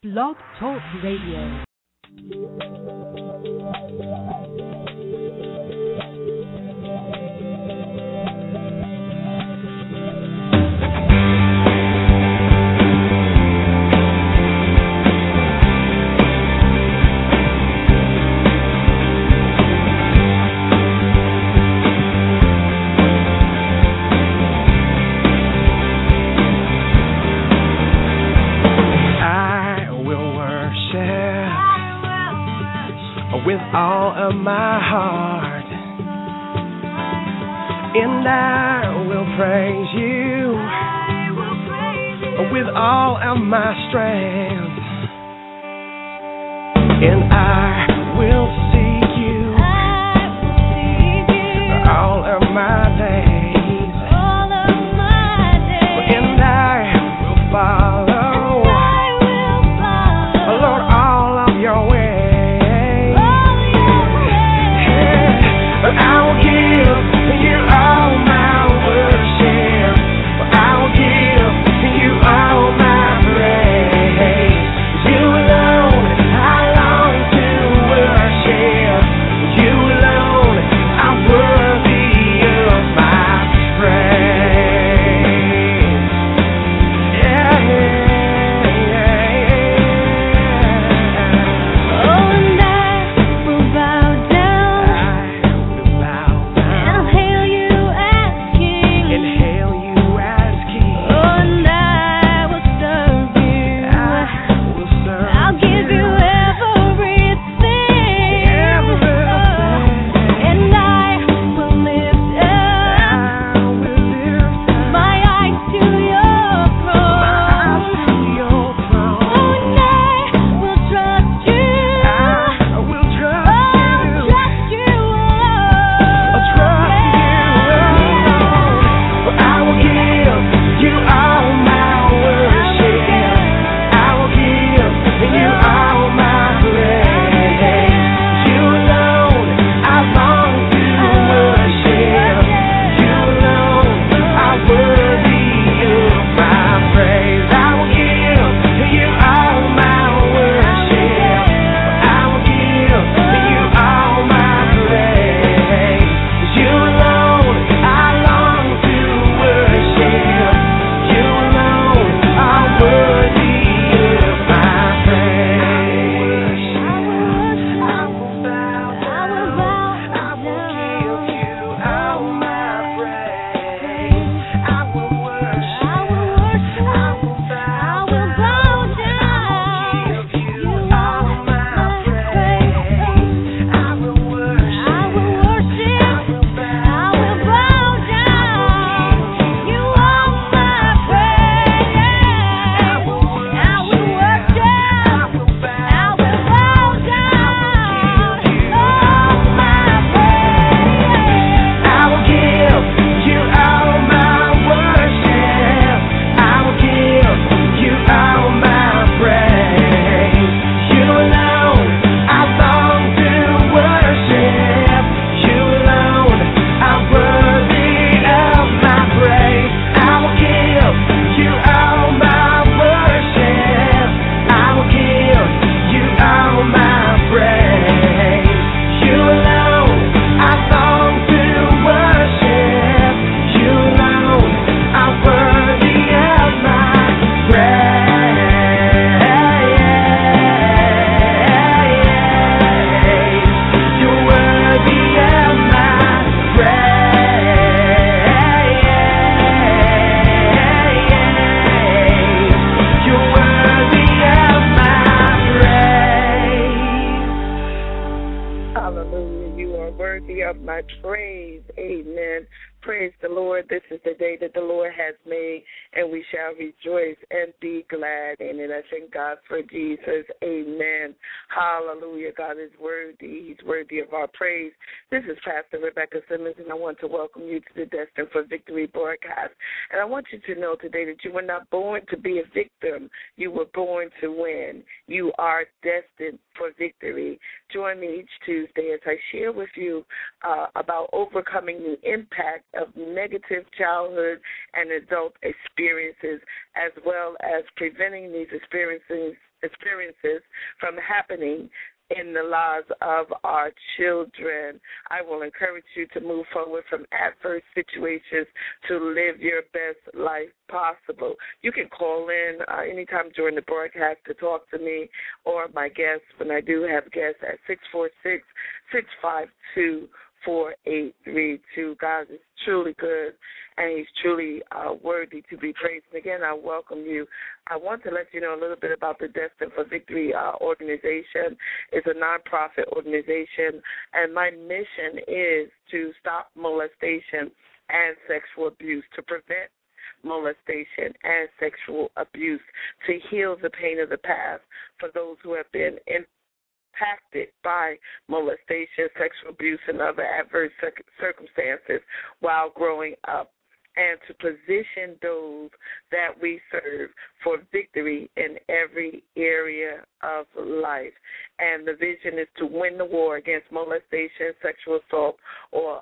Blog Talk Radio. With all of my heart, and I will praise you with all of my strength, and I will seek you all of my days, and I will follow, Lord, all of your ways. I will give you all my worship. I will give you all my praise. You alone I long to worship. You alone are worthy of my praise. Yeah, yeah, yeah. Oh, and I will bow down. And hail you as King. Oh, and I will serve you. I'll give you everything. And I will lift up my eyes to your throne. Oh, and I will trust you. Trust you I will give you all my worship. I will give you all my praise. You alone I long to worship. You alone are worthy of my praise. I will give you all my worship. I will give you all my praise. You alone I long to worship. You alone are worthy of my praise. I will bow down. I will give you all my praise. I will worship. I will bow down. Give you all my praise. I will worship. I will bow down. You are my praise. I will worship. I will bow down. All my praise. I will give you all my worship. I will give you all my praise. You alone I long to worship. You alone are worthy of my praise. I will give you all my worship. I will give you all my praise. You alone I long to worship. You alone are worthy of my praise. You're worthy of my praise. You're worthy of my praise. Hallelujah. You are worthy of my praise. Amen. Praise the Lord. This is the day that the Lord has made, and we shall rejoice and be glad in it. I thank God for Jesus. Amen. Hallelujah. God is worthy. He's worthy of our praise. This is Pastor Rebecca Simmons, and I want to welcome you to the Destined for Victory broadcast. And I want you to know today that you were not born to be a victim. You were born to win. You are destined for victory. Join me each Tuesday as I share with you about overcoming the impact of negative childhood and adult experiences, as well as preventing these experiences from happening in the lives of our children. I will encourage you to move forward from adverse situations to live your best life possible. You can call in anytime during the broadcast to talk to me or my guests when I do have guests at 646-652-4832. God is truly good, and he's truly worthy to be praised. And again, I welcome you. I want to let you know a little bit about the Destined for Victory organization. It's a nonprofit organization, and my mission is to stop molestation and sexual abuse, to prevent molestation and sexual abuse, to heal the pain of the past for those who have been impacted by molestation, sexual abuse, and other adverse circumstances while growing up, and to position those that we serve for victory in every area of life. And the vision is to win the war against molestation, sexual assault, or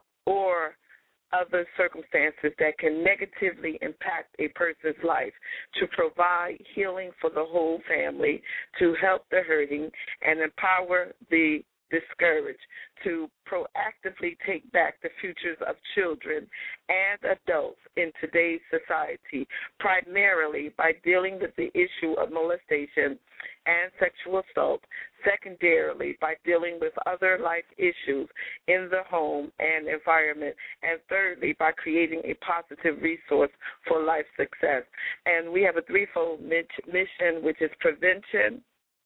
other circumstances that can negatively impact a person's life, to provide healing for the whole family, to help the hurting, and empower the discouraged, to proactively take back the futures of children and adults in today's society, primarily by dealing with the issue of molestation and sexual assault, secondarily by dealing with other life issues in the home and environment, and thirdly by creating a positive resource for life success. And we have a threefold mission, which is prevention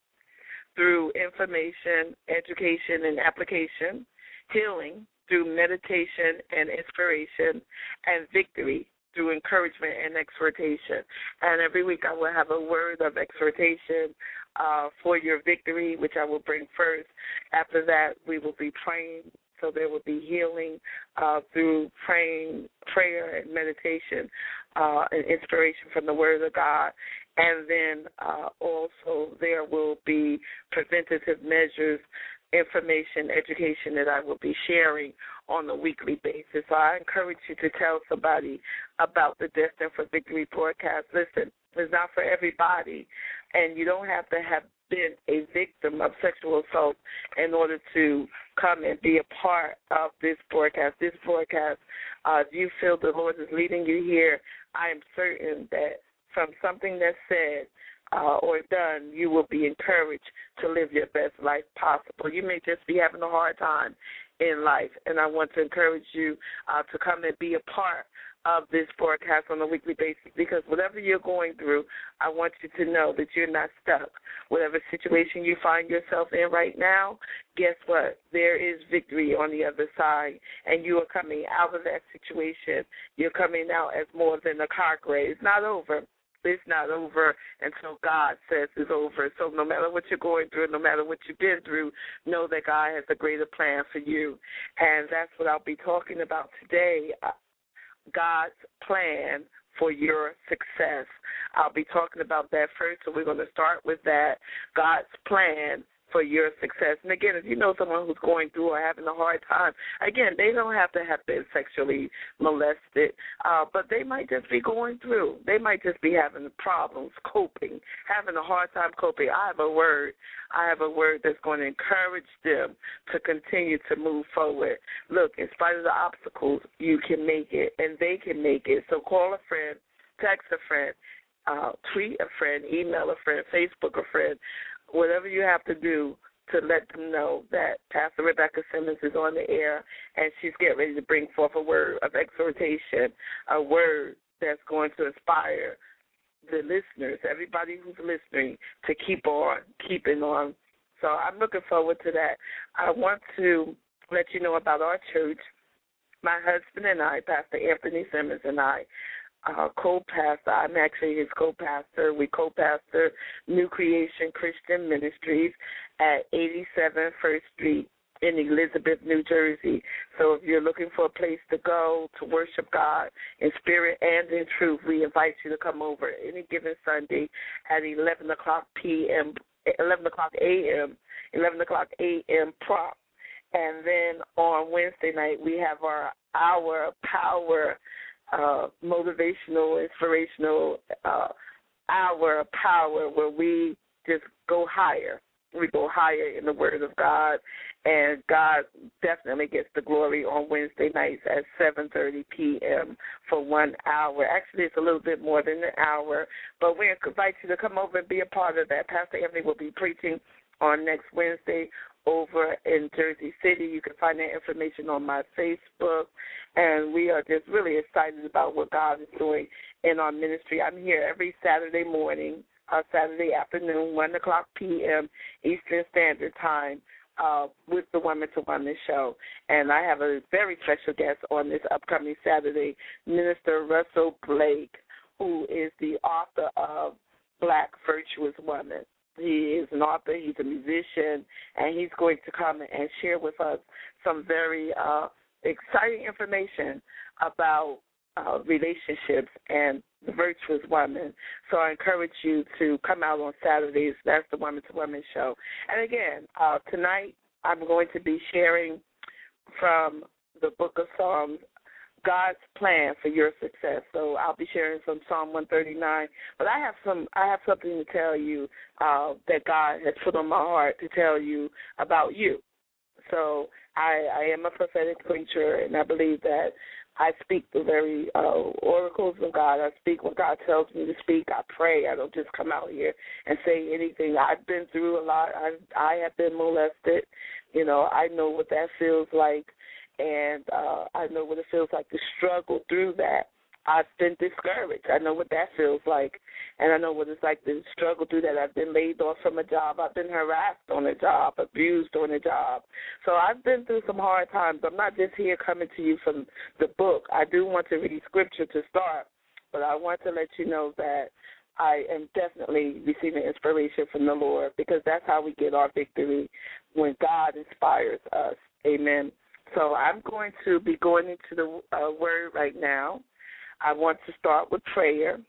through information, education, and application, healing through meditation and inspiration, and victory through encouragement and exhortation. And every week I will have a word of exhortation for your victory, which I will bring first. After that, we will be praying. So there will be healing through prayer and meditation and inspiration from the Word of God. And then also there will be preventative measures, information, education that I will be sharing on a weekly basis. So I encourage you to tell somebody about the Destined for Victory broadcast. Listen, it's not for everybody, and you don't have to have been a victim of sexual assault in order to come and be a part of this broadcast. This broadcast, if you feel the Lord is leading you here, I am certain that from something that's said or done, you will be encouraged to live your best life possible. You may just be having a hard time in life, and I want to encourage you to come and be a part of this broadcast on a weekly basis, because whatever you're going through, I want you to know that you're not stuck. Whatever situation you find yourself in right now, guess what? There is victory on the other side, and you are coming out of that situation. You're coming out as more than a conqueror. It's not over. It's not over until God says it's over. So no matter what you're going through, no matter what you've been through, know that God has a greater plan for you. And that's what I'll be talking about today, God's plan for your success. I'll be talking about that first, so we're going to start with that, God's plan for your success. And again, if you know someone who's going through or having a hard time, again, they don't have to have been sexually molested, but they might just be going through. They might just be having problems coping, having a hard time coping. I have a word that's going to encourage them to continue to move forward. Look, in spite of the obstacles, you can make it, and they can make it. So call a friend, text a friend, tweet a friend, email a friend, Facebook a friend, whatever you have to do to let them know that Pastor Rebecca Simmons is on the air, and she's getting ready to bring forth a word of exhortation, a word that's going to inspire the listeners, everybody who's listening, to keep on keeping on. So I'm looking forward to that. I want to let you know about our church. My husband and I, Pastor Anthony Simmons and I, co-pastor. I'm actually his co-pastor. We co-pastor New Creation Christian Ministries at 87 First Street in Elizabeth, New Jersey. So if you're looking for a place to go to worship God in spirit and in truth, we invite you to come over any given Sunday at 11 o'clock a.m. prompt. And then on Wednesday night, we have our Hour Power, motivational, inspirational Hour of Power, where we just go higher. We go higher in the Word of God, and God definitely gets the glory on Wednesday nights at 7:30 p.m. for 1 hour. Actually, it's a little bit more than an hour, but we invite you to come over and be a part of that. Pastor Anthony will be preaching on next Wednesday over in Jersey City. You can find that information on my Facebook, and we are just really excited about what God is doing in our ministry. I'm here every Saturday morning, Saturday afternoon, 1 o'clock p.m. Eastern Standard Time with the Woman to Woman show. And I have a very special guest on this upcoming Saturday, Minister Russell Blake, who is the author of Black Virtuous Woman. He is an author, he's a musician, and he's going to come and share with us some very exciting information about relationships and the virtuous woman. So I encourage you to come out on Saturdays. That's the Woman to Woman show. And again, tonight I'm going to be sharing from the book of Psalms, God's plan for your success. So I'll be sharing from Psalm 139. But I have something to tell you that God has put on my heart to tell you about you. So I am a prophetic preacher, and I believe that I speak the very oracles of God. I speak what God tells me to speak. I pray. I don't just come out here and say anything. I've been through a lot. I have been molested. You know, I know what that feels like, and I know what it feels like to struggle through that. I've been discouraged. I know what that feels like, and I know what it's like to struggle through that. I've been laid off from a job. I've been harassed on a job, abused on a job. So I've been through some hard times. I'm not just here coming to you from the book. I do want to read scripture to start, but I want to let you know that I am definitely receiving inspiration from the Lord, because that's how we get our victory, when God inspires us. Amen. So I'm going to be going into the word right now. I want to start with prayer.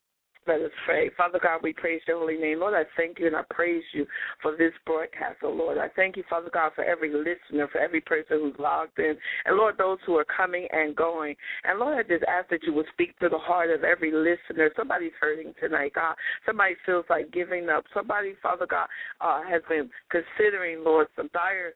Let us pray. Father God, we praise your holy name. Lord, I thank you and I praise you for this broadcast, oh Lord. I thank you, Father God, for every listener, for every person who's logged in, and Lord, those who are coming and going. And Lord, I just ask that you will speak to the heart of every listener. Somebody's hurting tonight, God. Somebody feels like giving up. Somebody, Father God, has been considering, Lord, some dire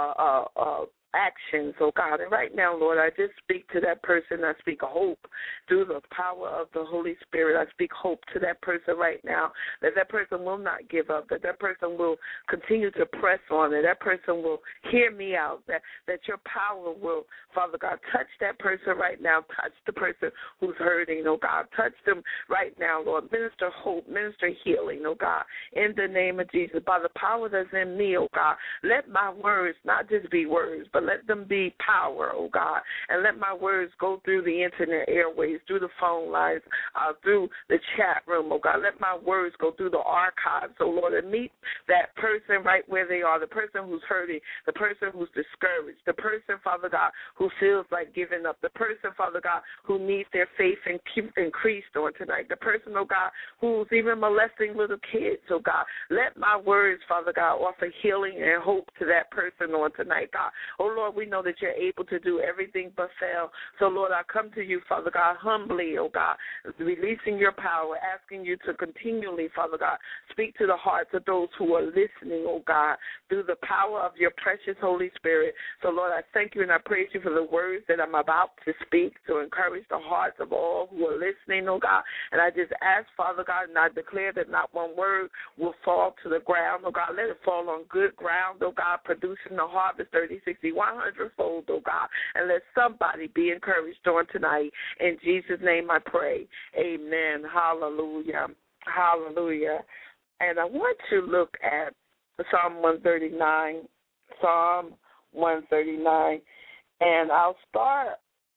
actions, oh God. And right now, Lord, I just speak to that person. I speak hope through the power of the Holy Spirit. I speak hope to that person right now, that that person will not give up, that that person will continue to press on, that that person will hear me out, that your power will, Father God, touch that person right now, touch the person who's hurting, oh God. Touch them right now, Lord. Minister hope, minister healing, oh God, in the name of Jesus. By the power that's in me, oh God, let my words not just be words, but let them be power, oh God, and let my words go through the internet airways, through the phone lines, through the chat room, oh God. Let my words go through the archives, oh Lord, and meet that person right where they are, the person who's hurting, the person who's discouraged, the person, Father God, who feels like giving up, the person, Father God, who needs their faith increased on tonight, the person, oh God, who's even molesting little kids, oh God. Let my words, Father God, offer healing and hope to that person on tonight, God. Oh Lord, we know that you're able to do everything but fail. So, Lord, I come to you, Father God, humbly, oh God, releasing your power, asking you to continually, Father God, speak to the hearts of those who are listening, oh God, through the power of your precious Holy Spirit. So, Lord, I thank you and I praise you for the words that I'm about to speak to encourage the hearts of all who are listening, oh God. And I just ask, Father God, and I declare that not one word will fall to the ground, oh God. Let it fall on good ground, oh God, producing the harvest 30, 60, 100-fold, oh God. And let somebody be encouraged on tonight. In Jesus' name I pray. Amen. Hallelujah. Hallelujah. And I want to look at Psalm 139. Psalm 139. And I'll start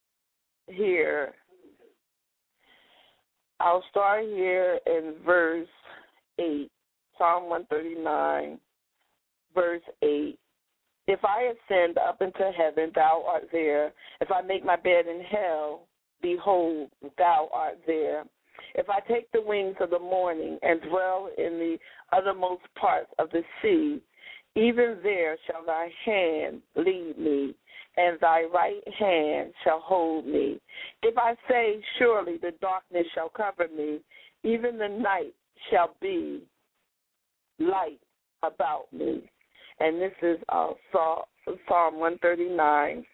here. I'll start here in verse 8. Psalm 139, verse 8. If I ascend up into heaven, thou art there. If I make my bed in hell, behold, thou art there. If I take the wings of the morning and dwell in the uttermost parts of the sea, Even there shall thy hand lead me, and thy right hand shall hold me. If I say, surely the darkness shall cover me, even the night shall be light about me. And this is Psalm 139.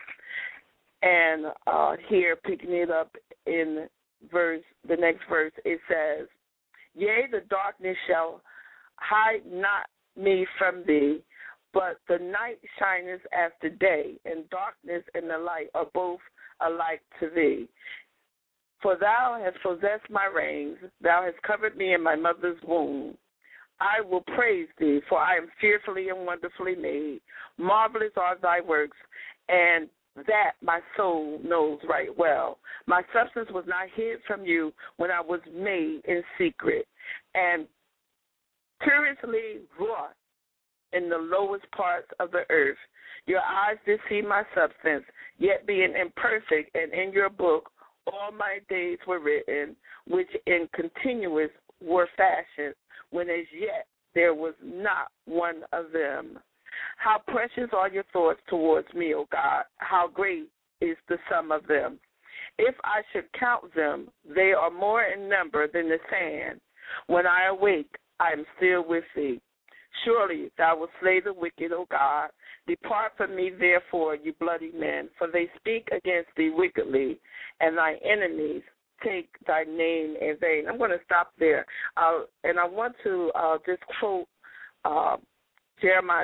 And here, picking it up in the next verse, it says, yea, the darkness shall hide not me from thee, but the night shineth as the day, and darkness and the light are both alike to thee. For thou hast possessed my reins, thou hast covered me in my mother's womb. I will praise thee, for I am fearfully and wonderfully made. Marvelous are thy works, and that my soul knows right well. My substance was not hid from you when I was made in secret, and curiously wrought in the lowest parts of the earth. Your eyes did see my substance, yet being imperfect, and in your book all my days were written, which in continuous were fashioned, when as yet there was not one of them. How precious are your thoughts towards me, O God! How great is the sum of them! If I should count them, they are more in number than the sand. When I awake, I am still with thee. Surely thou wilt slay the wicked, O God. Depart from me, therefore, you bloody men, for they speak against thee wickedly, and thy enemies take thy name in vain. I'm going to stop there. And I want to just quote Jeremiah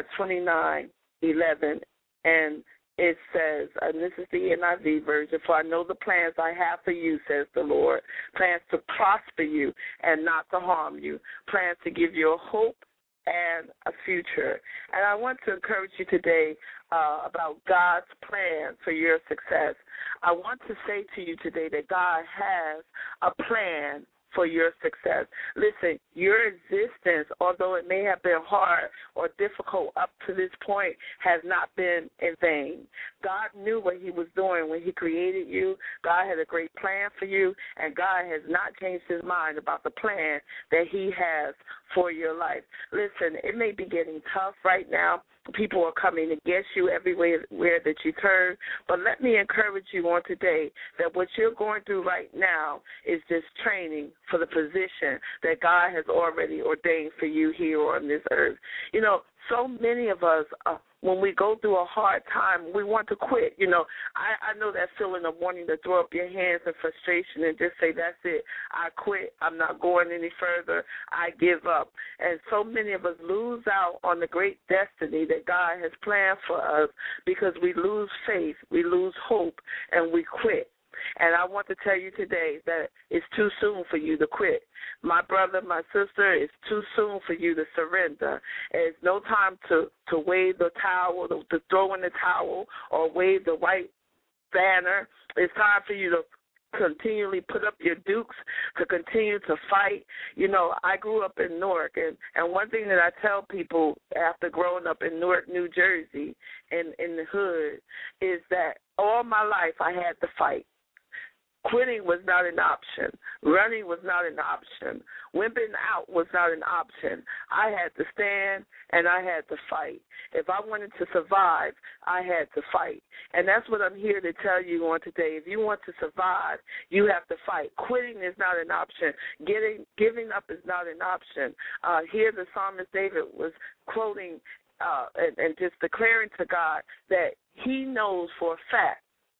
29:11, and it says, and this is the NIV version, for I know the plans I have for you, says the Lord, plans to prosper you and not to harm you, plans to give you a hope and a future. And I want to encourage you today about God's plan for your success. I want to say to you today that God has a plan for your success. Listen, your existence, although it may have been hard or difficult up to this point, has not been in vain. God knew what he was doing when he created you. God had a great plan for you, and God has not changed his mind about the plan that he has for your life. Listen, it may be getting tough right now. People are coming against you everywhere that you turn. But let me encourage you on today that what you're going through right now is just training for the position that God has already ordained for you here on this earth. You know, so many of us, when we go through a hard time, we want to quit. You know, I know that feeling of wanting to throw up your hands in frustration and just say, that's it, I quit, I'm not going any further, I give up. And so many of us lose out on the great destiny that God has planned for us because we lose faith, we lose hope, and we quit. And I want to tell you today that it's too soon for you to quit. My brother, my sister, it's too soon for you to surrender. It's no time to wave the towel, to throw in the towel or wave the white banner. It's time for you to continually put up your dukes, to continue to fight. You know, I grew up in Newark, and one thing that I tell people after growing up in Newark, New Jersey, in the hood, is that all my life I had to fight. Quitting was not an option. Running was not an option. Wimping out was not an option. I had to stand and I had to fight. If I wanted to survive, I had to fight. And that's what I'm here to tell you on today. If you want to survive, you have to fight. Quitting is not an option. Giving up is not an option. Here the psalmist David was quoting and just declaring to God that he knows for a fact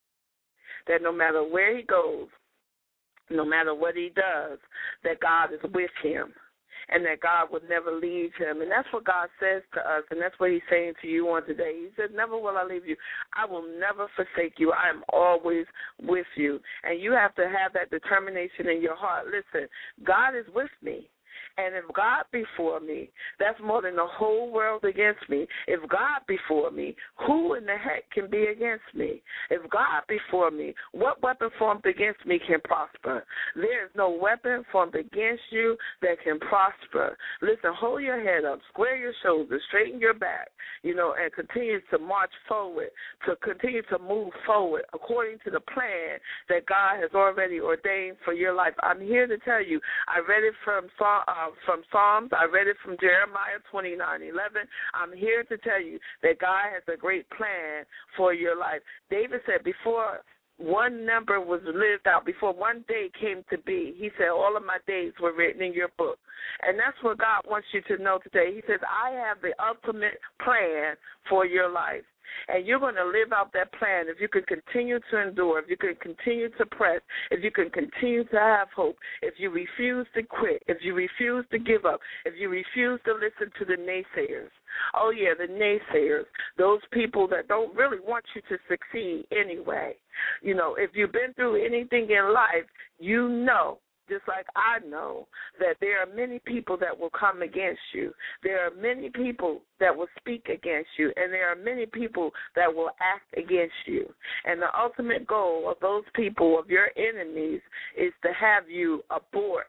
that no matter where he goes, no matter what he does, that God is with him and that God would never leave him. And that's what God says to us, and that's what he's saying to you on today. He said, never will I leave you. I will never forsake you. I am always with you. And you have to have that determination in your heart. Listen, God is with me. And if God be for me, that's more than the whole world against me. If God be for me, who in the heck can be against me? If God be for me, what weapon formed against me can prosper? There is no weapon formed against you that can prosper. Listen, hold your head up, square your shoulders, straighten your back, and continue to march forward, to continue to move forward according to the plan that God has already ordained for your life. I'm here to tell you, I read it from from Psalms. I read it from Jeremiah 29:11. I'm here to tell you that God has a great plan for your life. David said before one number was lived out, before one day came to be, he said, all of my days were written in your book. And that's what God wants you to know today. He says, I have the ultimate plan for your life. And you're going to live out that plan if you can continue to endure, if you can continue to press, if you can continue to have hope, if you refuse to quit, if you refuse to give up, if you refuse to listen to the naysayers. Oh, yeah, the naysayers, those people that don't really want you to succeed anyway. You know, if you've been through anything in life, you know, just like I know, that there are many people that will come against you. There are many people that will speak against you, and there are many people that will act against you. And the ultimate goal of those people, of your enemies, is to have you abort,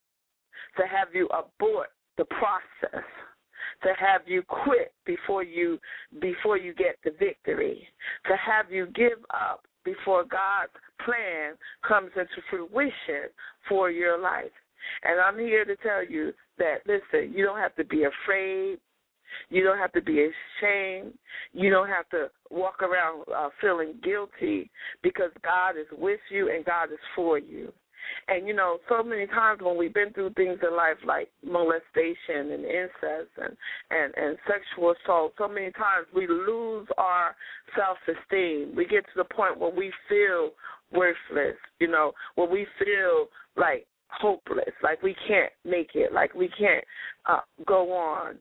the process, to have you quit before you get the victory, to have you give up before God's plan comes into fruition for your life. And I'm here to tell you that, listen, you don't have to be afraid. You don't have to be ashamed. You don't have to walk around feeling guilty, because God is with you and God is for you. And, you know, so many times when we've been through things in life like molestation and incest and sexual assault, so many times we lose our self-esteem. We get to the point where we feel worthless, you know, where we feel like hopeless, like we can't make it, like we can't go on.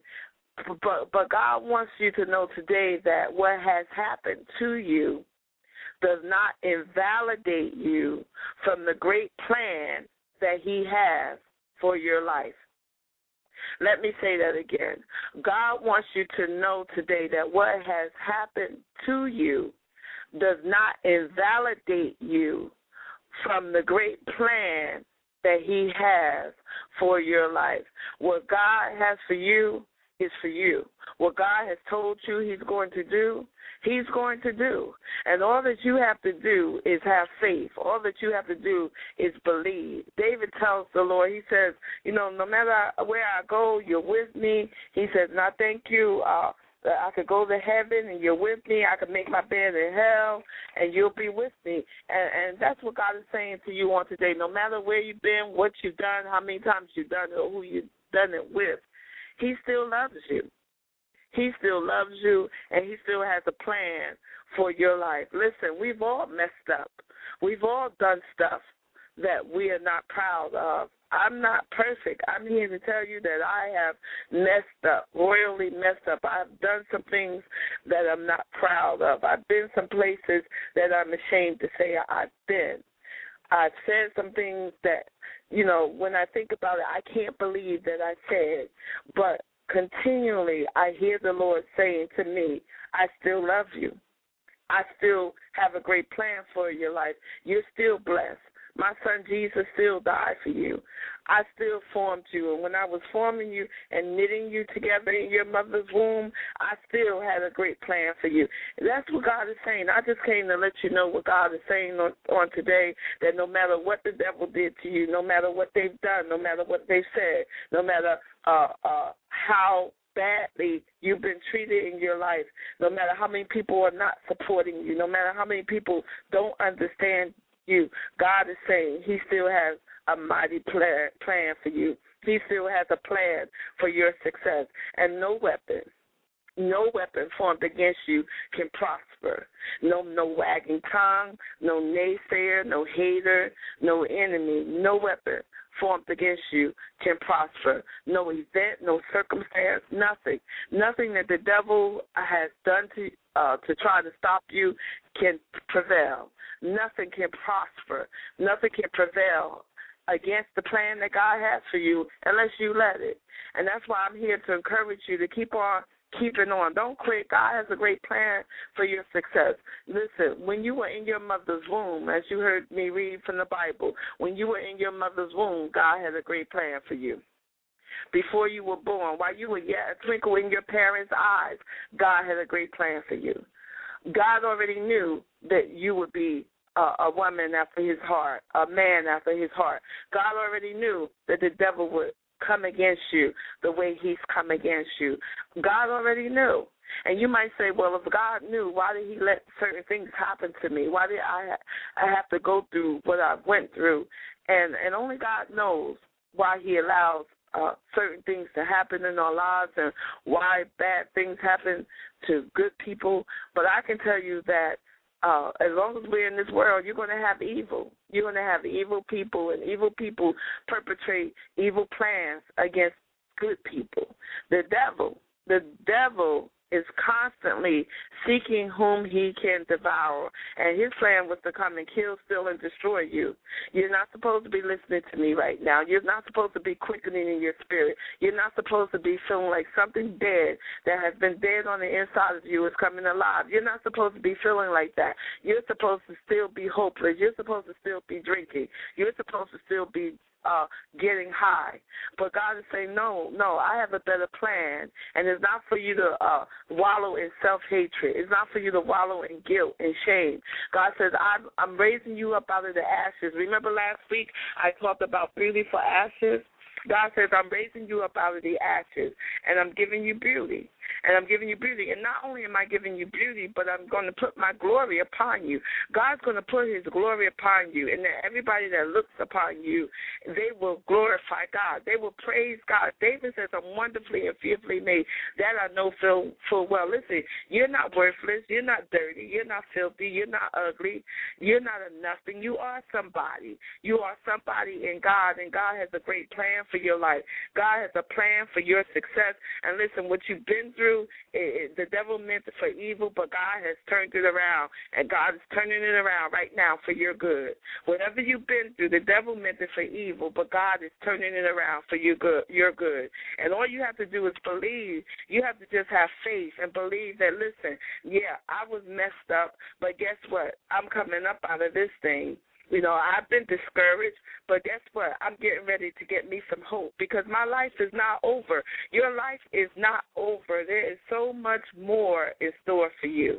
But God wants you to know today that what has happened to you does not invalidate you from the great plan that He has for your life. Let me say that again. God wants you to know today that what has happened to you does not invalidate you from the great plan that He has for your life. What God has for you is for you. What God has told you He's going to do, He's going to do. And all that you have to do is have faith. All that you have to do is believe. David tells the Lord, he says, you know, no matter where I go, you're with me. He says, now thank you. I could go to heaven and you're with me. I could make my bed in hell and you'll be with me. And that's what God is saying to you on today. No matter where you've been, what you've done, how many times you've done it, or who you've done it with, He still loves you. He still loves you, and He still has a plan for your life. Listen, we've all messed up. We've all done stuff that we are not proud of. I'm not perfect. I'm here to tell you that I have messed up, royally messed up. I've done some things that I'm not proud of. I've been some places that I'm ashamed to say I've been. I've said some things that, you know, when I think about it, I can't believe that I said. But continually I hear the Lord saying to me, I still love you. I still have a great plan for your life. You're still blessed. My son Jesus still died for you. I still formed you. And when I was forming you and knitting you together in your mother's womb, I still had a great plan for you. And that's what God is saying. I just came to let you know what God is saying on today, that no matter what the devil did to you, no matter what they've done, no matter what they've said, no matter how badly you've been treated in your life, no matter how many people are not supporting you, no matter how many people don't understand you, God is saying He still has a mighty plan for you. He still has a plan for your success. And no weapon formed against you can prosper. No wagging tongue, no naysayer, no hater, no enemy, no weapon formed against you can prosper. No event, no circumstance, nothing. Nothing that the devil has done to try to stop you can prevail. Nothing can prosper. Nothing can prevail against the plan that God has for you unless you let it. And that's why I'm here to encourage you to keep on keeping on. Don't quit. God has a great plan for your success. Listen, when you were in your mother's womb, as you heard me read from the Bible, when you were in your mother's womb, God had a great plan for you. Before you were born, while you were yet a twinkle in your parents' eyes, God had a great plan for you. God already knew that you would be a woman after His heart, a man after His heart. God already knew that the devil would come against you the way he's come against you. God already knew. And you might say, well, if God knew, why did he let certain things happen to me? Why did I have to go through what I went through? And only God knows why he allows certain things to happen in our lives and why bad things happen to good people. But I can tell you that as long as we're in this world, you're going to have evil. You're going to have evil people, and evil people perpetrate evil plans against good people. The devil is constantly seeking whom he can devour, and his plan was to come and kill, steal, and destroy you. You're not supposed to be listening to me right now. You're not supposed to be quickening in your spirit. You're not supposed to be feeling like something dead that has been dead on the inside of you is coming alive. You're not supposed to be feeling like that. You're supposed to still be hopeless. You're supposed to still be drinking. You're supposed to still be getting high. But God is saying, no, I have a better plan, and it's not for you to wallow in self-hatred. It's not for you to wallow in guilt and shame. God says, I'm raising you up out of the ashes. Remember last week I talked about beauty for ashes? God says, I'm raising you up out of the ashes, and I'm giving you beauty. And I'm giving you beauty. And not only am I giving you beauty, but I'm going to put my glory upon you. God's going to put his glory upon you. And that everybody that looks upon you, they will glorify God. They will praise God. David says, I'm wonderfully and fearfully made. That I know full well. Listen, you're not worthless. You're not dirty. You're not filthy. You're not ugly. You're not a nothing. You are somebody. You are somebody in God, and God has a great plan for your life. God has a plan for your success. And listen, what you've been through, the devil meant it for evil, but God has turned it around, and God is turning it around right now for your good. Whatever you've been through, the devil meant it for evil, but God is turning it around for your good. And all you have to do is believe. You have to just have faith and believe that, listen, yeah, I was messed up, but guess what? I'm coming up out of this thing. You know, I've been discouraged, but guess what? I'm getting ready to get me some hope because my life is not over. Your life is not over. There is so much more in store for you.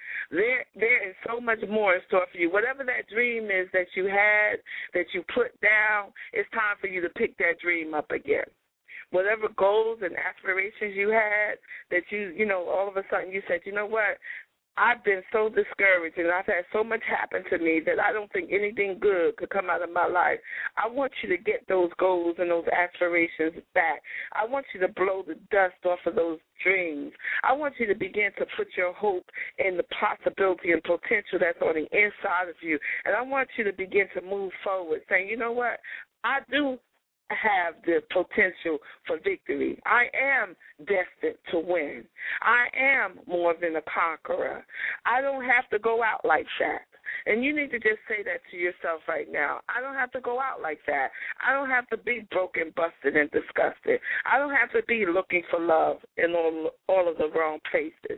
There is so much more in store for you. Whatever that dream is that you had, that you put down, it's time for you to pick that dream up again. Whatever goals and aspirations you had that you know, all of a sudden you said, you know what? I've been so discouraged, and I've had so much happen to me that I don't think anything good could come out of my life. I want you to get those goals and those aspirations back. I want you to blow the dust off of those dreams. I want you to begin to put your hope in the possibility and potential that's on the inside of you. And I want you to begin to move forward, saying, you know what, I do have the potential for victory. I am destined to win. I am more than a conqueror. I don't have to go out like that. And you need to just say that to yourself right now. I don't have to go out like that. I don't have to be broken, busted, and disgusted. I don't have to be looking for love in all of the wrong places.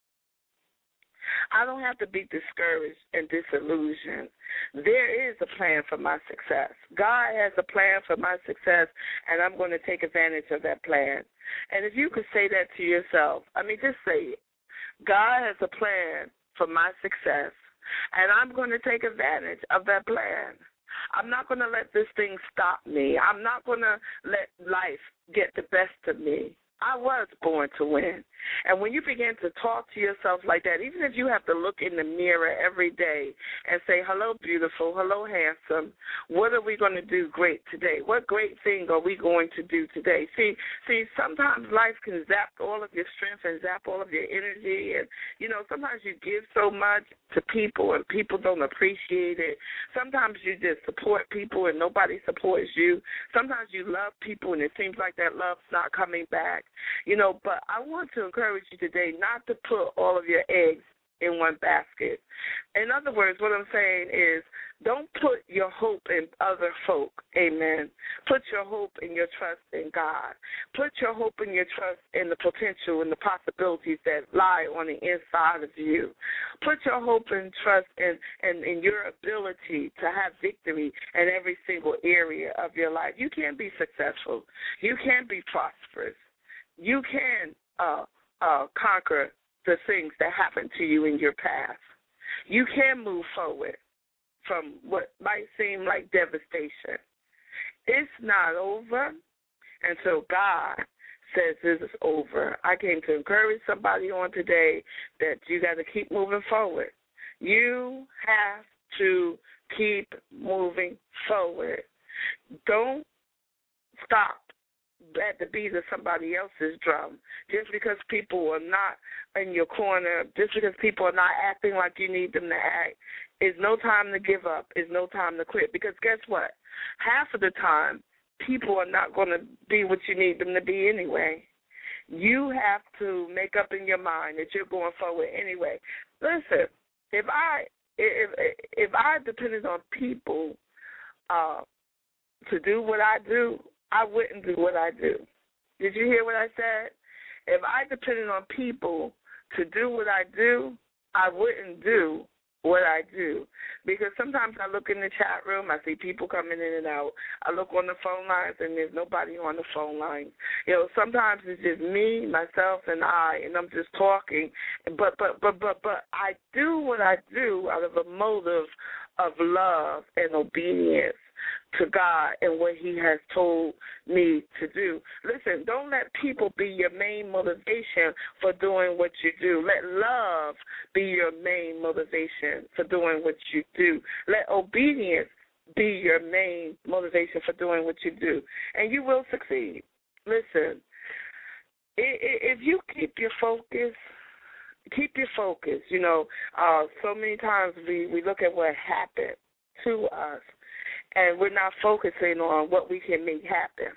I don't have to be discouraged and disillusioned. There is a plan for my success. God has a plan for my success, and I'm going to take advantage of that plan. And if you could say that to yourself, just say it. God has a plan for my success, and I'm going to take advantage of that plan. I'm not going to let this thing stop me. I'm not going to let life get the best of me. I was born to win. And when you begin to talk to yourself like that, even if you have to look in the mirror every day and say, hello, beautiful, hello, handsome, what are we going to do great today? What great thing are we going to do today? See, sometimes life can zap all of your strength and zap all of your energy. And, sometimes you give so much to people and people don't appreciate it. Sometimes you just support people and nobody supports you. Sometimes you love people and it seems like that love's not coming back. But I want to encourage you today not to put all of your eggs in one basket. In other words, what I'm saying is don't put your hope in other folk. Amen. Put your hope and your trust in God. Put your hope and your trust in the potential and the possibilities that lie on the inside of you. Put your hope and trust in your ability to have victory in every single area of your life. You can be successful. You can be prosperous. You can conquer the things that happened to you in your past. You can move forward from what might seem like devastation. It's not over. until God says this is over. I came to encourage somebody on today that you got to keep moving forward. You have to keep moving forward. Don't stop at the beat of somebody else's drum. Just because people are not in your corner, just because people are not acting like you need them to act, is no time to give up, is no time to quit. Because guess what? Half of the time, people are not going to be what you need them to be anyway. You have to make up in your mind that you're going forward anyway. Listen, if I depended on people to do what I do, I wouldn't do what I do. Did you hear what I said? If I depended on people to do what I do, I wouldn't do what I do. Because sometimes I look in the chat room, I see people coming in and out. I look on the phone lines, and there's nobody on the phone lines. You know, sometimes it's just me, myself, and I'm just talking. But I do what I do out of a motive of love and obedience to God and what he has told me to do. Listen, don't let people be your main motivation for doing what you do. Let love be your main motivation for doing what you do. Let obedience be your main motivation for doing what you do, and you will succeed. Listen, if you keep your focus, you know, so many times we look at what happened to us, and we're not focusing on what we can make happen.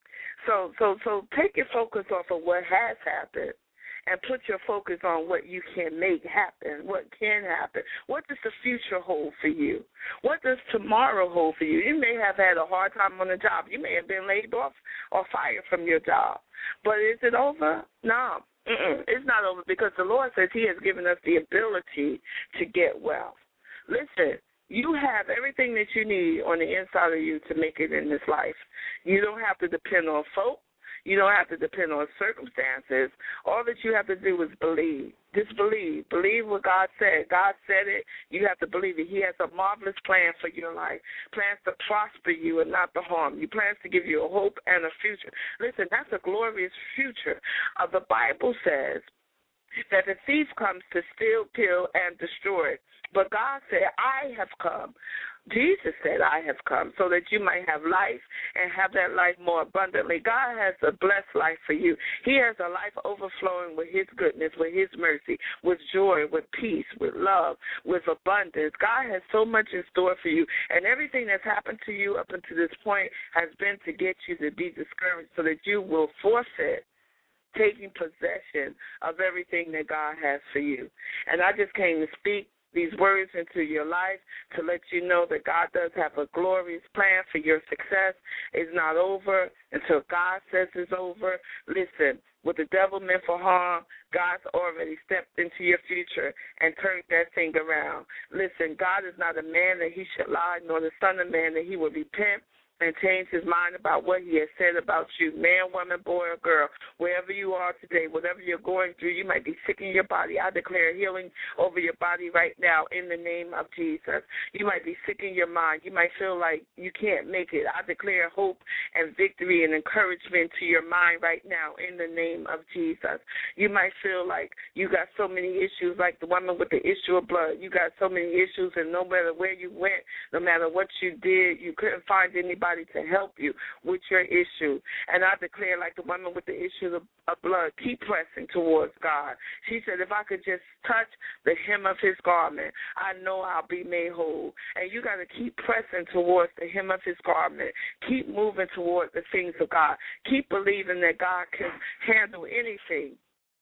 So take your focus off of what has happened and put your focus on what you can make happen, what can happen. What does the future hold for you? What does tomorrow hold for you? You may have had a hard time on the job. You may have been laid off or fired from your job. But is it over? No. It's not over, because the Lord says he has given us the ability to get wealth. Listen, you have everything that you need on the inside of you to make it in this life. You don't have to depend on folk. You don't have to depend on circumstances. All that you have to do is believe. Just believe. Believe what God said. God said it. You have to believe it. He has a marvelous plan for your life, plans to prosper you and not to harm you, plans to give you a hope and a future. Listen, that's a glorious future. The Bible says that the thief comes to steal, kill, and destroy. But God said, I have come. Jesus said, I have come so that you might have life and have that life more abundantly. God has a blessed life for you. He has a life overflowing with his goodness, with his mercy, with joy, with peace, with love, with abundance. God has so much in store for you, and everything that's happened to you up until this point has been to get you to be discouraged so that you will forfeit taking possession of everything that God has for you. And I just came to speak these words into your life to let you know that God does have a glorious plan for your success. It's not over until God says it's over. Listen, what the devil meant for harm, God's already stepped into your future and turned that thing around. Listen, God is not a man that he should lie, nor the son of man that he would repent and change his mind about what he has said about you, man, woman, boy, or girl, wherever you are today, whatever you're going through. You might be sick in your body. I declare healing over your body right now in the name of Jesus. You might be sick in your mind. You might feel like you can't make it. I declare hope and victory and encouragement to your mind right now in the name of Jesus. You might feel like you got so many issues, like the woman with the issue of blood. You got so many issues, and no matter where you went, no matter what you did, you couldn't find anybody to help you with your issue. And I declare, like the woman with the issue of blood, keep pressing towards God. She said, if I could just touch the hem of his garment, I know I'll be made whole. And you got to keep pressing towards the hem of his garment. Keep moving toward the things of God. Keep believing that God can handle anything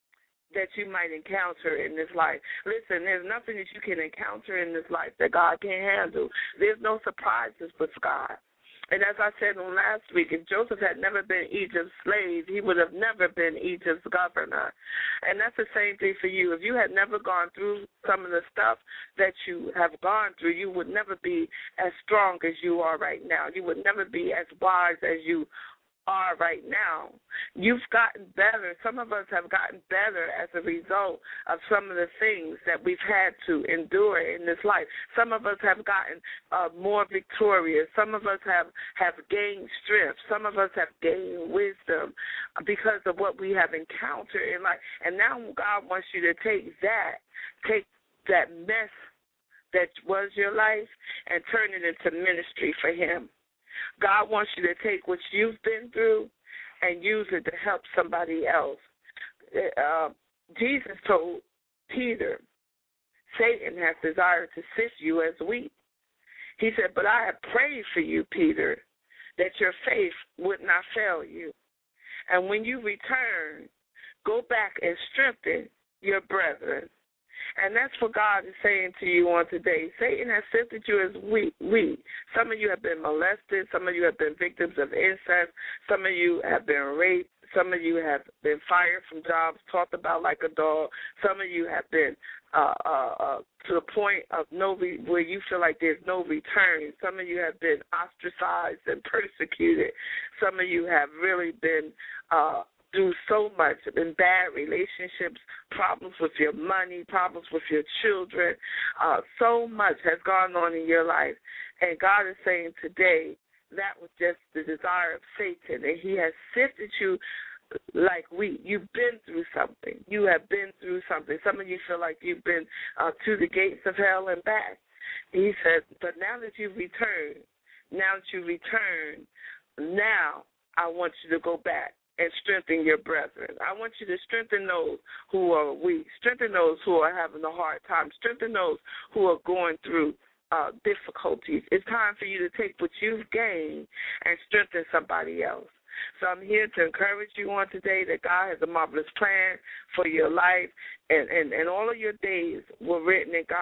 that you might encounter in this life. Listen, there's nothing that you can encounter in this life that God can't handle. There's no surprises with God. And as I said on last week, if Joseph had never been Egypt's slave, he would have never been Egypt's governor. And that's the same thing for you. If you had never gone through some of the stuff that you have gone through, you would never be as strong as you are right now. You would never be as wise as you are right now. You've gotten better. Some of us have gotten better as a result of some of the things that we've had to endure in this life. Some of us have gotten more victorious. Some of us have gained strength. Some of us have gained wisdom because of what we have encountered in life. And now God wants you to take that mess that was your life and turn it into ministry for Him. God wants you to take what you've been through and use it to help somebody else. Jesus told Peter, Satan has desired to sift you as wheat. He said, but I have prayed for you, Peter, that your faith would not fail you. And when you return, go back and strengthen your brethren. And that's what God is saying to you on today. Satan has sifted you as wheat. Some of you have been molested. Some of you have been victims of incest. Some of you have been raped. Some of you have been fired from jobs, talked about like a dog. Some of you have been to the point of where you feel like there's no return. Some of you have been ostracized and persecuted. Some of you have really been through so much in bad relationships, problems with your money, problems with your children. So much has gone on in your life. And God is saying today, that was just the desire of Satan, and he has sifted you like wheat. You've been through something. You have been through something. Some of you feel like you've been to the gates of hell and back. He said, but now that you've returned, now I want you to go back and strengthen your brethren. I want you to strengthen those who are weak, strengthen those who are having a hard time, strengthen those who are going through difficulties. It's time for you to take what you've gained and strengthen somebody else. So I'm here to encourage you on today that God has a marvelous plan for your life, and all of your days were written in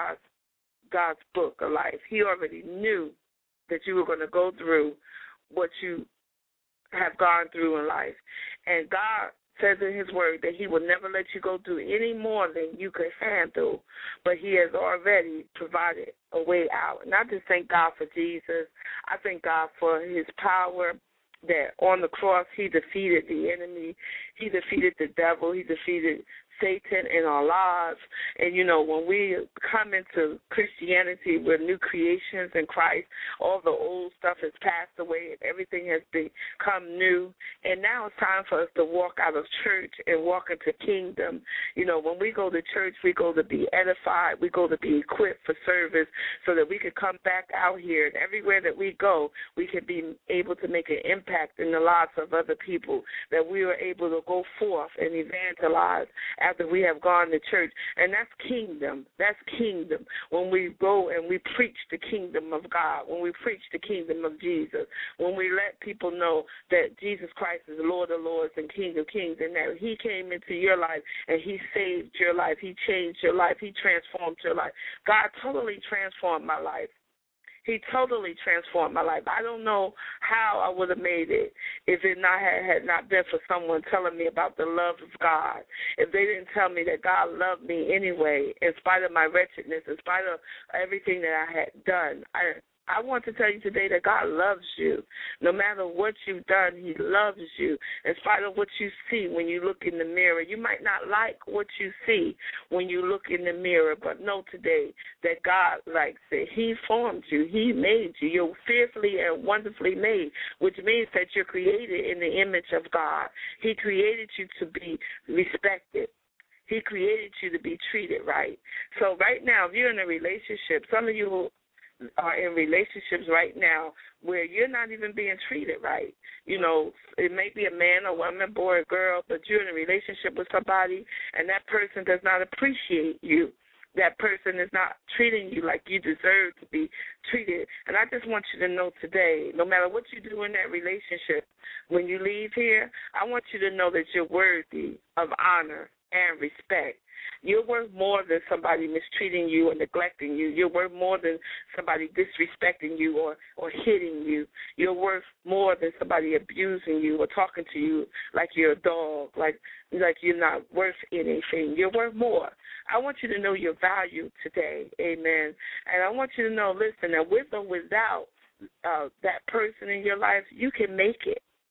God's book of life. He already knew that you were going to go through what you have gone through in life. And God says in His word that He will never let you go through any more than you could handle, but He has already provided a way out. And I just thank God for Jesus. I thank God for His power, that on the cross He defeated the enemy. He defeated the devil. He defeated Satan in our lives. And, you know, when we come into Christianity, we're new creations in Christ. All the old stuff has passed away and everything has become new. And now it's time for us to walk out of church and walk into kingdom. You know, when we go to church, we go to be edified. We go to be equipped for service so that we can come back out here. And everywhere that we go, we can be able to make an impact in the lives of other people, that we are able to go forth and evangelize after we have gone to church. And that's kingdom. That's kingdom. When we go and we preach the kingdom of God, when we preach the kingdom of Jesus, when we let people know that Jesus Christ is Lord of lords and King of kings, and that He came into your life and He saved your life. He changed your life. He transformed your life. God totally transformed my life. He totally transformed my life. I don't know how I would have made it if it had not been for someone telling me about the love of God. If they didn't tell me that God loved me anyway, in spite of my wretchedness, in spite of everything that I had done. I want to tell you today that God loves you. No matter what you've done, He loves you. In spite of what you see when you look in the mirror, you might not like what you see when you look in the mirror, but know today that God likes it. He formed you. He made you. You're fearfully and wonderfully made, which means that you're created in the image of God. He created you to be respected. He created you to be treated right. So right now, if you're in a relationship, some of you are in relationships right now where you're not even being treated right. You know, it may be a man, a woman, boy, or girl, but you're in a relationship with somebody and that person does not appreciate you. That person is not treating you like you deserve to be treated. And I just want you to know today, no matter what you do in that relationship, when you leave here, I want you to know that you're worthy of honor and respect. You're worth more than somebody mistreating you or neglecting you. You're worth more than somebody disrespecting you or hitting you. You're worth more than somebody abusing you or talking to you like you're a dog, like you're not worth anything. You're worth more. I want you to know your value today, amen. And I want you to know, listen, that with or without that person in your life, you can make it.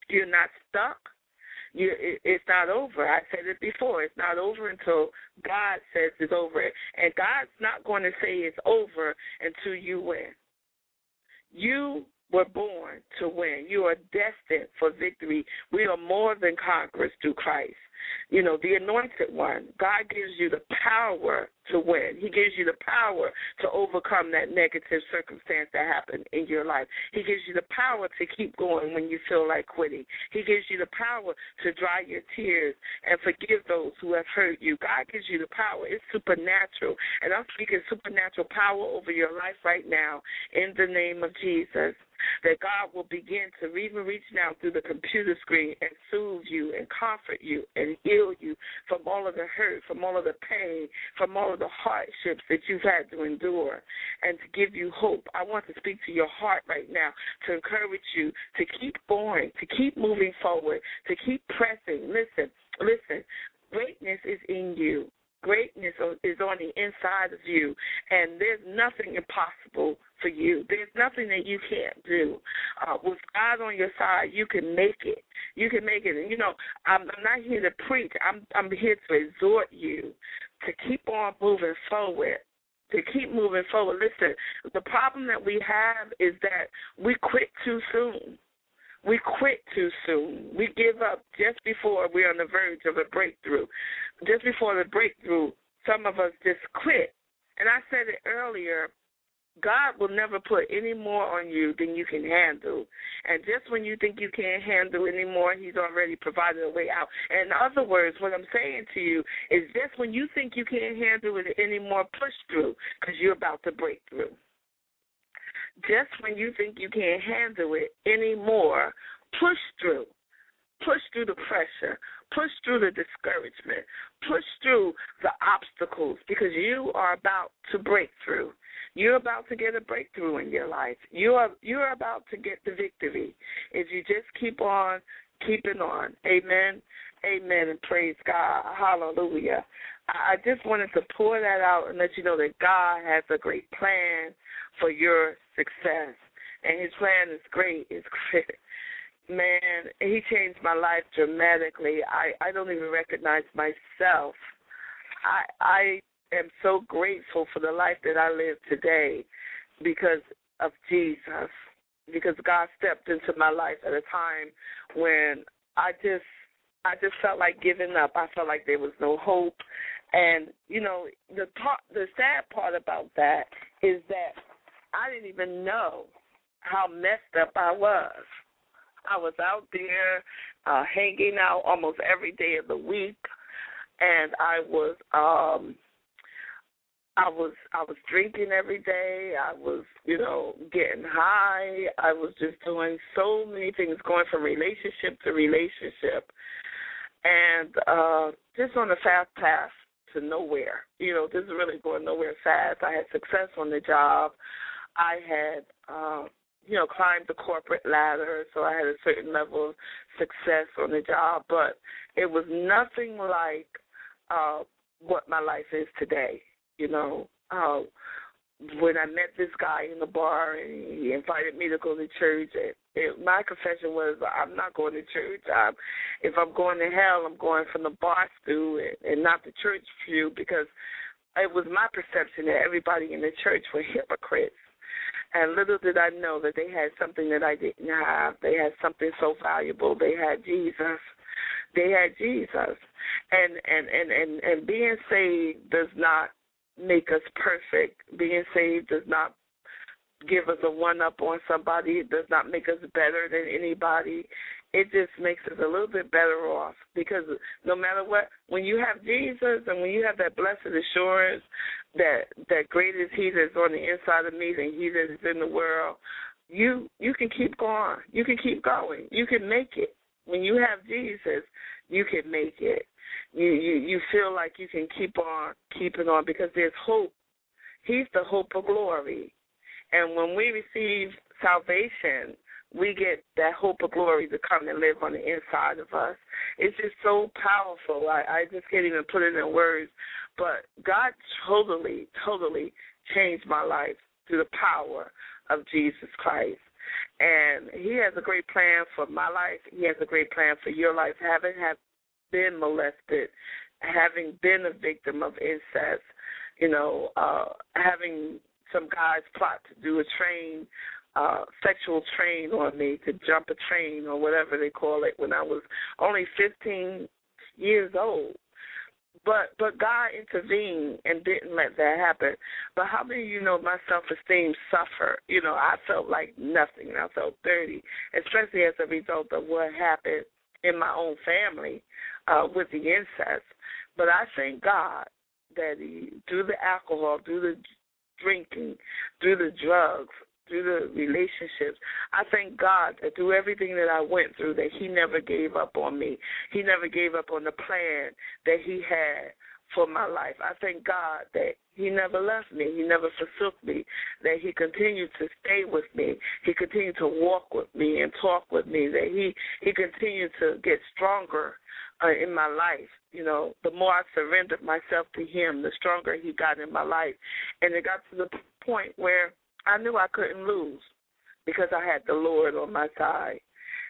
You're not stuck. It's not over. I said it before. It's not over until God says it's over. And God's not going to say it's over until you win. You were born to win. You are destined for victory. We are more than conquerors through Christ. You know, the anointed one, God gives you the power to win. He gives you the power to overcome that negative circumstance that happened in your life. He gives you the power to keep going when you feel like quitting. He gives you the power to dry your tears and forgive those who have hurt you. God gives you the power. It's supernatural. And I'm speaking supernatural power over your life right now in the name of Jesus, that God will begin to even reach now through the computer screen and soothe you and comfort you and heal you from all of the hurt, from all of the pain, from all of the hardships that you've had to endure, and to give you hope. I want to speak to your heart right now to encourage you to keep going, to keep moving forward, to keep pressing. Listen, greatness is in you. Greatness is on the inside of you, and there's nothing impossible for you. There's nothing that you can't do. With God on your side, you can make it. You can make it. And, you know, I'm not here to preach. I'm here to exhort you to keep on moving forward, to keep moving forward. Listen, the problem that we have is that we quit too soon. We quit too soon. We give up just before we're on the verge of a breakthrough. Just before the breakthrough, some of us just quit. And I said it earlier, God will never put any more on you than you can handle. And just when you think you can't handle anymore, he's already provided a way out. In other words, what I'm saying to you is just when you think you can't handle it anymore, push through, because you're about to break through. Just when you think you can't handle it anymore, push through. Push through the pressure. Push through the discouragement. Push through the obstacles, because you are about to break through. You're about to get a breakthrough in your life. You're about to get the victory if you just keep on keeping on. Amen. Amen, and praise God. Hallelujah. I just wanted to pour that out and let you know that God has a great plan for your success, and his plan is great. It's great. Man, he changed my life dramatically. I don't even recognize myself. I am so grateful for the life that I live today because of Jesus, because God stepped into my life at a time when I just felt like giving up. I felt like there was no hope. And, you know, the sad part about that is that I didn't even know how messed up I was. I was out there hanging out almost every day of the week, and I was drinking every day. I was, you know, getting high. I was just doing so many things, going from relationship to relationship, and just on a fast path to nowhere. You know, this is really going nowhere fast. I had success on the job. I had, climbed the corporate ladder, so I had a certain level of success on the job, but it was nothing like what my life is today, you know. When I met this guy in the bar and he invited me to go to church, my confession was, I'm not going to church. If I'm going to hell, I'm going from the bar stool and not the church pew, because it was my perception that everybody in the church were hypocrites. And little did I know that they had something that I didn't have. They had something so valuable. They had Jesus. They had Jesus. And being saved does not make us perfect. Being saved does not give us a one-up on somebody. It does not make us better than anybody. It just makes us a little bit better off, because no matter what, when you have Jesus and when you have that blessed assurance that great is he that's on the inside of me than he that is in the world, you can keep going. You can keep going. You can make it. When you have Jesus, you can make it. You feel like you can keep on keeping on, because there's hope. He's the hope of glory. And when we receive salvation, we get that hope of glory to come and live on the inside of us. It's just so powerful. I just can't even put it in words. But God totally, totally changed my life through the power of Jesus Christ. And he has a great plan for my life. He has a great plan for your life. Having been molested, having been a victim of incest, having some guys plot to do a sexual train on me, to jump a train or whatever they call it, when I was only 15 years old. But God intervened and didn't let that happen. But how many of you know my self-esteem suffered? I felt like nothing. I felt dirty, especially as a result of what happened in my own family with the incest. But I thank God that through the alcohol, through the drinking, through the drugs, through the relationships, I thank God that through everything that I went through, that he never gave up on me. He never gave up on the plan that he had for my life. I thank God that he never left me. He never forsook me, that he continued to stay with me. He continued to walk with me and talk with me, that he continued to get stronger in my life. The more I surrendered myself to him, the stronger he got in my life. And it got to the point where I knew I couldn't lose because I had the Lord on my side.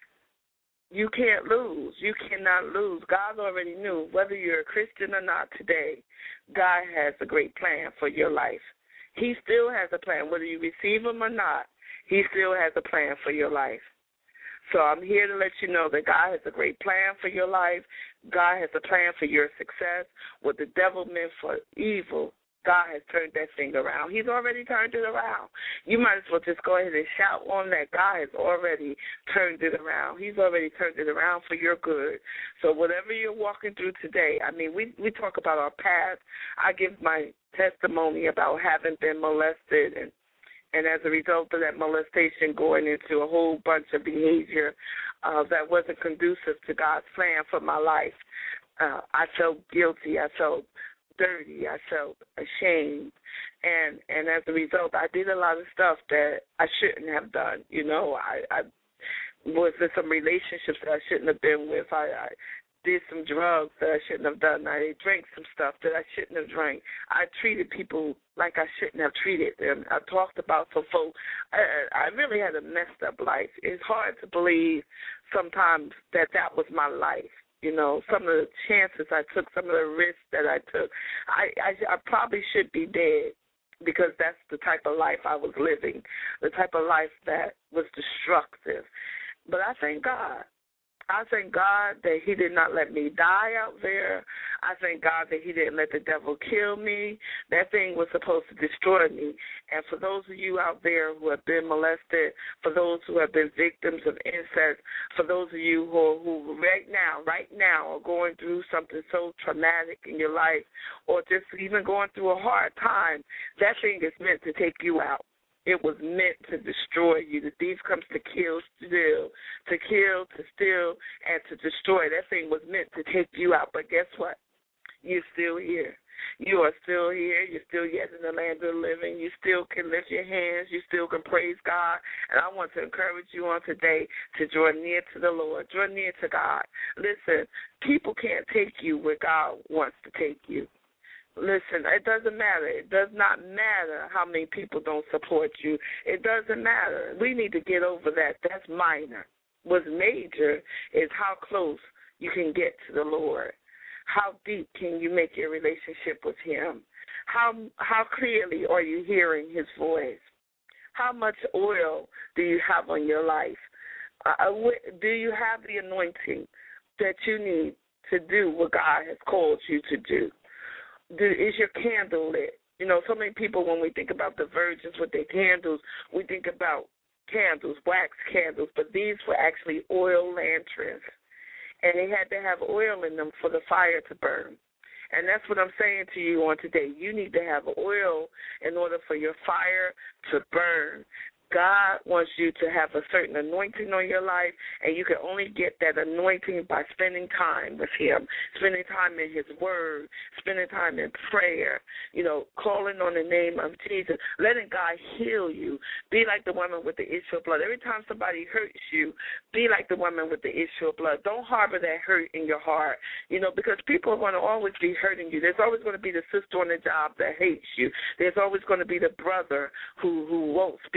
You can't lose. You cannot lose. God already knew whether you're a Christian or not today, God has a great plan for your life. He still has a plan. Whether you receive him or not, he still has a plan for your life. So I'm here to let you know that God has a great plan for your life. God has a plan for your success. What the devil meant for evil, God has turned that thing around. He's already turned it around. You might as well just go ahead and shout on that. God has already turned it around. He's already turned it around for your good. So whatever you're walking through today, we talk about our past. I give my testimony about having been molested and as a result of that molestation going into a whole bunch of behavior that wasn't conducive to God's plan for my life. I felt guilty. I felt dirty. I felt ashamed, and as a result, I did a lot of stuff that I shouldn't have done. I was in some relationships that I shouldn't have been with. I did some drugs that I shouldn't have done. I drank some stuff that I shouldn't have drank. I treated people like I shouldn't have treated them. I talked about some folks. I really had a messed up life. It's hard to believe sometimes that was my life. Some of the chances I took, some of the risks that I took. I probably should be dead because that's the type of life I was living, the type of life that was destructive. But I thank God. I thank God that he did not let me die out there. I thank God that he didn't let the devil kill me. That thing was supposed to destroy me. And for those of you out there who have been molested, for those who have been victims of incest, for those of you who right now are going through something so traumatic in your life or just even going through a hard time, that thing is meant to take you out. It was meant to destroy you. The thief comes to kill, to steal, and to destroy. That thing was meant to take you out. But guess what? You're still here. You are still here. You're still yet in the land of the living. You still can lift your hands. You still can praise God. And I want to encourage you on today to draw near to the Lord. Draw near to God. Listen, people can't take you where God wants to take you. Listen, it doesn't matter. It does not matter how many people don't support you. It doesn't matter. We need to get over that. That's minor. What's major is how close you can get to the Lord. How deep can you make your relationship with him? How clearly are you hearing his voice? How much oil do you have on your life? Do you have the anointing that you need to do what God has called you to do? Is your candle lit? So many people, when we think about the virgins with their candles, we think about candles, wax candles, but these were actually oil lanterns. And they had to have oil in them for the fire to burn. And that's what I'm saying to you on today. You need to have oil in order for your fire to burn. God wants you to have a certain anointing on your life, and you can only get that anointing by spending time with him, spending time in his word, spending time in prayer, calling on the name of Jesus, letting God heal you. Be like the woman with the issue of blood. Every time somebody hurts you, be like the woman with the issue of blood. Don't harbor that hurt in your heart, because people are going to always be hurting you. There's always going to be the sister on the job that hates you. There's always going to be the brother who won't speak to you.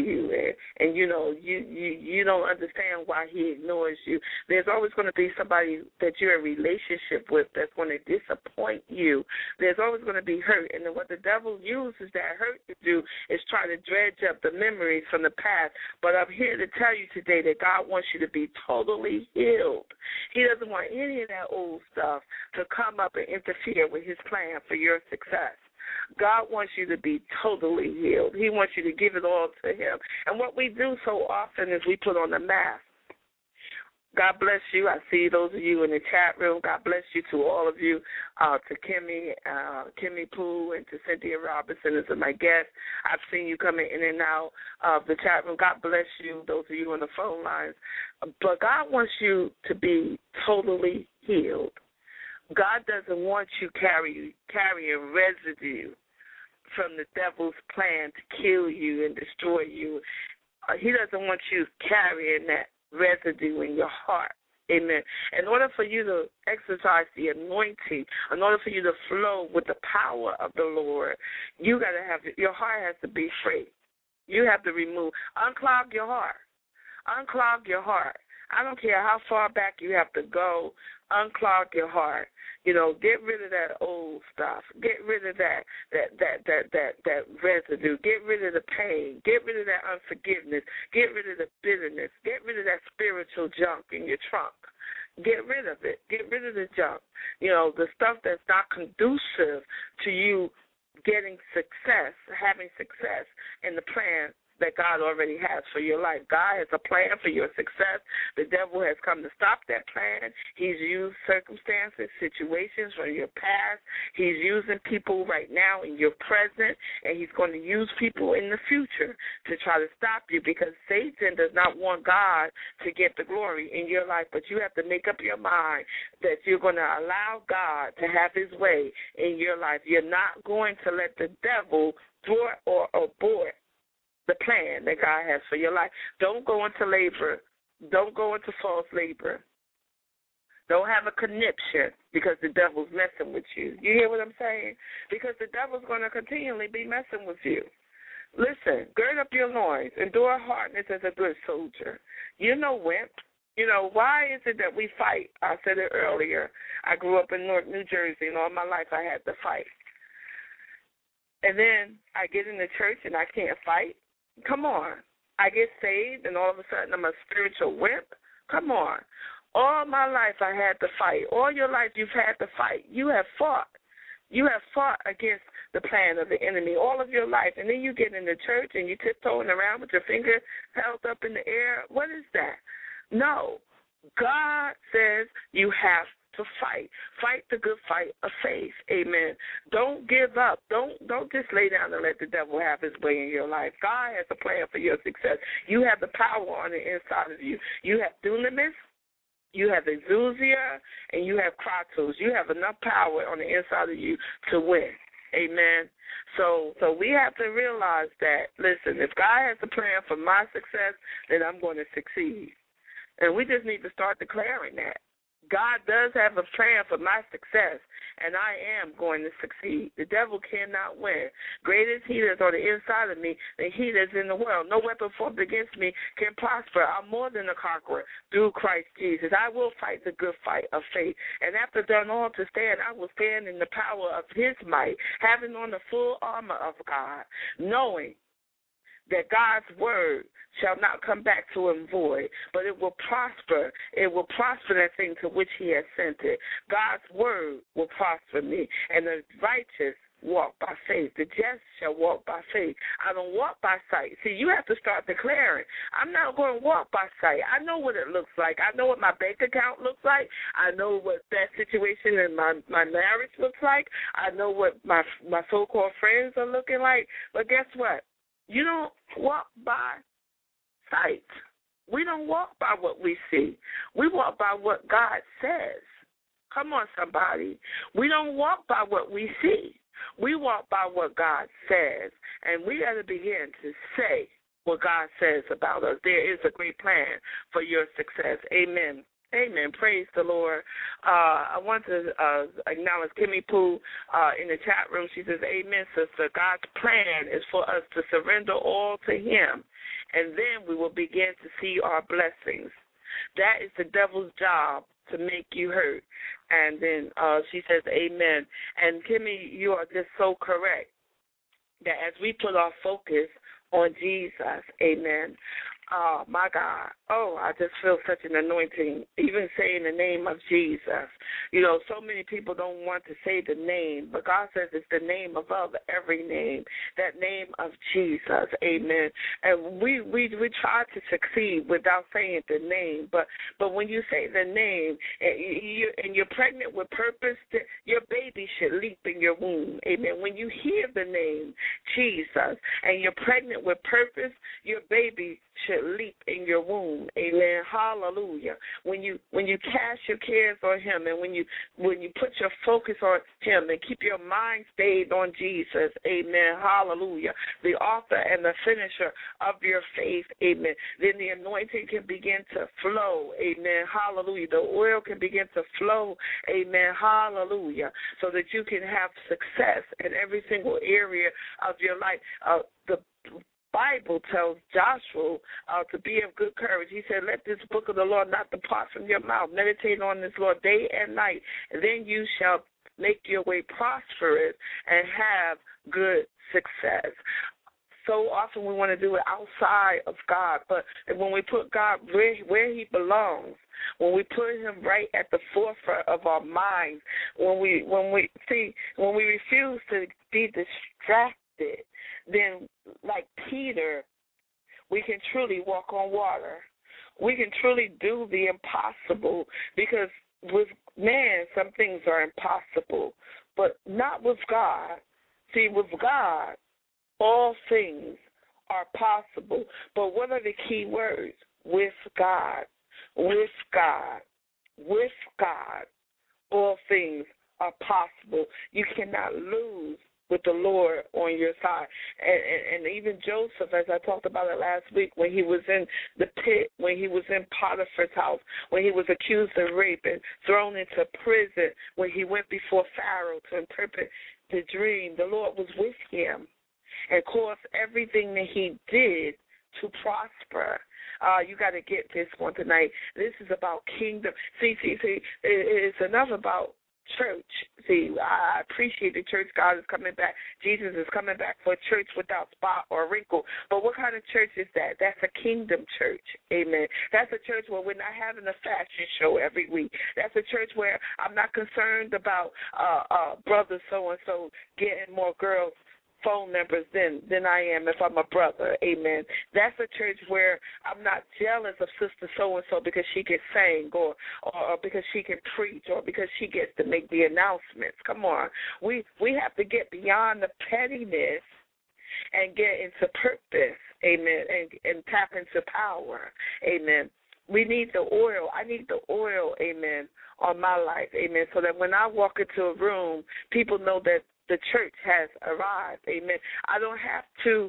you, and you know you don't understand why he ignores you. There's always going to be somebody that you're in relationship with that's going to disappoint you. There's always going to be hurt, and then what the devil uses that hurt to do is try to dredge up the memories from the past. But I'm here to tell you today that God wants you to be totally healed. He doesn't want any of that old stuff to come up and interfere with his plan for your success. God wants you to be totally healed. He wants you to give it all to him. And what we do so often is we put on a mask. God bless you. I see those of you in the chat room. God bless you to all of you, to Kimmy Pooh, and to Cynthia Robinson as my guest. I've seen you coming in and out of the chat room. God bless you, those of you on the phone lines. But God wants you to be totally healed. God doesn't want you carrying residue from the devil's plan to kill you and destroy you. He doesn't want you carrying that residue in your heart. Amen. In order for you to exercise the anointing, in order for you to flow with the power of the Lord, you got to have, your heart has to be free. You have to unclog your heart. Unclog your heart. I don't care how far back you have to go, unclog your heart. You know, get rid of that old stuff. Get rid of that residue. Get rid of the pain. Get rid of that unforgiveness. Get rid of the bitterness. Get rid of that spiritual junk in your trunk. Get rid of it. Get rid of the junk. You know, the stuff that's not conducive to you getting success, having success in the plan that God already has for your life. God has a plan for your success. The devil has come to stop that plan. He's used circumstances, situations from your past. He's using people right now in your present, and he's going to use people in the future to try to stop you, because Satan does not want God to get the glory in your life. But you have to make up your mind that you're going to allow God to have his way in your life. You're not going to let the devil thwart or abort the plan that God has for your life. Don't go into labor. Don't go into false labor. Don't have a conniption because the devil's messing with you. You hear what I'm saying? Because the devil's going to continually be messing with you. Listen, gird up your loins. Endure hardness as a good soldier. You know, wimp. You know, why is it that we fight? I said it earlier. I grew up in Newark, New Jersey, and all my life I had to fight. And then I get in the church and I can't fight. Come on. I get saved, and all of a sudden I'm a spiritual wimp? Come on. All my life I had to fight. All your life you've had to fight. You have fought. You have fought against the plan of the enemy all of your life. And then you get in the church and you tiptoeing around with your finger held up in the air. What is that? No. God says you have to fight. Fight the good fight of faith. Amen. Don't give up. Don't just lay down and let the devil have his way in your life. God has a plan for your success. You have the power on the inside of you. You have dunamis, you have exousia, and you have kratos. You have enough power on the inside of you to win. Amen. So we have to realize that, listen, if God has a plan for my success, then I'm going to succeed. And we just need to start declaring that. God does have a plan for my success, and I am going to succeed. The devil cannot win. Greater is he that's on the inside of me than he that's in the world. No weapon formed against me can prosper. I'm more than a conqueror through Christ Jesus. I will fight the good fight of faith, and after done all to stand, I will stand in the power of his might, having on the full armor of God, knowing that God's word shall not come back to him void, but it will prosper. It will prosper that thing to which he has sent it. God's word will prosper me, and the righteous walk by faith. The just shall walk by faith. I don't walk by sight. See, you have to start declaring. I'm not going to walk by sight. I know what it looks like. I know what my bank account looks like. I know what that situation in my marriage looks like. I know what my so-called friends are looking like. But guess what? You don't walk by sight. We don't walk by what we see. We walk by what God says. Come on, somebody. We don't walk by what we see. We walk by what God says. And we got to begin to say what God says about us. There is a great plan for your success. Amen. Amen. Praise the Lord. I want to acknowledge Kimmy Pooh in the chat room. She says, amen, sister. God's plan is for us to surrender all to him and then we will begin to see our blessings. That is the devil's job, to make you hurt. And then she says, amen. And Kimmy, you are just so correct that as we put our focus on Jesus, amen. Oh, my God. Oh, I just feel such an anointing, even saying the name of Jesus. You know, so many people don't want to say the name, but God says it's the name above every name, that name of Jesus, amen. And we try to succeed without saying the name, but when you say the name and you're pregnant with purpose, your baby should leap in your womb, amen. When you hear the name Jesus and you're pregnant with purpose, your baby should leap in your womb. Amen. Hallelujah. When you cast your cares on him, and when you put your focus on him and keep your mind stayed on Jesus. Amen. Hallelujah. The author and the finisher of your faith. Amen. Then the anointing can begin to flow. Amen. Hallelujah. The oil can begin to flow. Amen. Hallelujah. So that you can have success in every single area of your life. The Bible tells Joshua to be of good courage. He said, let this book of the law not depart from your mouth. Meditate on this law day and night, and then you shall make your way prosperous and have good success. So often we want to do it outside of God, but when we put God where he belongs, when we put him right at the forefront of our minds, when we refuse to be distracted, then like Peter, we can truly walk on water. We can truly do the impossible, because with man some things are impossible, but not with God. See, with God, all things are possible. But what are the key words? With God. With God. With God, all things are possible. You cannot lose with the Lord on your side. And even Joseph, as I talked about it last week, when he was in the pit, when he was in Potiphar's house, when he was accused of rape and thrown into prison, when he went before Pharaoh to interpret the dream, the Lord was with him and caused everything that he did to prosper. You got to get this one tonight. This is about kingdom. See, it's enough about church. See, I appreciate the church. God is coming back. Jesus is coming back for a church without spot or wrinkle. But what kind of church is that? That's a kingdom church. Amen. That's a church where we're not having a fashion show every week. That's a church where I'm not concerned about brother so-and-so getting more girls' phone numbers than I am if I'm a brother. Amen. That's a church where I'm not jealous of sister so-and-so because she can sing or because she can preach or because she gets to make the announcements. Come on. We have to get beyond the pettiness and get into purpose. Amen. And tap into power. Amen. We need the oil. I need the oil, amen, on my life, amen, so that when I walk into a room, people know that the church has arrived, amen. I don't have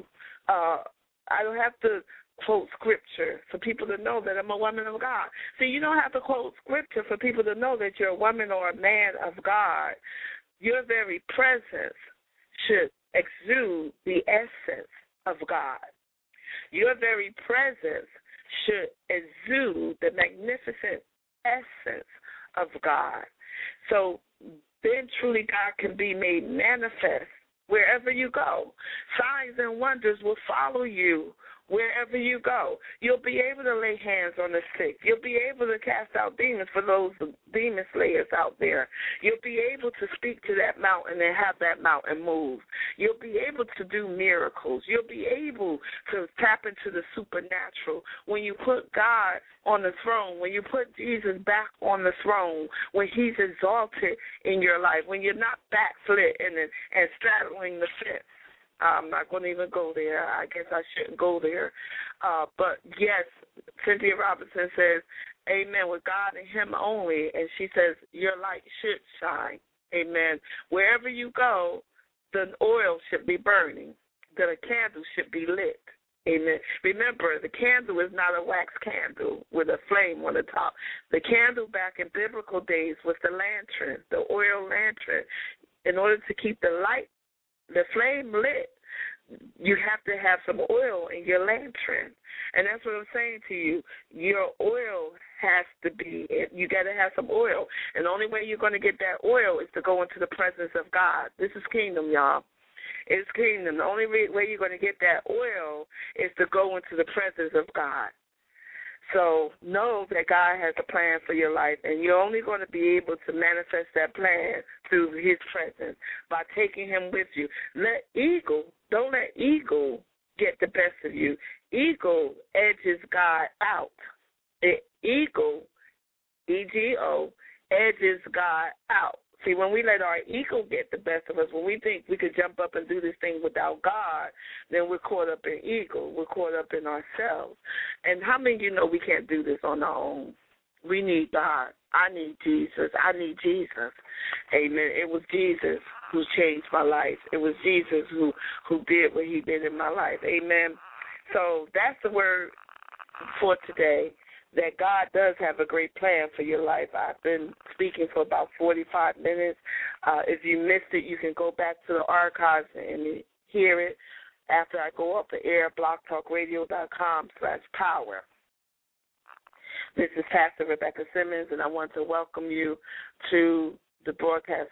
to quote scripture for people to know that I'm a woman of God. See, you don't have to quote scripture for people to know that you're a woman or a man of God. Your very presence should exude the essence of God. Your very presence should exude the magnificent essence of God. So then truly God can be made manifest wherever you go. Signs and wonders will follow you wherever you go. You'll be able to lay hands on the sick. You'll be able to cast out demons for those demon slayers out there. You'll be able to speak to that mountain and have that mountain move. You'll be able to do miracles. You'll be able to tap into the supernatural. When you put God on the throne, when you put Jesus back on the throne, when he's exalted in your life, when you're not backslid and straddling the fence. I'm not going to even go there. I guess I shouldn't go there. But, yes, Cynthia Robinson says, amen, with God and him only. And she says, your light should shine. Amen. Wherever you go, the oil should be burning. The candle should be lit. Amen. Remember, the candle is not a wax candle with a flame on the top. The candle back in biblical days was the lantern, the oil lantern. In order to keep the flame lit, you have to have some oil in your lantern. And that's what I'm saying to you. Your oil has to be, you got to have some oil. And the only way you're going to get that oil is to go into the presence of God. This is kingdom, y'all. It's kingdom. The only way you're going to get that oil is to go into the presence of God. So know that God has a plan for your life, and you're only going to be able to manifest that plan through his presence by taking him with you. Don't let ego get the best of you. Ego edges God out. Ego, E-G-O, edges God out. See, when we let our ego get the best of us, when we think we could jump up and do this thing without God, then we're caught up in ego. We're caught up in ourselves. And how many of you know we can't do this on our own? We need God. I need Jesus. I need Jesus. Amen. It was Jesus who changed my life. It was Jesus who did what he did in my life. Amen. So that's the word for today, that God does have a great plan for your life. I've been speaking for about 45 minutes. If you missed it, you can go back to the archives and hear it after I go up the air, blogtalkradio.com/power. This is Pastor Rebecca Simmons, and I want to welcome you to the broadcast,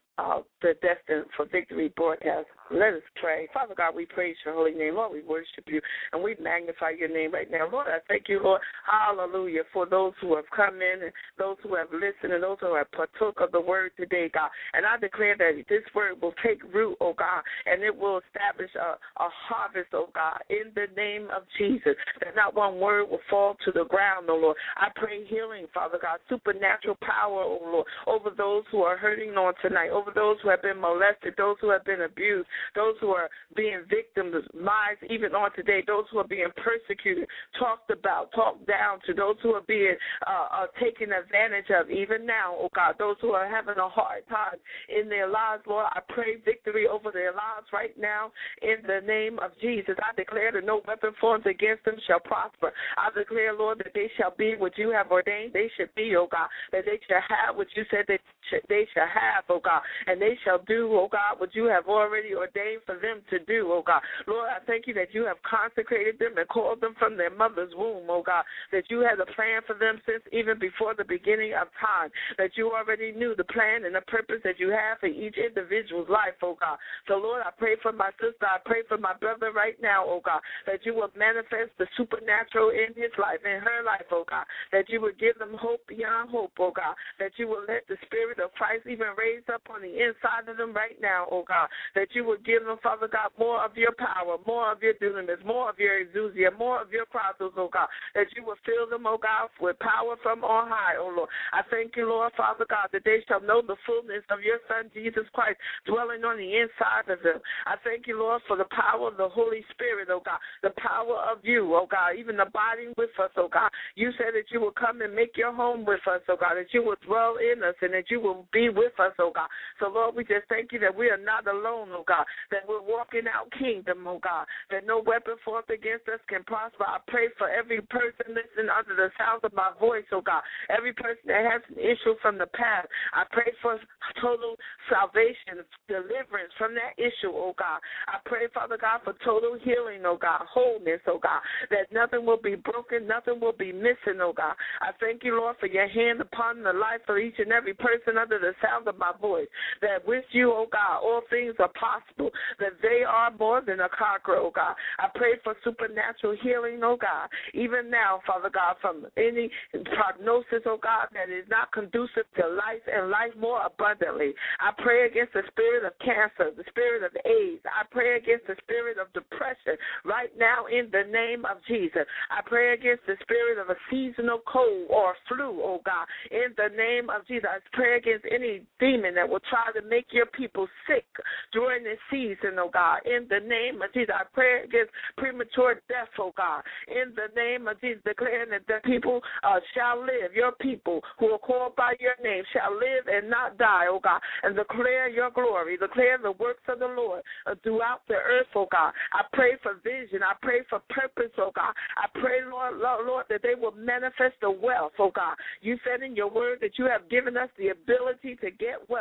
the Destined for Victory broadcast. Let us pray. Father God, we praise your holy name. Lord, we worship you, and we magnify your name right now. Lord, I thank you, Lord, hallelujah, for those who have come in and those who have listened and those who have partook of the word today, God. And I declare that this word will take root, oh God, and it will establish a harvest, oh God, in the name of Jesus, that not one word will fall to the ground, oh Lord. I pray healing, Father God, supernatural power, oh Lord, over those who are hurting on tonight, over those who have been molested, those who have been abused, those who are being victims of lies even on today, those who are being persecuted, talked about, talked down to, those who are being taken advantage of even now, oh God, those who are having a hard time in their lives, Lord, I pray victory over their lives right now in the name of Jesus. I declare that no weapon formed against them shall prosper. I declare, Lord, that they shall be what you have ordained they should be, oh God, that they shall have what you said they shall have, oh God, and they shall do, oh God, what you have already ordained for them to do, oh God. Lord, I thank you that you have consecrated them and called them from their mother's womb, oh God, that you had a plan for them since even before the beginning of time, that you already knew the plan and the purpose that you have for each individual's life, oh God. So, Lord, I pray for my sister, I pray for my brother right now, oh God, that you will manifest the supernatural in his life, in her life, oh God, that you would give them hope beyond hope, oh God, that you will let the Spirit of Christ even raise up on the inside of them right now, oh God, that you would give them, Father God, more of your power, more of your dunamis, more of your exousia, more of your kratos, oh God, that you will fill them, oh God, with power from on high, oh Lord. I thank you, Lord, Father God, that they shall know the fullness of your Son, Jesus Christ, dwelling on the inside of them. I thank you, Lord, for the power of the Holy Spirit, oh God, the power of you, oh God, even abiding with us, oh God. You said that you will come and make your home with us, oh God, that you will dwell in us and that you will be with us, oh God. So, Lord, we just thank you that we are not alone, oh God, that we're walking out kingdom, oh God, that no weapon formed against us can prosper. I pray for every person listening under the sound of my voice, oh God, every person that has an issue from the past. I pray for total salvation, deliverance from that issue, oh God. I pray, Father God, for total healing, oh God, wholeness, oh God, that nothing will be broken, nothing will be missing, oh God. I thank you, Lord, for your hand upon the life of each and every person under the sound of my voice, that with you, oh God, all things are possible, that they are more than a conqueror, oh God. I pray for supernatural healing, oh God, even now, Father God, from any prognosis, oh God, that is not conducive to life and life more abundantly. I pray against the spirit of cancer, the spirit of AIDS. I pray against the spirit of depression right now in the name of Jesus. I pray against the spirit of a seasonal cold or flu, oh God, in the name of Jesus. I pray against any demon that will try to make your people sick during this season, oh God, in the name of Jesus. I pray against premature death, oh God, in the name of Jesus, declaring that the people shall live. Your people who are called by your name shall live and not die, oh God, and declare your glory, declare the works of the Lord throughout the earth, oh God. I pray for vision. I pray for purpose, oh God. I pray, Lord, that they will manifest the wealth, oh God. You said in your word that you have given us the ability to get wealth, oh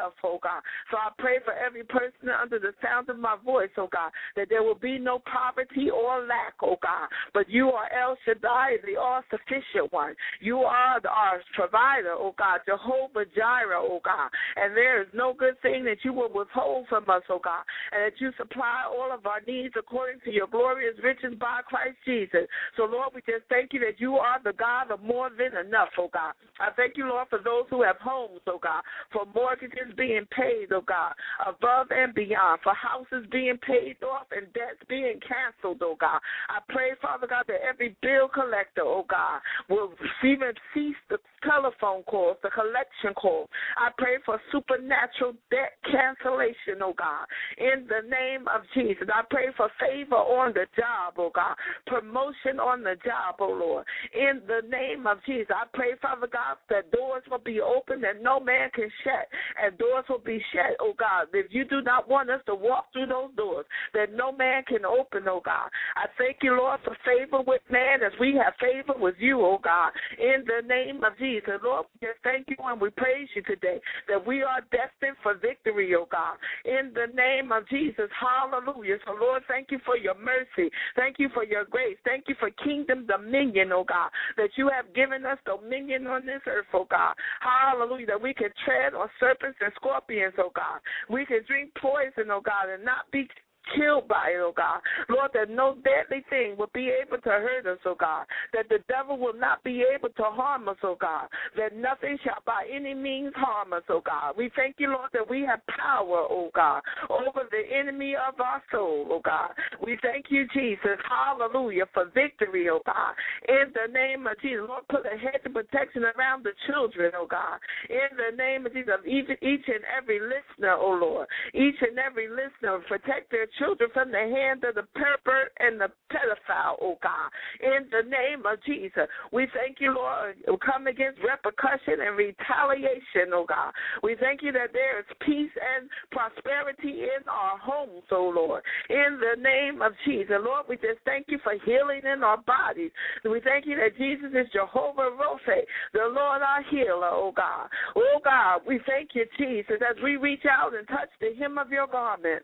God. So I pray for every person under the sound of my voice, oh God, that there will be no poverty or lack, oh God. But you are El Shaddai, the all-sufficient one. You are our provider, oh God, Jehovah Jireh, oh God. And there is no good thing that you will withhold from us, oh God, and that you supply all of our needs according to your glorious riches by Christ Jesus. So, Lord, we just thank you that you are the God of more than enough, oh God. I thank you, Lord, for those who have homes, oh God, for mortgages being paid, oh God, above and beyond, for houses being paid off and debts being canceled, oh God. I pray, Father God, that every bill collector, oh God, will even cease the telephone calls, the collection calls. I pray for supernatural debt cancellation, oh God, in the name of Jesus. I pray for favor on the job, oh God, promotion on the job, oh Lord, in the name of Jesus. I pray, Father God, that doors will be open that no man can shut, and doors will be shut, oh God, if you do not want us to walk through those doors that no man can open, oh God. I thank you, Lord, for favor with man as we have favor with you, oh God, in the name of Jesus. Lord, we just thank you and we praise you today that we are destined for victory, oh God, in the name of Jesus. Hallelujah. So, Lord, thank you for your mercy. Thank you for your grace. Thank you for kingdom dominion, oh God, that you have given us dominion on this earth, oh God. Hallelujah. That we can tread on serpents and scorpions, oh God. We can drink poison, oh God, and not be killed by it, oh God. Lord, that no deadly thing will be able to hurt us, oh God. That the devil will not be able to harm us, oh God. That nothing shall by any means harm us, oh God. We thank you, Lord, that we have power, oh God, over the enemy of our soul, oh God. We thank you, Jesus, hallelujah, for victory, oh God. In the name of Jesus, Lord, put a hedge of protection around the children, oh God. In the name of Jesus, each and every listener, oh Lord. Each and every listener, protect their children from the hand of the pervert and the pedophile, oh God. In the name of Jesus, we thank you, Lord. We come against repercussion and retaliation, oh God. We thank you that there is peace and prosperity in our homes, oh Lord. In the name of Jesus, Lord, we just thank you for healing in our bodies. We thank you that Jesus is Jehovah Rophe, the Lord our healer, oh God. Oh God, we thank you, Jesus, as we reach out and touch the hem of your garment.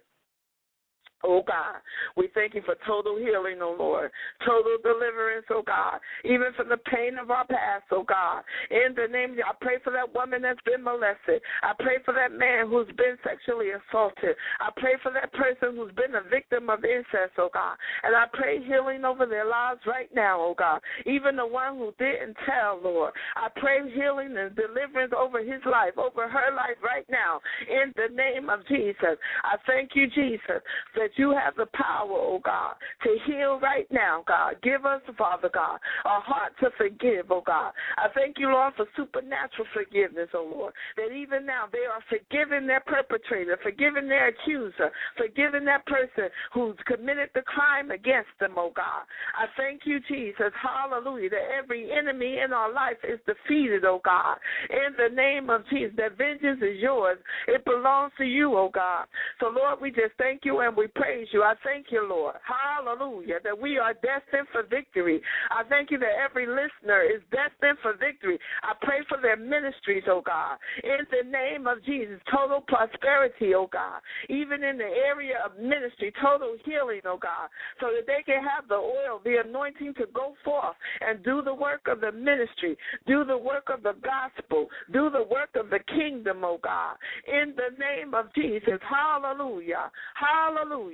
Oh, God, we thank you for total healing, oh, Lord, total deliverance, oh, God, even from the pain of our past, oh, God. In the name of Jesus, I pray for that woman that's been molested. I pray for that man who's been sexually assaulted. I pray for that person who's been a victim of incest, oh, God. And I pray healing over their lives right now, oh, God, even the one who didn't tell, Lord. I pray healing and deliverance over his life, over her life right now, in the name of Jesus. I thank you, Jesus, that you have the power, oh God, to heal right now, God. Give us, Father God, a heart to forgive, oh God. I thank you, Lord, for supernatural forgiveness, oh Lord, that even now they are forgiving their perpetrator, forgiving their accuser, forgiving that person who's committed the crime against them, oh God. I thank you, Jesus, hallelujah, that every enemy in our life is defeated, oh God. In the name of Jesus, that vengeance is yours. It belongs to you, oh God. So, Lord, we just thank you and we praise you. I thank you, Lord. Hallelujah, that we are destined for victory. I thank you that every listener is destined for victory. I pray for their ministries, oh God. In the name of Jesus, total prosperity, oh God. Even in the area of ministry, total healing, oh God, so that they can have the oil, the anointing to go forth and do the work of the ministry, do the work of the gospel, do the work of the kingdom, oh God. In the name of Jesus, hallelujah, hallelujah.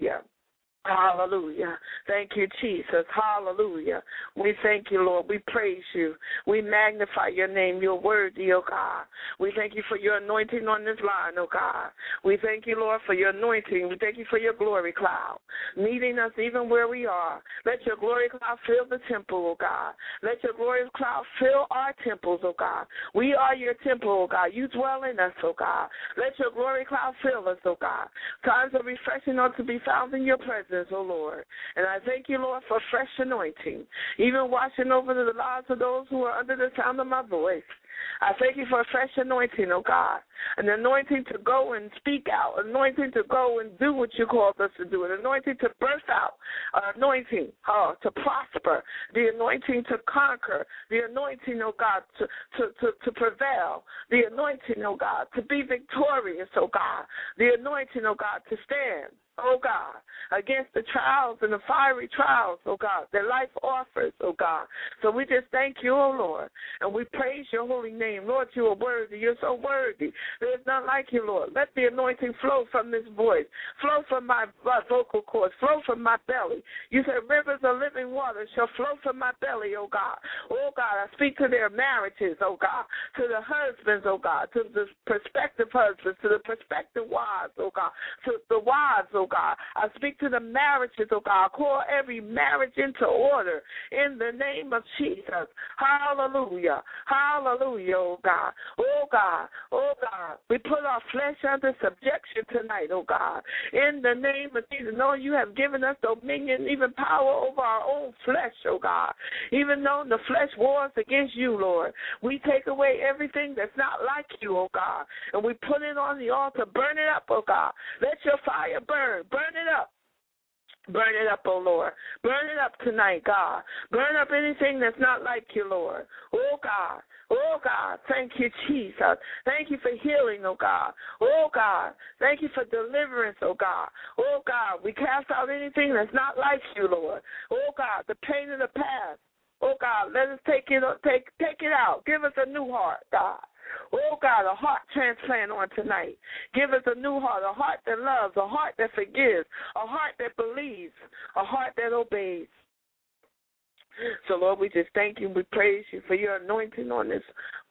Hallelujah. Thank you, Jesus. Hallelujah. We thank you, Lord. We praise you. We magnify your name. You're worthy, oh God. We thank you for your anointing on this line, oh God. We thank you, Lord, for your anointing. We thank you for your glory cloud, meeting us even where we are. Let your glory cloud fill the temple, oh God. Let your glory cloud fill our temples, oh God. We are your temple, oh God. You dwell in us, oh God. Let your glory cloud fill us, oh God. Times of refreshing are to be found in your presence, oh Lord. And I thank you, Lord, for fresh anointing, even watching over the lives of those who are under the sound of my voice. I thank you for a fresh anointing, oh God, an anointing to go and speak out, anointing to go and do what you called us to do, an anointing to burst out, an anointing to prosper, the anointing to conquer, the anointing, oh God, to prevail, the anointing, oh God, to be victorious, oh God, the anointing, oh God, to stand, oh God, against the trials and the fiery trials, oh God, that life offers, oh God. So we just thank you, oh Lord, and we praise your holy name. Lord, you are worthy. You're so worthy. There's none like you, Lord. Let the anointing flow from this voice, flow from my vocal cords, flow from my belly. You said rivers of living water shall flow from my belly, oh God. Oh God, I speak to their marriages, oh God, to the husbands, oh God, to the prospective husbands, to the prospective wives, oh God, to the wives, oh God. I speak to the marriages, oh God. Call every marriage into order in the name of Jesus. Hallelujah. Hallelujah, oh God. Oh God. Oh God. We put our flesh under subjection tonight, oh God. In the name of Jesus. Knowing you have given us dominion, even power over our own flesh, oh God. Even though the flesh wars against you, Lord. We take away everything that's not like you, oh God. And we put it on the altar. Burn it up, oh God. Let your fire burn. Burn it up. Burn it up, oh Lord. Burn it up tonight, God. Burn up anything that's not like you, Lord. Oh, God. Oh, God. Thank you, Jesus. Thank you for healing, oh, God. Oh, God. Thank you for deliverance, oh, God. Oh, God. We cast out anything that's not like you, Lord. Oh, God. The pain of the past. Oh, God. Let us take it out. Give us a new heart, God. Oh, God, a heart transplant on tonight. Give us a new heart, a heart that loves, a heart that forgives, a heart that believes, a heart that obeys. So, Lord, we just thank you and we praise you for your anointing on this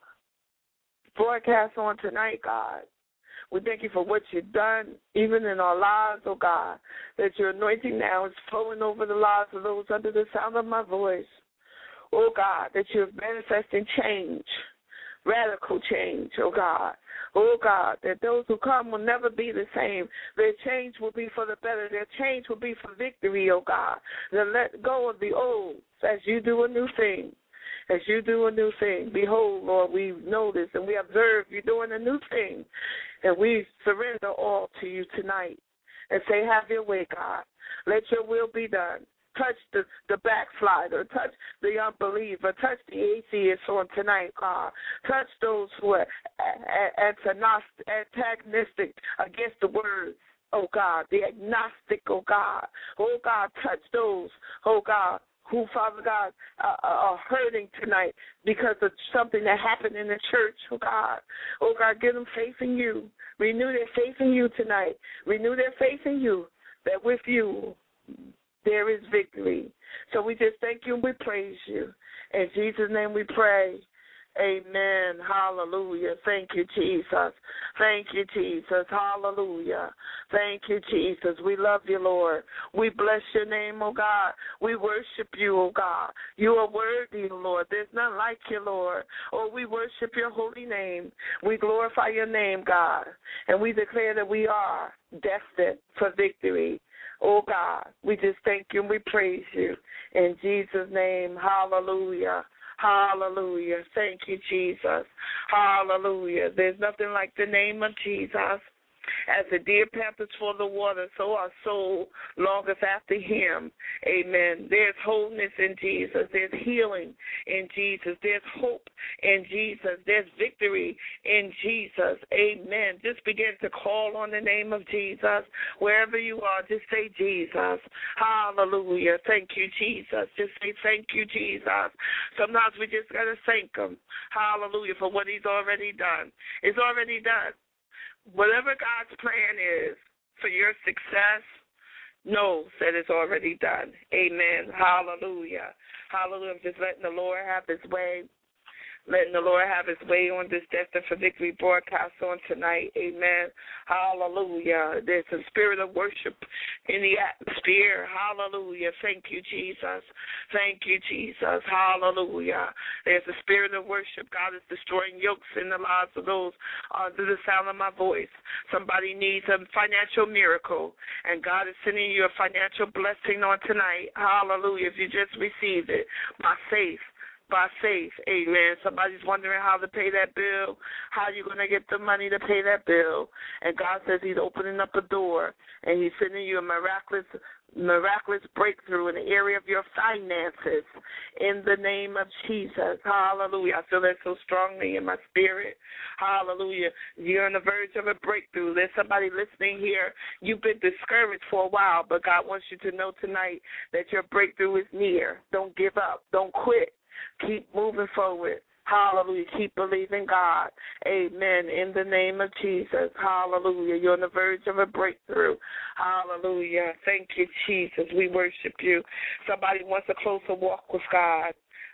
broadcast on tonight, God. We thank you for what you've done, even in our lives, oh, God, that your anointing now is flowing over the lives of those under the sound of my voice. Oh, God, that you're manifesting change. Radical change, oh God. Oh God, that those who come will never be the same. Their change will be for the better. Their change will be for victory, oh God. Then let go of the old as you do a new thing. As you do a new thing. Behold, Lord, we notice and we observe you doing a new thing. And we surrender all to you tonight and say, have your way, God. Let your will be done. Touch the backslider, touch the unbeliever, touch the atheist on tonight, God. Touch those who are antagonistic against the words, oh God, the agnostic, oh God. Oh God, touch those, oh God, who, Father God, are hurting tonight because of something that happened in the church, oh God. Oh God, give them faith in you. Renew their faith in you tonight. Renew their faith in you, that with you, there is victory. So we just thank you and we praise you. In Jesus' name we pray. Amen. Hallelujah. Thank you, Jesus. Thank you, Jesus. Hallelujah. Thank you, Jesus. We love you, Lord. We bless your name, oh God. We worship you, oh God. You are worthy, oh Lord. There's none like you, Lord. Oh, we worship your holy name. We glorify your name, God. And we declare that we are destined for victory. Oh, God, we just thank you and we praise you. In Jesus' name, hallelujah. Hallelujah. Thank you, Jesus. Hallelujah. There's nothing like the name of Jesus. As the deer panteth for the water, so our soul longeth after him. Amen. There's wholeness in Jesus. There's healing in Jesus. There's hope in Jesus. There's victory in Jesus. Amen. Just begin to call on the name of Jesus. Wherever you are, just say Jesus. Hallelujah. Thank you, Jesus. Just say thank you, Jesus. Sometimes we just got to thank him. Hallelujah, for what he's already done. It's already done. Whatever God's plan is for your success, know that it's already done. Amen. Hallelujah. Hallelujah. I'm just letting the Lord have his way. Letting the Lord have his way on this Destined for Victory broadcast on tonight. Amen. Hallelujah. There's a spirit of worship in the atmosphere. Hallelujah. Thank you, Jesus. Thank you, Jesus. Hallelujah. There's a spirit of worship. God is destroying yokes in the lives of those under the sound of my voice. Somebody needs a financial miracle, and God is sending you a financial blessing on tonight. Hallelujah. If you just receive it by faith. by faith. Amen. Somebody's wondering how to pay that bill, how you're going to get the money to pay that bill. And God says he's opening up a door, and he's sending you a miraculous breakthrough in the area of your finances in the name of Jesus. Hallelujah. I feel that so strongly in my spirit. Hallelujah. You're on the verge of a breakthrough. There's somebody listening here. You've been discouraged for a while, but God wants you to know tonight that your breakthrough is near. Don't give up. Don't quit. Keep moving forward. Hallelujah. Keep believing God. Amen. In the name of Jesus. Hallelujah. You're on the verge of a breakthrough. Hallelujah. Thank you, Jesus. We worship you. Somebody wants a closer walk with God.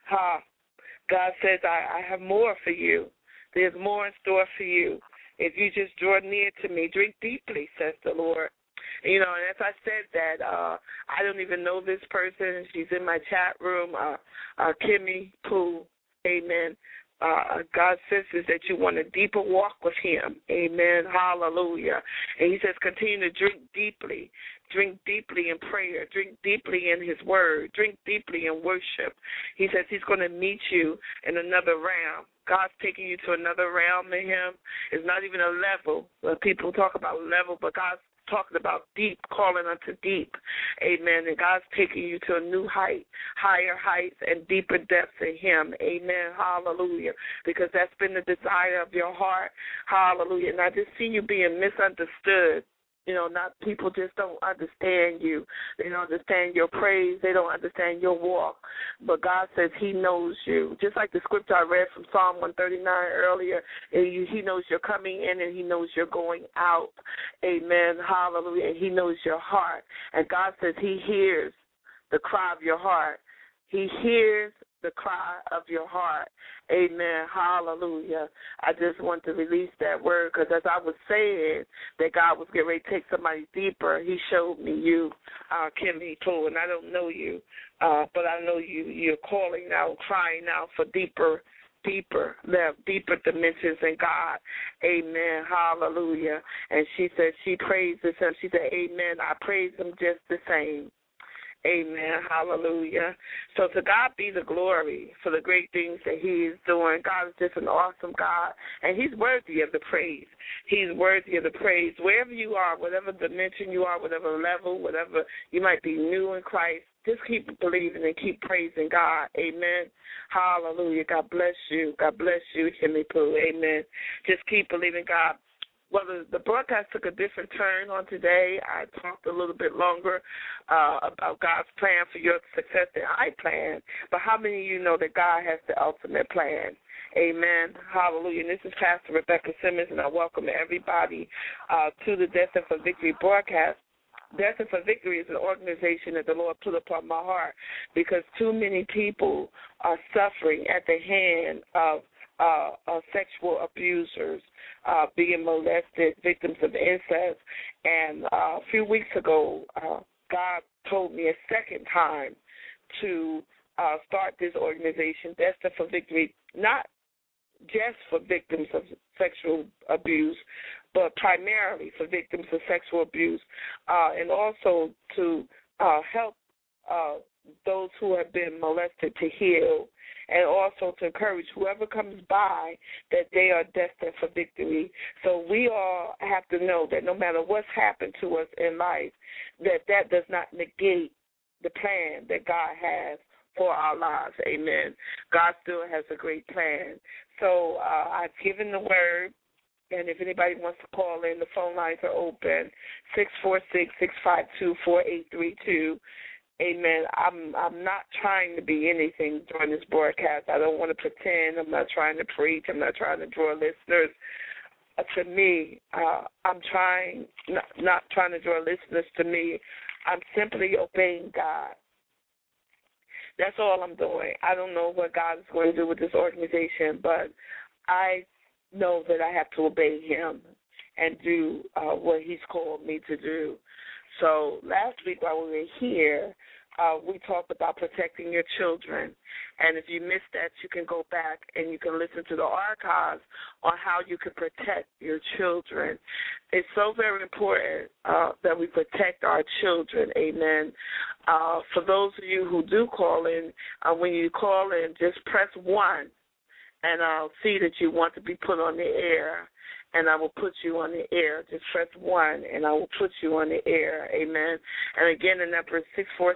God says, I have more for you. There's more in store for you. If you just draw near to me, drink deeply, says the Lord. You know, and as I said that, I don't even know this person. She's in my chat room, Kimmy Pooh. Amen. God says is that you want a deeper walk with him. Amen. Hallelujah. And he says continue to drink deeply. Drink deeply in prayer. Drink deeply in his word. Drink deeply in worship. He says he's going to meet you in another realm. God's taking you to another realm in him. It's not even a level. People talk about level, but God's talking about deep, calling unto deep. Amen. And God's taking you to a new height, higher heights and deeper depths in him. Amen. Hallelujah. Because that's been the desire of your heart. Hallelujah. And I just see you being misunderstood. You know, not people just don't understand you. They don't understand your praise. They don't understand your walk. But God says he knows you. Just like the scripture I read from Psalm 139 earlier, he knows you're coming in and he knows you're going out. Amen. Hallelujah. And he knows your heart. And God says he hears the cry of your heart. He hears the cry of your heart. Amen. Hallelujah. I just want to release that word because as I was saying that God was getting ready to take somebody deeper, he showed me you, Kimmy Pooh, and I don't know you, but I know you're calling out, crying out for deeper dimensions in God. Amen. Hallelujah. And she said she praises him. She said, amen. I praise him just the same. Amen. Hallelujah. So to God be the glory for the great things that he is doing. God is just an awesome God, and he's worthy of the praise. He's worthy of the praise. Wherever you are, whatever dimension you are, whatever level, whatever you might be new in Christ, just keep believing and keep praising God. Amen. Hallelujah. God bless you. God bless you, Kimmy Pooh. Amen. Just keep believing God. Well, the broadcast took a different turn on today. I talked a little bit longer about God's plan for your success than I planned. But how many of you know that God has the ultimate plan? Amen. Hallelujah. And this is Pastor Rebecca Simmons, and I welcome everybody to the Destined for Victory broadcast. Destined for Victory is an organization that the Lord put upon my heart because too many people are suffering at the hand of sexual abusers, being molested, victims of incest. And a few weeks ago, God told me a second time to start this organization, Destined for Victory, not just for victims of sexual abuse, but primarily for victims of sexual abuse, and also to help those who have been molested to heal, and also to encourage whoever comes by that they are destined for victory. So we all have to know that no matter what's happened to us in life, that does not negate the plan that God has for our lives. Amen. God still has a great plan. So I've given the word, and if anybody wants to call in, the phone lines are open, 646-652-4832. Amen. I'm not trying to be anything during this broadcast. I don't want to pretend. I'm not trying to preach. I'm not trying to draw listeners to me. I'm not trying to draw listeners to me. I'm simply obeying God. That's all I'm doing. I don't know what God is going to do with this organization, but I know that I have to obey him and do what he's called me to do. So last week while we were here, we talked about protecting your children. And if you missed that, you can go back and you can listen to the archives on how you can protect your children. It's so very important that we protect our children, amen. For those of you who do call in, when you call in, just press 1, and I'll see that you want to be put on the air, and I will put you on the air. Just press 1, and I will put you on the air. Amen. And again, the number is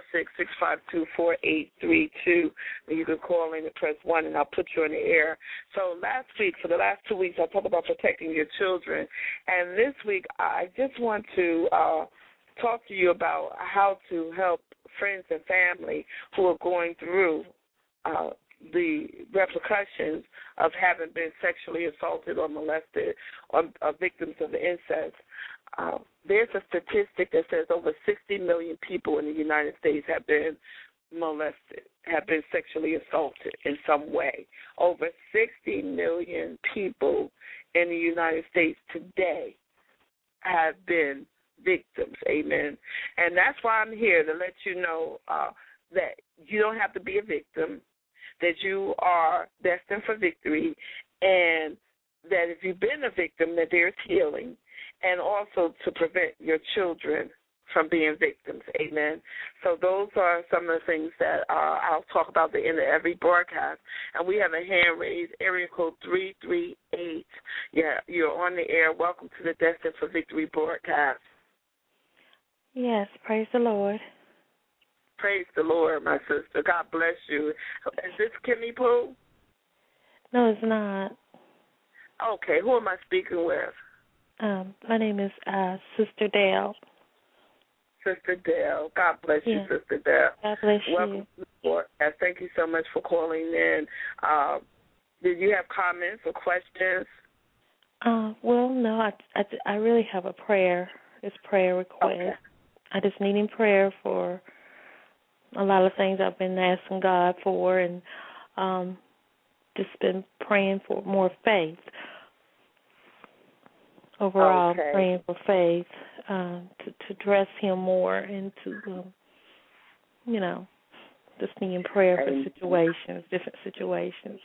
646-652-4832. You can call in and press 1, and I'll put you on the air. So last week, for the last 2 weeks, I talked about protecting your children. And this week, I just want to talk to you about how to help friends and family who are going through the repercussions of having been sexually assaulted or molested or victims of incest. There's a statistic that says over 60 million people in the United States have been molested, have been sexually assaulted in some way. Over 60 million people in the United States today have been victims. Amen. And that's why I'm here, to let you know that you don't have to be a victim, that you are destined for victory, and that if you've been a victim, that there's healing, and also to prevent your children from being victims. Amen. So those are some of the things that I'll talk about at the end of every broadcast. And we have a hand raised, area code 338. Yeah, you're on the air. Welcome to the Destined for Victory broadcast. Yes, praise the Lord. Praise the Lord, my sister. God bless you. Is this Kimmy Pooh? No, it's not. Okay, who am I speaking with? My name is Sister Dale. Sister Dale. God bless you, Yeah. Sister Dale. God bless Welcome you. to the broadcast. Thank you so much for calling in. Did you have comments or questions? Well, no, I really have a prayer. It's prayer request. Okay. I just need prayer for a lot of things I've been asking God for, and just been praying for more faith. Overall, Okay. praying for faith to dress Him more and to, just needing prayer for situations, different situations.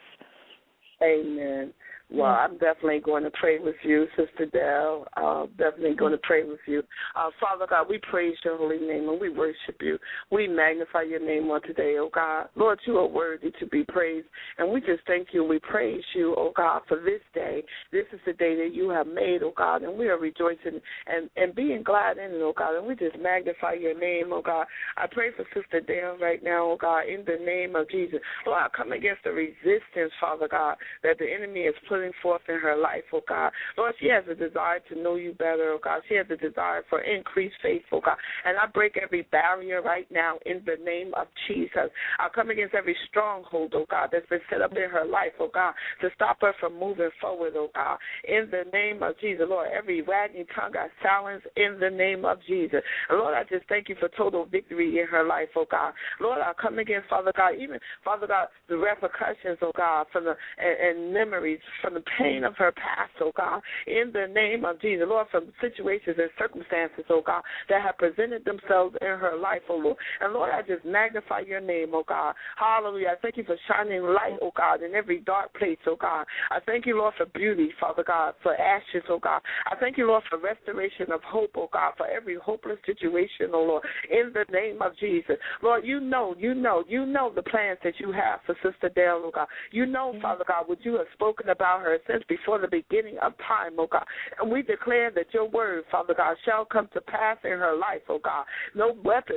Amen. Well, I'm definitely going to pray with you, Sister Dell. Definitely going to pray with you. Father God, we praise your holy name and we worship you. We magnify your name on today, oh God. Lord, you are worthy to be praised, and we just thank you and we praise you, oh God, for this day. This is the day that you have made, oh God, and we are rejoicing and being glad in it, oh God, and we just magnify your name, oh God. I pray for Sister Dell right now, oh God, in the name of Jesus. Lord, I come against the resistance, Father God, that the enemy is putting forth in her life, oh God. Lord, she has a desire to know you better, oh God. She has a desire for increased faith, oh God. And I break every barrier right now in the name of Jesus. I come against every stronghold, oh God, that's been set up in her life, oh God, to stop her from moving forward, oh God. In the name of Jesus, Lord, every wagging tongue got silenced in the name of Jesus. And Lord, I just thank you for total victory in her life, oh God. Lord, I come against, Father God, even, Father God, the repercussions, oh God, from the and memories from the pain of her past, oh God, in the name of Jesus. Lord, from situations and circumstances, oh God, that have presented themselves in her life, oh Lord. And Lord, I just magnify your name, oh God. Hallelujah. I thank you for shining light, oh God, in every dark place, oh God. I thank you, Lord, for beauty, Father God, for ashes, oh God. I thank you, Lord, for restoration of hope, oh God, for every hopeless situation, oh Lord, in the name of Jesus. Lord, you know the plans that you have for Sister Dale, oh God. You know, Father God, what you have spoken about her since before the beginning of time, oh God. And we declare that your word, Father God, shall come to pass in her life, oh God. No weapon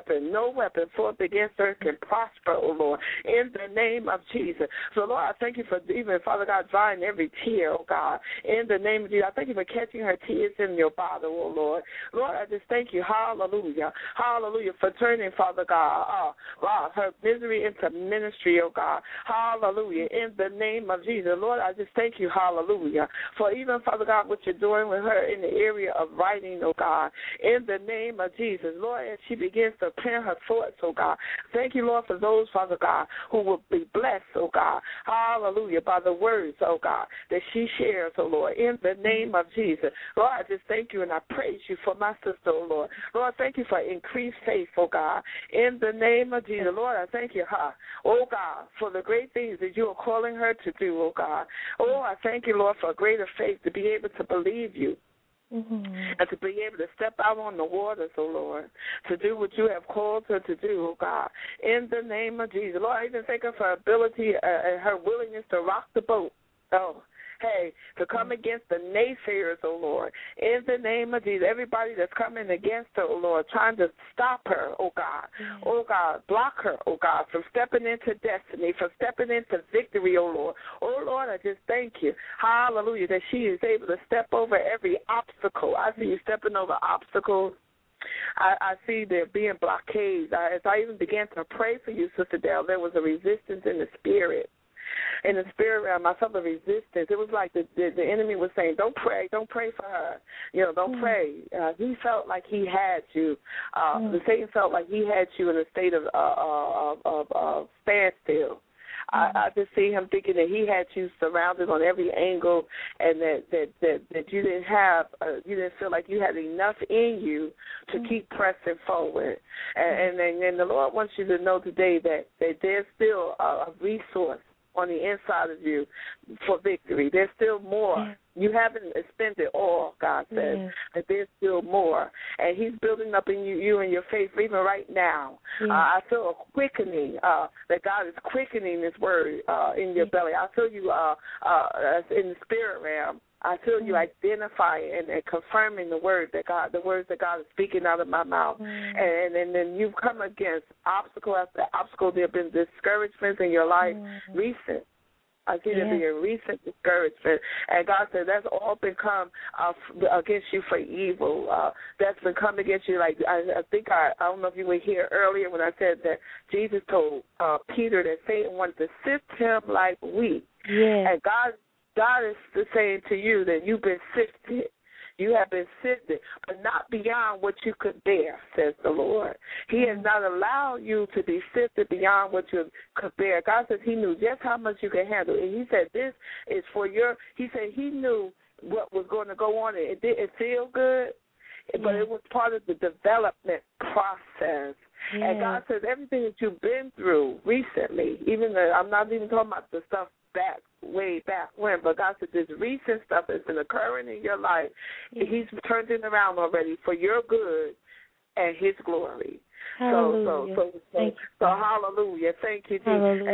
formed against her can prosper, oh Lord, in the name of Jesus. So, Lord, I thank you for even, Father God, drying every tear, oh God, in the name of Jesus. I thank you for catching her tears in your bottle, oh Lord. Lord, I just thank you, hallelujah, for turning, Father God, her misery into ministry, oh God, hallelujah, in the name of Jesus. Lord, I just thank you, hallelujah, for even, Father God, what you're doing with her in the area of writing, oh God, in the name of Jesus. Lord, as she begins to pen her thoughts, oh God, thank you, Lord, for those, Father God, who will be blessed, oh God, hallelujah, by the words, oh God, that she shares, oh Lord, in the name of Jesus. Lord, I just thank you and I praise you for my sister, oh Lord. Lord, thank you for increased faith, oh God, in the name of Jesus. Lord, I thank you, oh God, for the great things that you are calling her to do, oh God. Oh, I thank you, Lord, for greater faith to be able to believe you. and to be able to step out on the waters, oh Lord, to do what you have called her to do, oh God, in the name of Jesus. Lord, I even think of her ability and her willingness to rock the boat. Oh, hey, to come against the naysayers, oh Lord, in the name of Jesus. Everybody that's coming against her, oh Lord, trying to stop her, oh God, block her, oh God, from stepping into destiny, from stepping into victory, oh Lord. Oh Lord, I just thank you, hallelujah, that she is able to step over every obstacle. I see you stepping over obstacles. I see there being blockades. As I even began to pray for you, Sister Dell, there was a resistance in the spirit. In the spirit realm, I felt a resistance. It was like the enemy was saying, don't pray for her. Don't pray. He felt like he had you. The Satan felt like he had you in a state of standstill. I just see him thinking that he had you surrounded on every angle, and that you didn't have, you didn't feel like you had enough in you to keep pressing forward. And the Lord wants you to know today that there's still a resource on the inside of you for victory. There's still more. You haven't expended all, God says, but there's still more. And he's building up in you and your faith even right now. I feel a quickening, that God is quickening this word in your belly. I feel you in the spirit realm. I feel you identifying and confirming the words that God is speaking out of my mouth. And then you've come against obstacle after obstacle. There have been discouragements in your life, recent. I see there being recent discouragement. And God said that's all been come against you for evil. That's been come against you. Like I don't know if you were here earlier when I said that Jesus told Peter that Satan wanted to sift him like wheat. And God is saying to you that you've been sifted. You have been sifted, but not beyond what you could bear, says the Lord. He has not allowed you to be sifted beyond what you could bear. God says he knew just how much you could handle. And he said this is for he said he knew what was going to go on. It didn't feel good, but it was part of the development process. And God says everything that you've been through recently, I'm not even talking about the stuff way back when, but God said this recent stuff that's been occurring in your life, he's turned it around already for your good and his glory. Hallelujah. So hallelujah. Thank you, Jesus.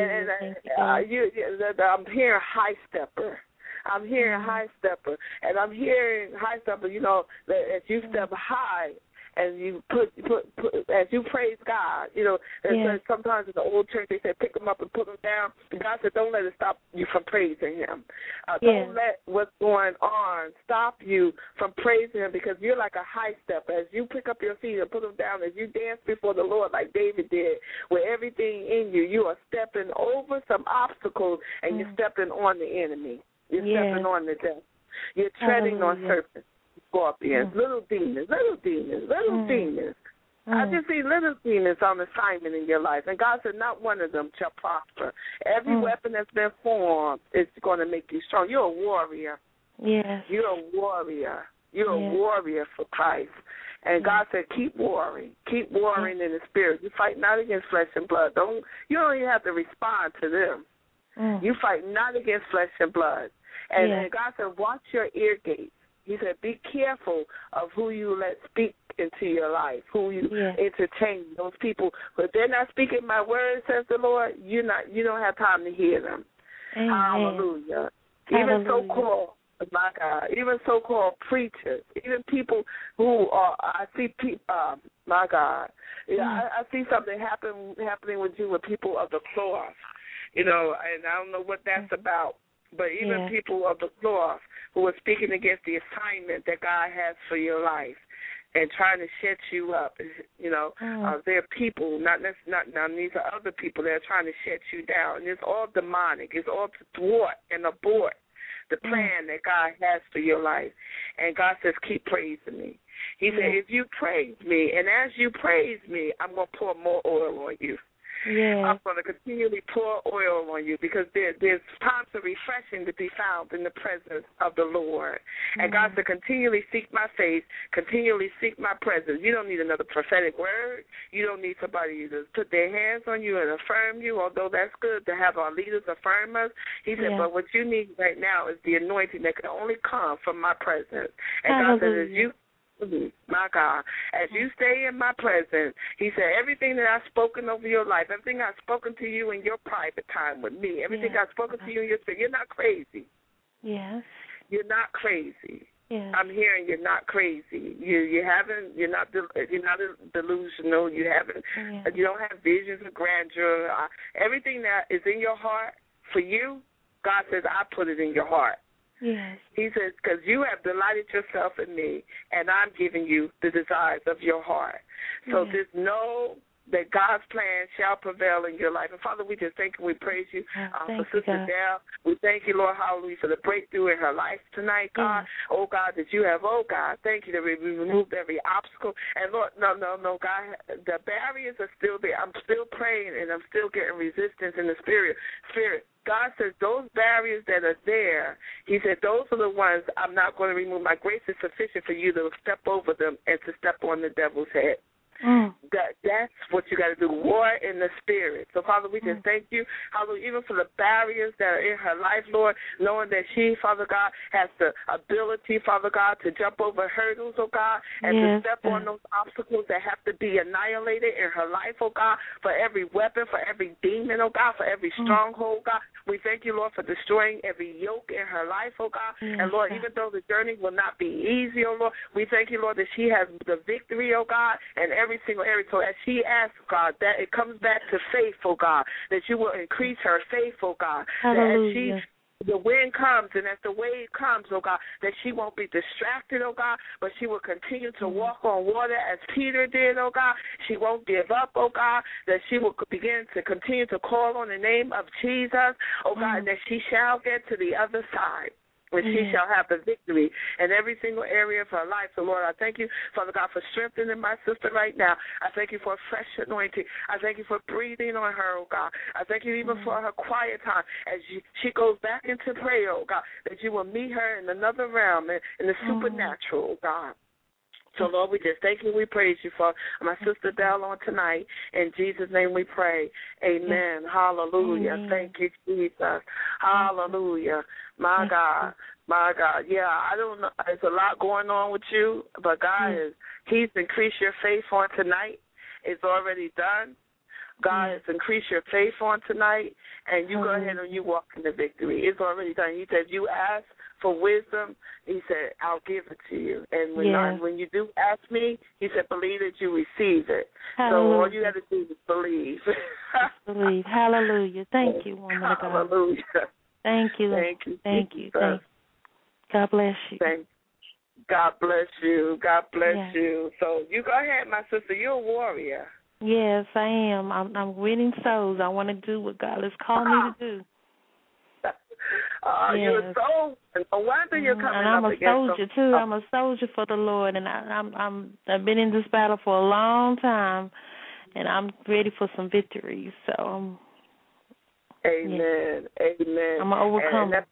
And I'm hearing high stepper. I'm hearing high stepper. And I'm hearing high stepper, that as you step high, and you put as you praise God, sometimes in the old church they said pick them up and put them down. God said don't let it stop you from praising Him. Don't let what's going on stop you from praising Him, because you're like a high stepper. As you pick up your feet and put them down, as you dance before the Lord like David did, with everything in you, you are stepping over some obstacles and you're stepping on the enemy. You're stepping on the devil. You're treading on serpents, scorpions, little demons. I just see little demons on assignment in your life. And God said not one of them shall prosper. Every weapon that's been formed is going to make you strong. You're a warrior. Yes. You're a warrior. You're a warrior for Christ. And God said keep warring. Keep warring in the spirit. You fight not against flesh and blood. You don't even have to respond to them. You fight not against flesh and blood. And God said watch your ear gates. He said, be careful of who you let speak into your life, who you entertain. Those people, but they're not speaking my word, says the Lord. You don't have time to hear them. Amen. Hallelujah. Even so-called, my God, even so-called preachers, even people who are, I see people, my God, I see something happening with you with people of the cloth, and I don't know what that's about. But even people of the cloth who are speaking against the assignment that God has for your life and trying to shut you up, they're people, not these are other people that are trying to shut you down. And it's all demonic. It's all to thwart and abort the plan that God has for your life. And God says, keep praising me. He said, if you praise me, and as you praise me, I'm going to pour more oil on you. Yes. I'm going to continually pour oil on you because there's times of refreshing to be found in the presence of the Lord. And God said, continually seek my face, continually seek my presence. You don't need another prophetic word. You don't need somebody to put their hands on you and affirm you, although that's good to have our leaders affirm us. He said, but what you need right now is the anointing that can only come from my presence. And God said, as you my God, as you stay in my presence, he said, everything that I've spoken over your life, everything I've spoken to you in your private time with me, everything I've spoken to you in your spirit, you're not crazy. Yes. You're not crazy. Yes. I'm hearing you're not crazy. You're not delusional. You don't have visions of grandeur. Everything that is in your heart for you, God says, I put it in your heart. Yes. He says, because you have delighted yourself in me, and I'm giving you the desires of your heart. So just know that God's plan shall prevail in your life. And, Father, we just thank you. We praise you for Sister Dell. We thank you, Lord, hallelujah, for the breakthrough in her life tonight, God. Oh, God, that you have, thank you that we removed every obstacle. And, Lord, no, God, the barriers are still there. I'm still praying, and I'm still getting resistance in the spirit. God says those barriers that are there, he said, those are the ones I'm not going to remove. My grace is sufficient for you to step over them and to step on the devil's head. That's what you got to do, war in the spirit. So, Father, we just thank you, hallelujah, even for the barriers that are in her life, Lord, knowing that she, Father God, has the ability, Father God, to jump over hurdles, oh God, and to step on those obstacles that have to be annihilated in her life, oh God, for every weapon, for every demon, oh God, for every stronghold, God. We thank you, Lord, for destroying every yoke in her life, oh God. And, Lord, even though the journey will not be easy, oh Lord, we thank you, Lord, that she has the victory, oh God, and every single area. So as she asks, God, that it comes back to faith, oh God, that you will increase her faith, oh God. That as the wind comes and as the wave comes, oh God, that she won't be distracted, oh God, but she will continue to walk on water as Peter did, oh God. She won't give up, oh God, that she will begin to continue to call on the name of Jesus, oh God, and that she shall get to the other side. And she shall have the victory in every single area of her life. So, Lord, I thank you, Father God, for strengthening my sister right now. I thank you for a fresh anointing. I thank you for breathing on her, oh God. I thank you even for her quiet time as she goes back into prayer, oh God, that you will meet her in another realm, in the supernatural, oh God. So, Lord, we just thank you. We praise you for my sister Dell on tonight. In Jesus' name we pray. Amen. Hallelujah. Thank you, Jesus. Hallelujah. My God. My God. Yeah, I don't know. There's a lot going on with you, but God He's increased your faith on tonight. It's already done. God has increased your faith on tonight, and you go ahead and you walk in the victory. It's already done. He said, you ask for wisdom, he said, I'll give it to you. And when you do ask me, he said, believe that you receive it. Hallelujah. So all you got to do is believe. Believe. Hallelujah. Thank you, woman of God. Hallelujah. Thank you. Thank you. Thank you. God bless you. God bless you. God bless you. So you go ahead, my sister. You're a warrior. Yes, I am. I'm winning souls. I want to do what God has called me to do. You're a soldier. No wonder you're coming and I'm up a soldier too. I'm a soldier for the Lord, and I've been in this battle for a long time, and I'm ready for some victories. So, Amen. Amen. I'm an overcomer.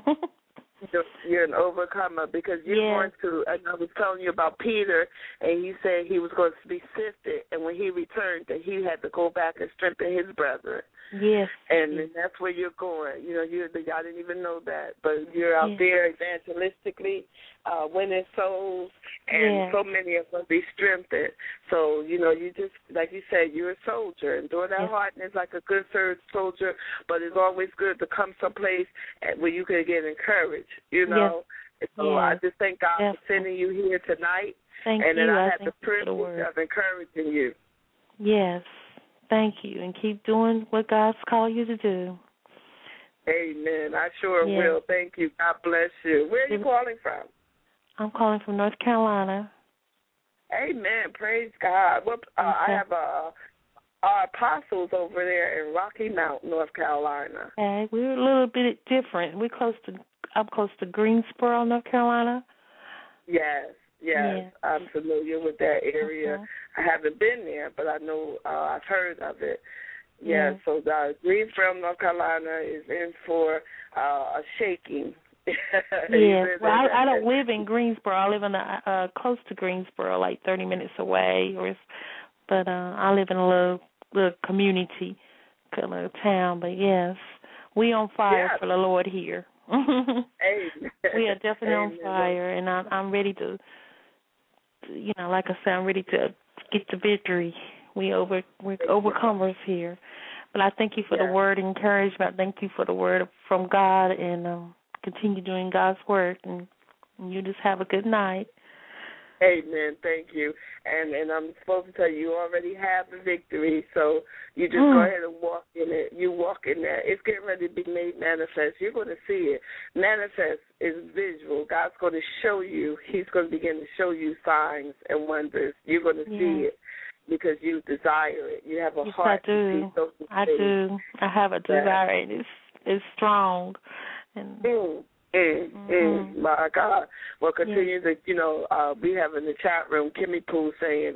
You're an overcomer because you're going to, and I was telling you about Peter, and he said he was going to be sifted, and when he returned, that he had to go back and strengthen his brethren. Yes. And that's where you're going. You know, I didn't even know that, but you're out there evangelistically, winning souls, and so many of us be strengthened. So, you know, you just, like you said, you're a soldier. Endure that hardness like a good soldier, but it's always good to come someplace where you can get encouraged, you know. So I just thank God for sending you here tonight. Thank and you. then I have the privilege of encouraging you. Yes. Thank you, and keep doing what God's called you to do. Amen. I sure will. Thank you. God bless you. Where are you calling from? I'm calling from North Carolina. Amen. Praise God. I have our apostles over there in Rocky Mount, North Carolina. Okay, we're a little bit different. I'm close to Greensboro, North Carolina. Yes. I'm familiar with that area. I haven't been there, but I know I've heard of it. Yeah, so Greensboro, North Carolina is in for a shaking. Yes. Well, I don't live in Greensboro. I live in close to Greensboro, like 30 minutes away. But I live in a little community, a little town. But yes, we on fire for the Lord here. Amen. We are definitely on fire, and I'm ready to, like I said, I'm ready to get the victory. We're overcomers here. But I thank you for the word of encouragement. I thank you for the word from God, and continue doing God's work. And you just have a good night. Amen. Thank you. And I'm supposed to tell you already have the victory, so you just go ahead and walk in it. You walk in there. It's getting ready to be made manifest. You're going to see it. Manifest is visual. God's going to show you. He's going to begin to show you signs and wonders. You're going to see it because you desire it. You have a heart to see those things. I do. I have a desire, and it's strong. And my God. Well, continue to, we have in the chat room Kimmy Pooh saying,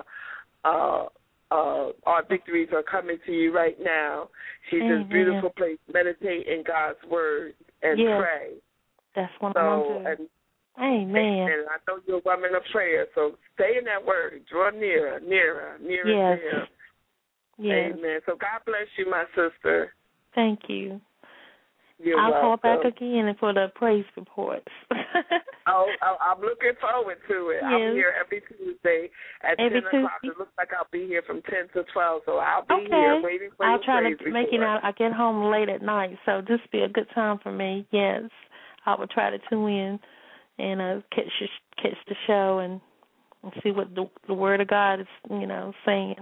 our victories are coming to you right now. She says, beautiful place, meditate in God's word and pray. That's what I want to do. Amen. And I know you're a woman of prayer, so stay in that word. Draw nearer to Him. Yes. Amen. So God bless you, my sister. Thank you. I'll call back again for the praise reports. I'm looking forward to it. Yes. I'm here every Tuesday at 10 o'clock. It looks like I'll be here from 10 to 12, so I'll be here waiting for I'll try to report. make it out. I get home late at night, so this will be a good time for me. Yes, I will try to tune in and catch the show and see what the Word of God is, saying.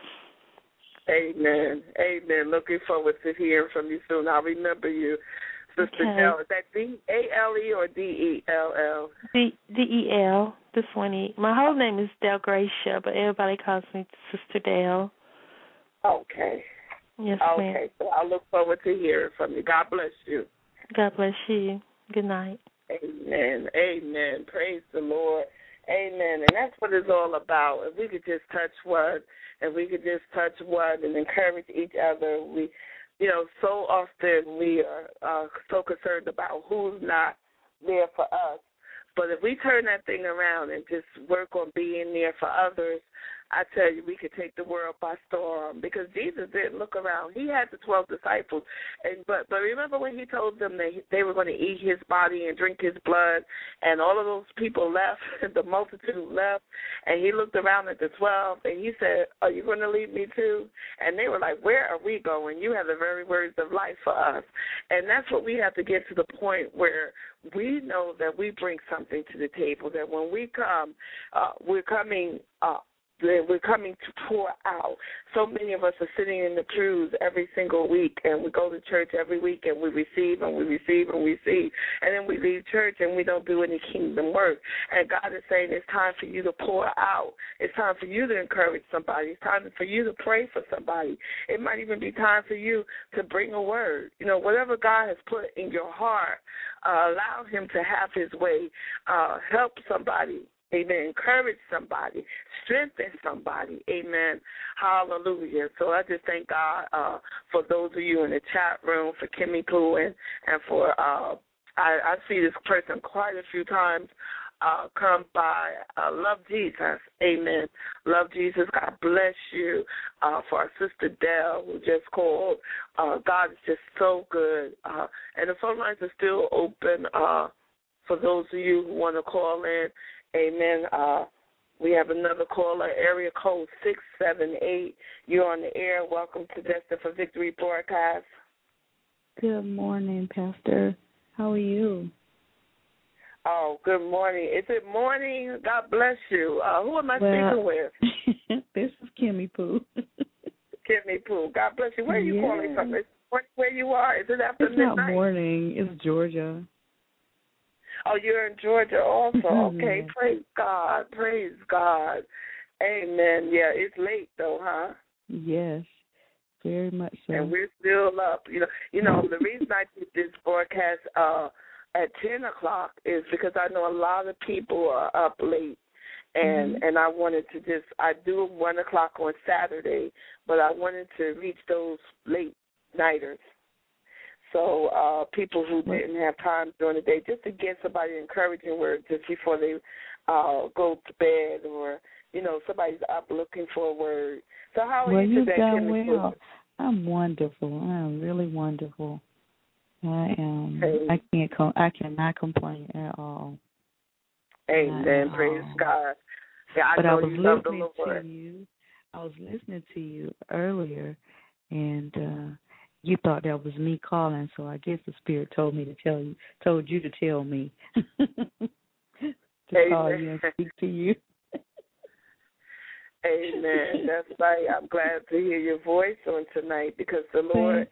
Amen. Amen. Looking forward to hearing from you soon. I'll remember you, Sister Del. Is that D-A-L-E or D-E-L-L? D-E-L. This one. My whole name is Del Gracia, but everybody calls me Sister Del. Okay. Yes, ma'am. Okay. So I look forward to hearing from you. God bless you. God bless you. Good night. Amen. Amen. Praise the Lord. Amen. And that's what it's all about. If we could just touch one, and encourage each other. We, so often we are so concerned about who's not there for us. But if we turn that thing around and just work on being there for others, I tell you, we could take the world by storm, because Jesus didn't look around. He had the 12 disciples, but remember when he told them that they were going to eat his body and drink his blood, and all of those people left, the multitude left, and he looked around at the 12, and he said, are you going to leave me too? And they were like, where are we going? You have the very words of life for us. And that's what we have to get to the point where we know that we bring something to the table, that when we come, we're coming to pour out. So many of us are sitting in the pews every single week, and we go to church every week, and we receive, and we receive, and we receive, and then we leave church, and we don't do any kingdom work. And God is saying it's time for you to pour out. It's time for you to encourage somebody. It's time for you to pray for somebody. It might even be time for you to bring a word. Whatever God has put in your heart, allow him to have his way. Help somebody. Amen. Encourage somebody. Strengthen somebody. Amen. Hallelujah. So I just thank God for those of you in the chat room, for Kimmy Pooh, and for I see this person quite a few times come by. Love Jesus. Amen. Love Jesus. God bless you. For our sister Dell, who just called. God is just so good. And the phone lines are still open for those of you who want to call in. Amen. We have another caller, area code 678. You're on the air. Welcome to Destined for Victory broadcast. Good morning, Pastor. How are you? Oh, good morning. Is it morning? God bless you. Who am I speaking with? This is Kimmy Pooh. Kimmy Pooh. God bless you. Where are you calling from? Is it where you are? Is it after midnight? It's not morning. It's Georgia. Oh, you're in Georgia also. Okay, praise God. Praise God. Amen. Yeah, it's late though, huh? Yes, very much so. And we're still up. You know, the reason I did this broadcast at 10 o'clock is because I know a lot of people are up late. And I wanted to I do 1 o'clock on Saturday, but I wanted to reach those late nighters. So people who didn't have time during the day, just to get somebody an encouraging word just before they go to bed, or, somebody's up looking for a word. So how are you today? Well, you've done well. I'm wonderful. I'm really wonderful. I am. Hey. I cannot complain at all. Amen. Praise God. Yeah, I was listening to you. I was listening to you earlier, and you thought that was me calling. So I guess the Spirit told you to tell me to call you and speak to you. Amen. That's right. I'm glad to hear your voice on tonight, because the Lord,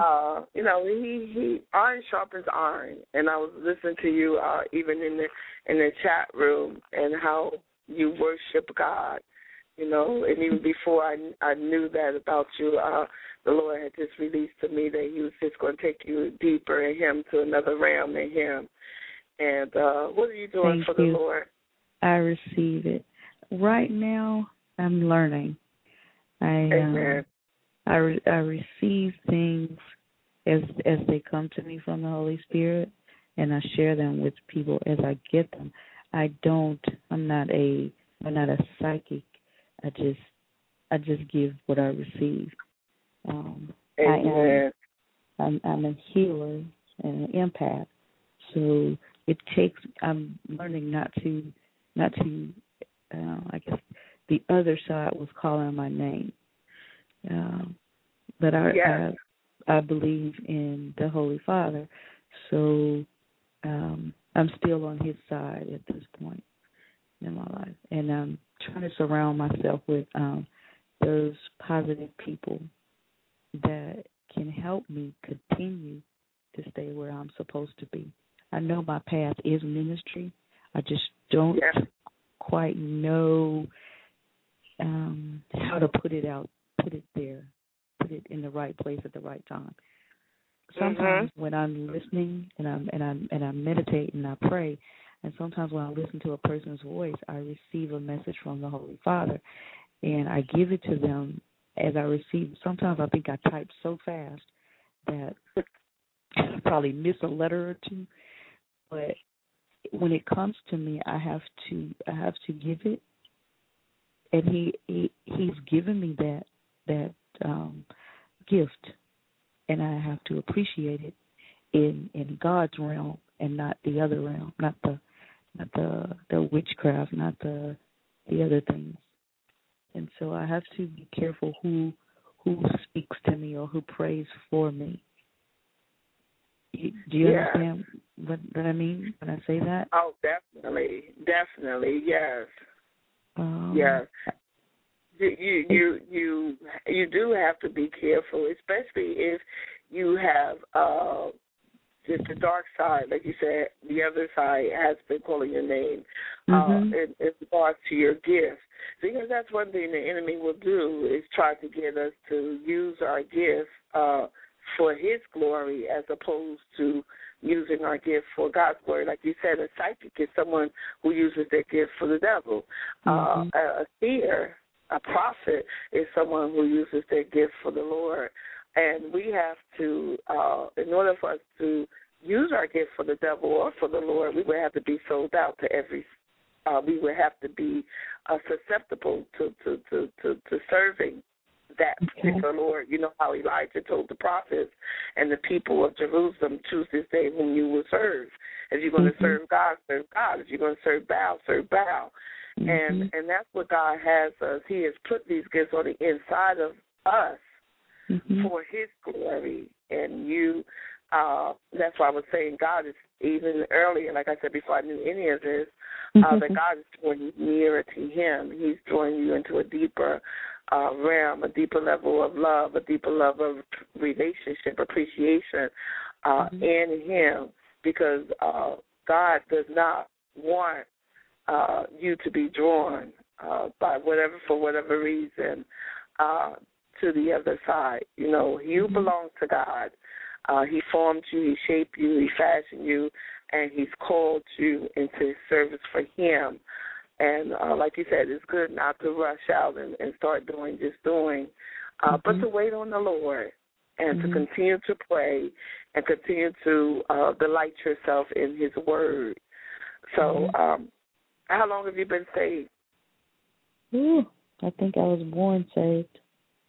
He iron sharpens iron, and I was listening to you even in the chat room, and how you worship God, and even before I knew that about you, the Lord had just released to me that He was just going to take you deeper in Him, to another realm in Him. And what are you doing for the Lord? I receive it. Right now, I'm learning. I receive things as they come to me from the Holy Spirit, and I share them with people as I get them. I'm not a psychic. I just give what I receive. I'm a healer and an empath. So I'm learning not to I guess the other side was calling my name. But I believe in the Holy Father. So I'm still on His side at this point in my life. And I'm trying to surround myself with those positive people that can help me continue to stay where I'm supposed to be. I know my path is ministry. I just don't quite know how to put it there, put it in the right place at the right time. Sometimes when I'm listening and I meditate and I pray, and sometimes when I listen to a person's voice, I receive a message from the Holy Father, and I give it to them as I receive. Sometimes I think I type so fast that I probably miss a letter or two, but when it comes to me, I have to give it, and he's given me that gift, and I have to appreciate it in God's realm and not the other realm, not the witchcraft, not the other things. And so I have to be careful who speaks to me or who prays for me. Do you understand what I mean when I say that? Oh, definitely, yes, yes. You do have to be careful, especially if you have the dark side, like you said. The other side has been calling your name in regards to your gift, because that's one thing the enemy will do, is try to get us to use our gift for His glory, as opposed to using our gift for God's glory. Like you said, a psychic is someone who uses their gift for the devil. A seer, a prophet, is someone who uses their gift for the Lord. And we have to, in order for us to use our gift for the devil or for the Lord, we would have to be sold out to every. We would have to be susceptible to serving that particular Lord. You know how Elijah told the prophets and the people of Jerusalem, choose this day whom you will serve. If you're going to serve God, serve God. If you're going to serve Baal, serve Baal. And that's what God has us. He has put these gifts on the inside of us for His glory. And that's why I was saying God is, even earlier, like I said before I knew any of this, that God is drawing you nearer to Him. He's drawing you into a deeper realm, a deeper level of love, a deeper level of relationship, appreciation in Him, because God does not want you to be drawn for whatever reason to the other side. You know, you belong to God. He formed you, He shaped you, He fashioned you, and He's called you into His service for Him. And like you said, it's good not to rush out and start doing, but to wait on the Lord and to continue to pray and continue to delight yourself in His Word. So how long have you been saved? I think I was born saved.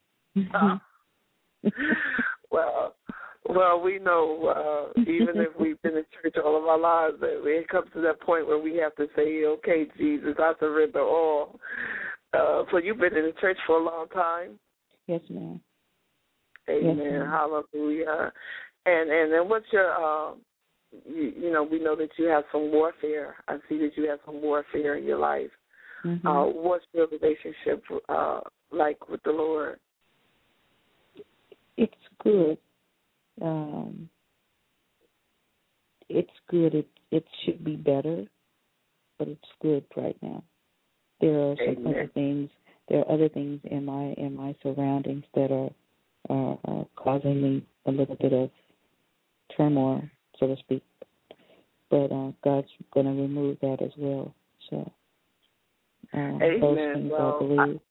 Well, we know even if we've been in church all of our lives, that it comes to that point where we have to say, okay, Jesus, I surrender all. So you've been in the church for a long time? Yes, ma'am. Amen. Yes, ma'am. Hallelujah. And then what's your, we know that you have some warfare. I see that you have some warfare in your life. What's your relationship like with the Lord? It's good. It's good. It should be better, but it's good right now. There are some other things. There are other things in my surroundings that are causing me a little bit of turmoil, so to speak. But God's going to remove that as well. So those things, I believe.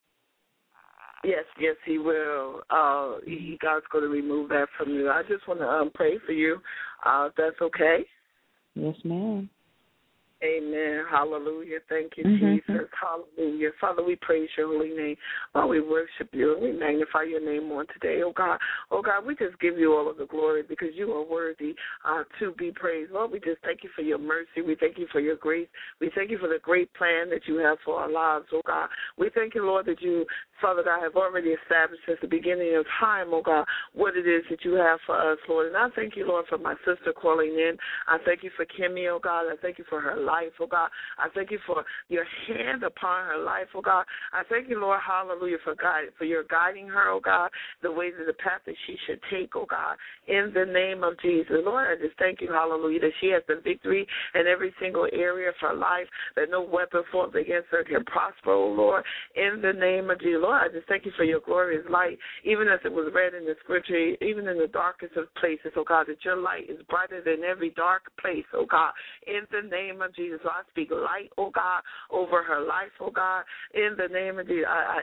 Yes, He will. God's going to remove that from you. I just want to pray for you. If that's okay? Yes, ma'am. Amen. Hallelujah. Thank you, Jesus. Hallelujah. Father, we praise your holy name. We worship you and we magnify your name on today, oh God. Oh God, we just give you all of the glory because you are worthy to be praised. Lord, we just thank you for your mercy. We thank you for your grace. We thank you for the great plan that you have for our lives, oh God. We thank you, Lord, that you, Father God, have already established since the beginning of time, oh God, what it is that you have for us, Lord. And I thank you, Lord, for my sister calling in. I thank you for Kimmy, oh God. I thank you for her life, oh God. I thank you for your hand upon her life, oh God. I thank you, Lord, hallelujah, for your guiding her, oh God, the way to the path that she should take, oh God, in the name of Jesus. Lord, I just thank you, hallelujah, that she has the victory in every single area of her life, that no weapon formed against her can prosper, oh Lord, in the name of Jesus. Lord, I just thank you for your glorious light, even as it was read in the scripture, even in the darkest of places, oh God, that your light is brighter than every dark place, oh God, in the name of Jesus. So I speak light, oh God, over her life, oh God, in the name of Jesus.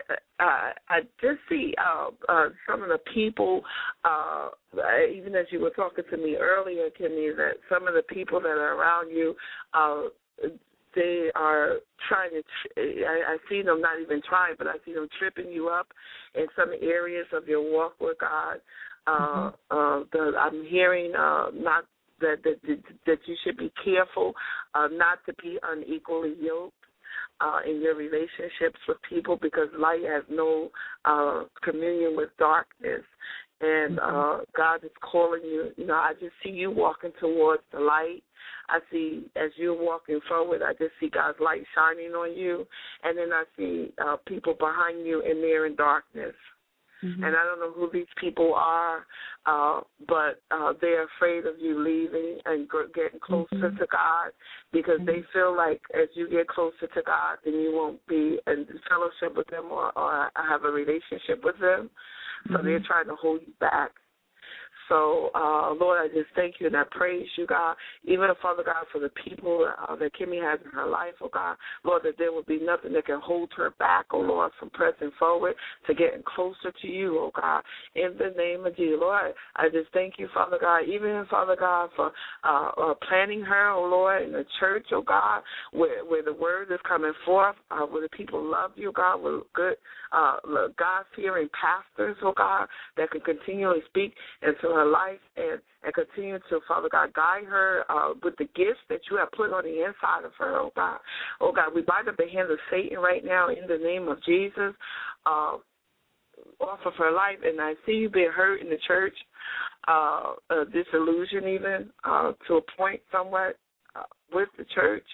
I just see some of the people, even as you were talking to me earlier, Kimmy, that some of the people that are around you, they are trying to, I see them not even trying, but I see them tripping you up in some areas of your walk with God. I'm hearing not that you should be careful not to be unequally yoked in your relationships with people, because light has no communion with darkness. And God is calling you. I just see you walking towards the light. I see, as you're walking forward, I just see God's light shining on you. And then I see people behind you, and they're in darkness. And I don't know who these people are, but they're afraid of you leaving and getting closer to God, because they feel like as you get closer to God, then you won't be in fellowship with them or have a relationship with them. So they're trying to hold you back. So, Lord, I just thank you and I praise you, God, even, Father God, for the people that Kimmy has in her life, oh God, Lord, that there will be nothing that can hold her back, oh Lord, from pressing forward to getting closer to you, oh God, in the name of Jesus. Lord, I just thank you, Father God, even, Father God, for planting her, oh Lord, in the church, oh God, where the word is coming forth, where the people love you, God, with good God-fearing pastors, oh God, that can continually speak into her life and continue to, Father God, guide her with the gifts that you have put on the inside of her, oh God. Oh God, we bind up the hands of Satan right now in the name of Jesus off of her life. And I see you being hurt in the church, disillusioned even to a point somewhat with the church.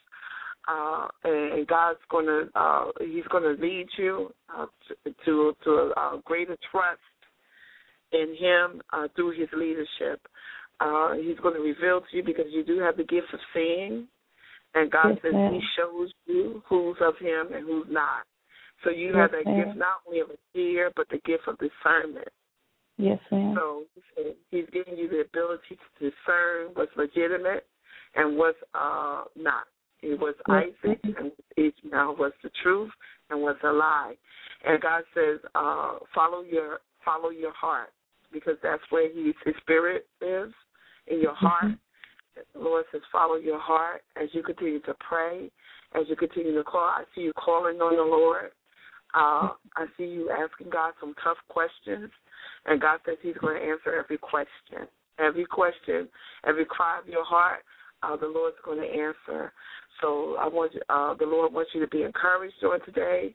And God's He's gonna lead you to a greater trust in Him through His leadership. He's going to reveal to you, because you do have the gift of seeing, and God says He shows you who's of Him and who's not. So you have that gift not only of a seer, but the gift of discernment. Yes, ma'am. So He's giving you the ability to discern what's legitimate and what's not. He was Isaac, and Ishmael was the truth and was a lie. And God says, follow your heart, because that's where His Spirit lives, in your heart. The Lord says, follow your heart as you continue to pray, as you continue to call. I see you calling on the Lord. I see you asking God some tough questions, and God says He's going to answer every question. Every question, every cry of your heart, the Lord's going to answer. So I want you, the Lord wants you to be encouraged during today.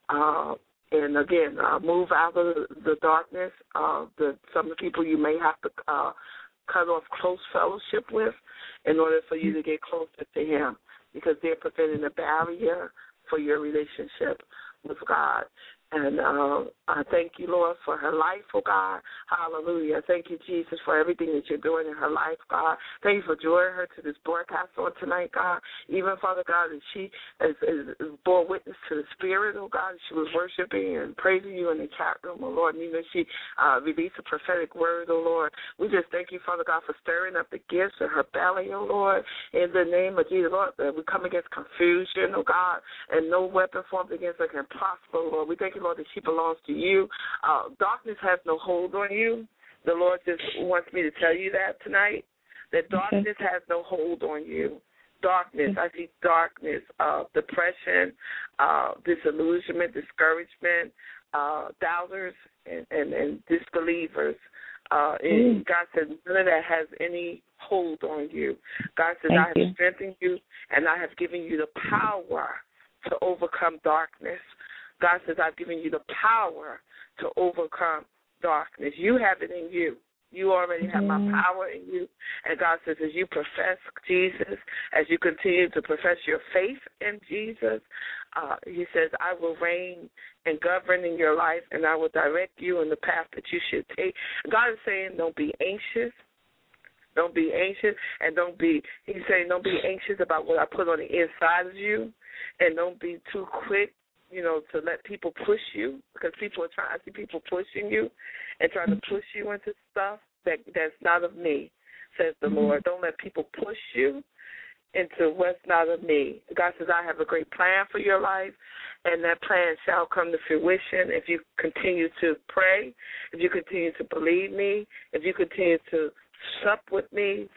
And again, move out of the darkness. Some of the people you may have to cut off close fellowship with in order for you to get closer to Him, because they're presenting a barrier for your relationship with God. And I thank you, Lord, for her life, oh God. Hallelujah. Thank you, Jesus, for everything that you're doing in her life, God. Thank you for drawing her to this broadcast on tonight, God. Even, Father God, that she is bore witness to the Spirit, oh God. She was worshiping and praising you in the chat room, oh Lord. And even she released a prophetic word, oh Lord. We just thank you, Father God, for stirring up the gifts in her belly, oh Lord. In the name of Jesus, Lord, we come against confusion, oh God, and no weapon formed against her can prosper, Lord. We thank you, Lord, that she belongs to you. Darkness has no hold on you. The Lord just wants me to tell you that tonight, that darkness has no hold on you. Darkness, I see darkness, depression, disillusionment, discouragement, doubters, and disbelievers. And God says none of that has any hold on you. God says, I have strengthened you, and I have given you the power to overcome darkness. God says, I've given you the power to overcome darkness. You have it in you. You already have my power in you. And God says, as you profess Jesus, as you continue to profess your faith in Jesus, He says, I will reign and govern in your life, and I will direct you in the path that you should take. God is saying, don't be anxious. Don't be anxious, and He's saying, don't be anxious about what I put on the inside of you, and don't be too quick, to let people push you, because I see people pushing you and trying to push you into stuff that's not of me, says the Lord. Don't let people push you into what's not of me. God says, I have a great plan for your life, and that plan shall come to fruition if you continue to pray, if you continue to believe me, if you continue to sup with me,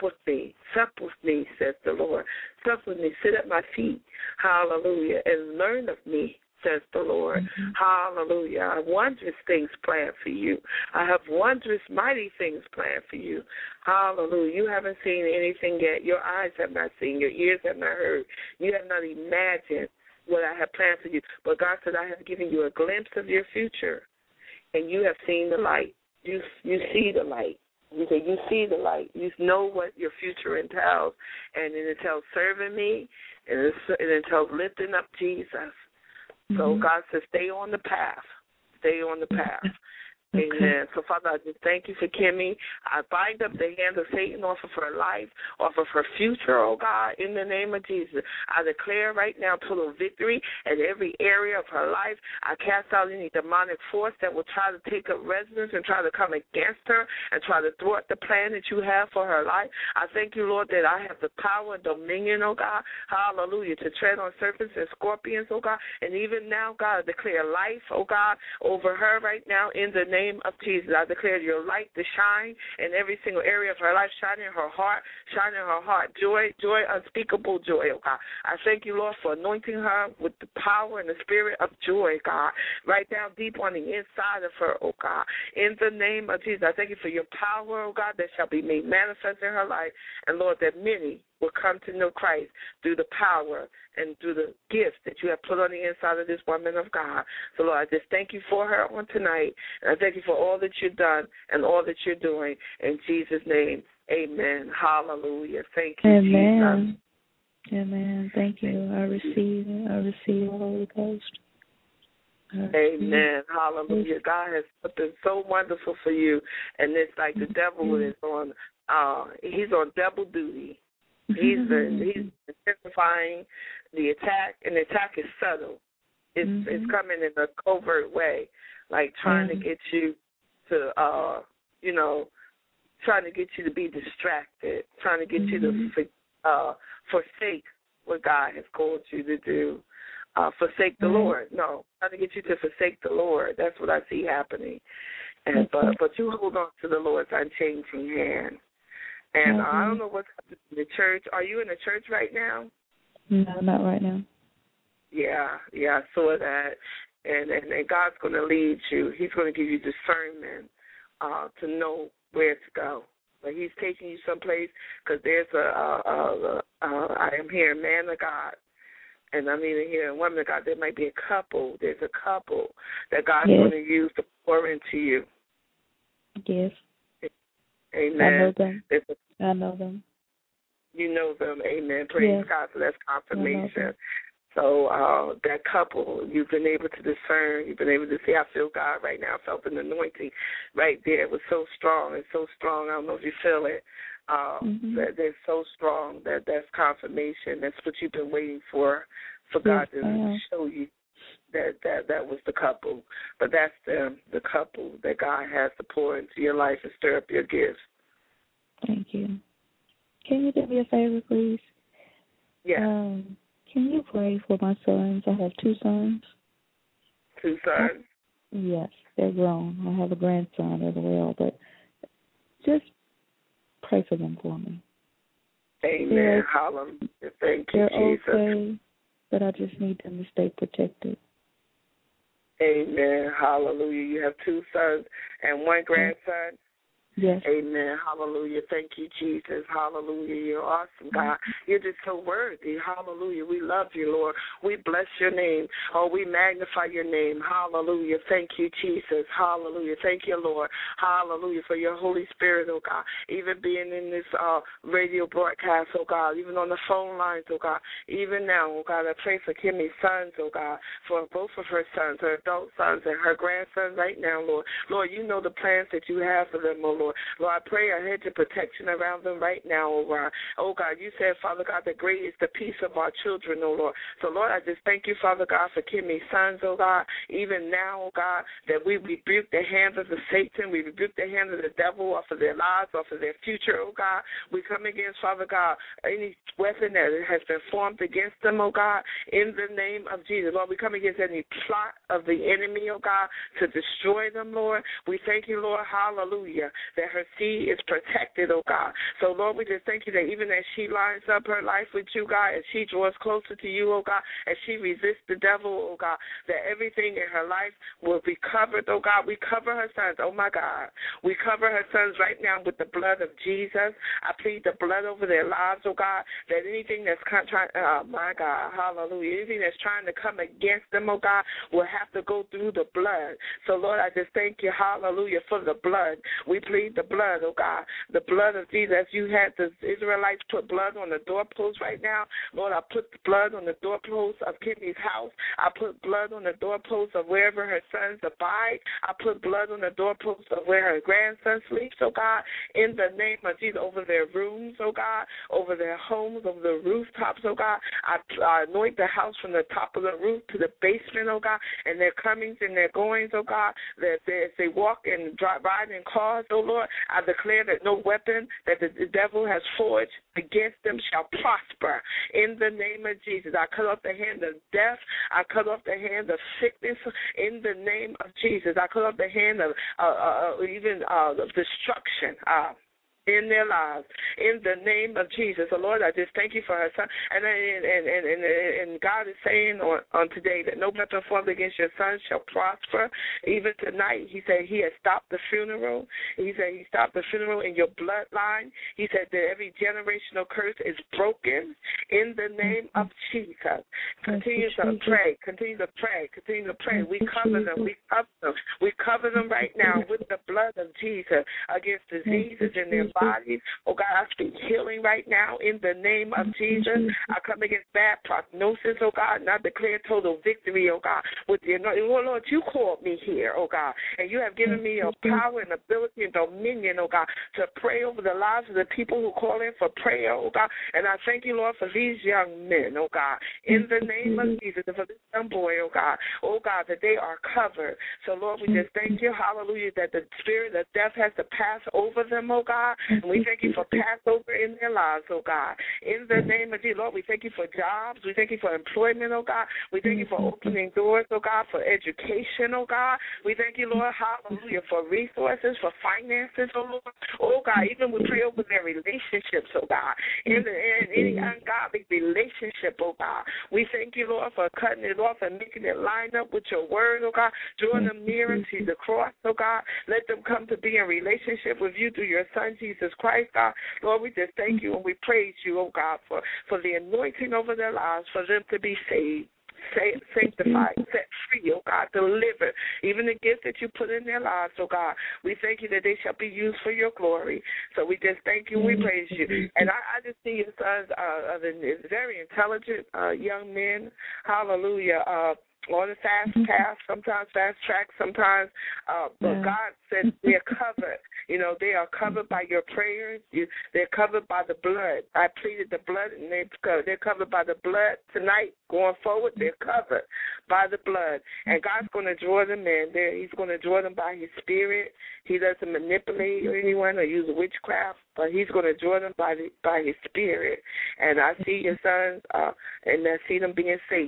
says the Lord. Sup with me, sit at my feet, hallelujah, and learn of me, says the Lord. Hallelujah. I have wondrous things planned for you. I have wondrous, mighty things planned for you. Hallelujah. You haven't seen anything yet. Your eyes have not seen. Your ears have not heard. You have not imagined what I have planned for you. But God said, I have given you a glimpse of your future, and you have seen the light. You see the light. You see the light. You know what your future entails, and it entails serving me, and it entails lifting up Jesus. So God says, stay on the path. Stay on the path. Okay. Amen. So, Father, I just thank you for Kimmy. I bind up the hand of Satan off of her life, off of her future, oh God, in the name of Jesus. I declare right now total victory in every area of her life. I cast out any demonic force that will try to take up residence and try to come against her and try to thwart the plan that you have for her life. I thank you, Lord, that I have the power and dominion, oh God, hallelujah, to tread on serpents and scorpions, oh God. And even now, God, I declare life, oh God, over her right now in the name of Jesus. I declare your light to shine in every single area of her life, shine in her heart, joy, unspeakable joy, oh God. I thank you, Lord, for anointing her with the power and the spirit of joy, God, right down deep on the inside of her, oh God. In the name of Jesus, I thank you for your power, oh God, that shall be made manifest in her life, and Lord, that many will come to know Christ through the power and through the gifts that you have put on the inside of this woman of God. So, Lord, I just thank you for her on tonight, and I thank you for all that you've done and all that you're doing. In Jesus' name, amen. Hallelujah. Thank you, amen. Jesus. Amen. Thank you. I receive it. I receive the Holy Ghost. Amen. Hallelujah. God has something so wonderful for you, and it's like the devil is on, he's on double duty. He's intensifying the attack, and the attack is subtle. It's coming in a covert way, like trying to get you to, trying to get you to be distracted, trying to get you to forsake what God has called you to do. Forsake the Lord. No, trying to get you to forsake the Lord. That's what I see happening. And but you hold on to the Lord's unchanging hand. And I don't know what's happening in the church. Are you in the church right now? No, not right now. Yeah, I saw that. And God's going to lead you. He's going to give you discernment to know where to go. But He's taking you someplace because there's I am hearing man of God. And I'm even hearing woman of God. There might be a couple. There's a couple that God's going to use to pour into you. Yes. Amen. I know them. I know them. You know them. Amen. Praise God. So that's confirmation. So that couple, you've been able to discern. You've been able to see. I feel God right now. I felt an anointing right there. It was so strong. It's so strong. I don't know if you feel it. That they're so strong that's confirmation. That's what you've been waiting for God to show you that was the couple. But that's the couple that God has to pour into your life and stir up your gifts. Thank you. Can you do me a favor, please? Yeah. Can you pray for my sons? I have 2 sons. 2 sons? Yes, they're grown. I have a grandson as well, but just pray for them for me. Amen. Hallelujah. Thank you, Jesus. They're okay, but I just need them to stay protected. Amen. Hallelujah. You have 2 sons and 1 grandson? Yes. Amen. Hallelujah. Thank you, Jesus. Hallelujah. You're awesome, God. You're just so worthy. Hallelujah. We love you, Lord. We bless your name. Oh, we magnify your name. Hallelujah. Thank you, Jesus. Hallelujah. Thank you, Lord. Hallelujah for your Holy Spirit, oh God. Even being in this radio broadcast, oh God. Even on the phone lines, oh God. Even now, oh God, I pray for Kimmy's sons, oh God. For both of her sons, her adult sons and her grandson right now, Lord. Lord, you know the plans that you have for them, oh Lord. Lord, I pray a hedge of protection around them right now, oh God. Oh God, you said, Father God, that great is the peace of our children, oh Lord. So, Lord, I just thank you, Father God, for Kimmy's sons, oh God. Even now, oh God, that we rebuke the hands of the Satan. We rebuke the hands of the devil off of their lives, off of their future, oh God. We come against, Father God, any weapon that has been formed against them, oh God, in the name of Jesus. Lord, we come against any plot of the enemy, oh God, to destroy them, Lord. We thank you, Lord, hallelujah, that her seed is protected, oh God. So, Lord, we just thank you that even as she lines up her life with you, God, as she draws closer to you, oh God, as she resists the devil, oh God, that everything in her life will be covered, oh God. We cover her sons, oh my God. We cover her sons right now with the blood of Jesus. I plead the blood over their lives, oh God, that anything that's trying, oh my God, hallelujah, anything that's trying to come against them, oh God, will have to go through the blood. So, Lord, I just thank you, hallelujah, for the blood. We plead the blood, oh God, the blood of Jesus. As you had the Israelites put blood on the doorpost right now, Lord, I put the blood on the doorpost of Kimmy's house. I put blood on the doorpost of wherever her sons abide. I put blood on the doorpost of where her grandson sleeps, oh God, in the name of Jesus, over their rooms, oh God, over their homes, over the rooftops, oh God. I anoint the house from the top of the roof to the basement, oh God, and their comings and their goings, oh God, that as they walk and ride in cars, oh Lord, I declare that no weapon that the devil has forged against them shall prosper. In the name of Jesus, I cut off the hand of death. I cut off the hand of sickness. In the name of Jesus, I cut off the hand of even destruction. In their lives, in the name of Jesus. So, Lord, I just thank you for her son. And God is saying on today that no weapon formed against your son shall prosper. Even tonight, he said he has stopped the funeral. He said he stopped the funeral in your bloodline. He said that every generational curse is broken in the name of Jesus. Continue to pray. Continue to pray. Continue to pray. We cover them. We cover them. We cover them right now with the blood of Jesus against diseases in their bodies. Oh God, I speak healing right now in the name of Jesus. I come against bad prognosis, oh God, and I declare total victory, oh God, with the anointing. Oh Lord, you called me here, oh God, and you have given me a power and ability and dominion, oh God, to pray over the lives of the people who call in for prayer, oh God. And I thank you, Lord, for these young men, oh God, in the name of Jesus, and for this young boy, oh God, that they are covered. So Lord, we just thank you, hallelujah, that the spirit of death has to pass over them, oh God, And we thank you for Passover in their lives, oh God. In the name of Jesus, Lord, we thank you for jobs. We thank you for employment, oh God. We thank you for opening doors, oh God, for education, oh God. We thank you, Lord, hallelujah, for resources, for finances, oh Lord. Oh God, even we pray over their relationships, oh God. In any ungodly relationship, oh God. We thank you, Lord, for cutting it off and making it line up with your word, oh God. Drawing them nearer to the cross, oh God. Let them come to be in relationship with you through your Son, Jesus Christ, God. Lord, we just thank you and we praise you, oh God, for the anointing over their lives, for them to be saved, sanctified, set free, oh God, delivered, even the gifts that you put in their lives, oh God. We thank you that they shall be used for your glory. So we just thank you and we praise you. And I just see your sons very intelligent young men, hallelujah, on the fast path, sometimes fast track, sometimes, but God said they're covered. You know, they are covered by your prayers. They're covered by the blood. I pleaded the blood, and they're covered by the blood tonight. Going forward, they're covered by the blood. And God's going to draw them in. He's going to draw them by His Spirit. He doesn't manipulate anyone or use witchcraft, but He's going to draw them by His Spirit. And I see your sons, and I see them being safe.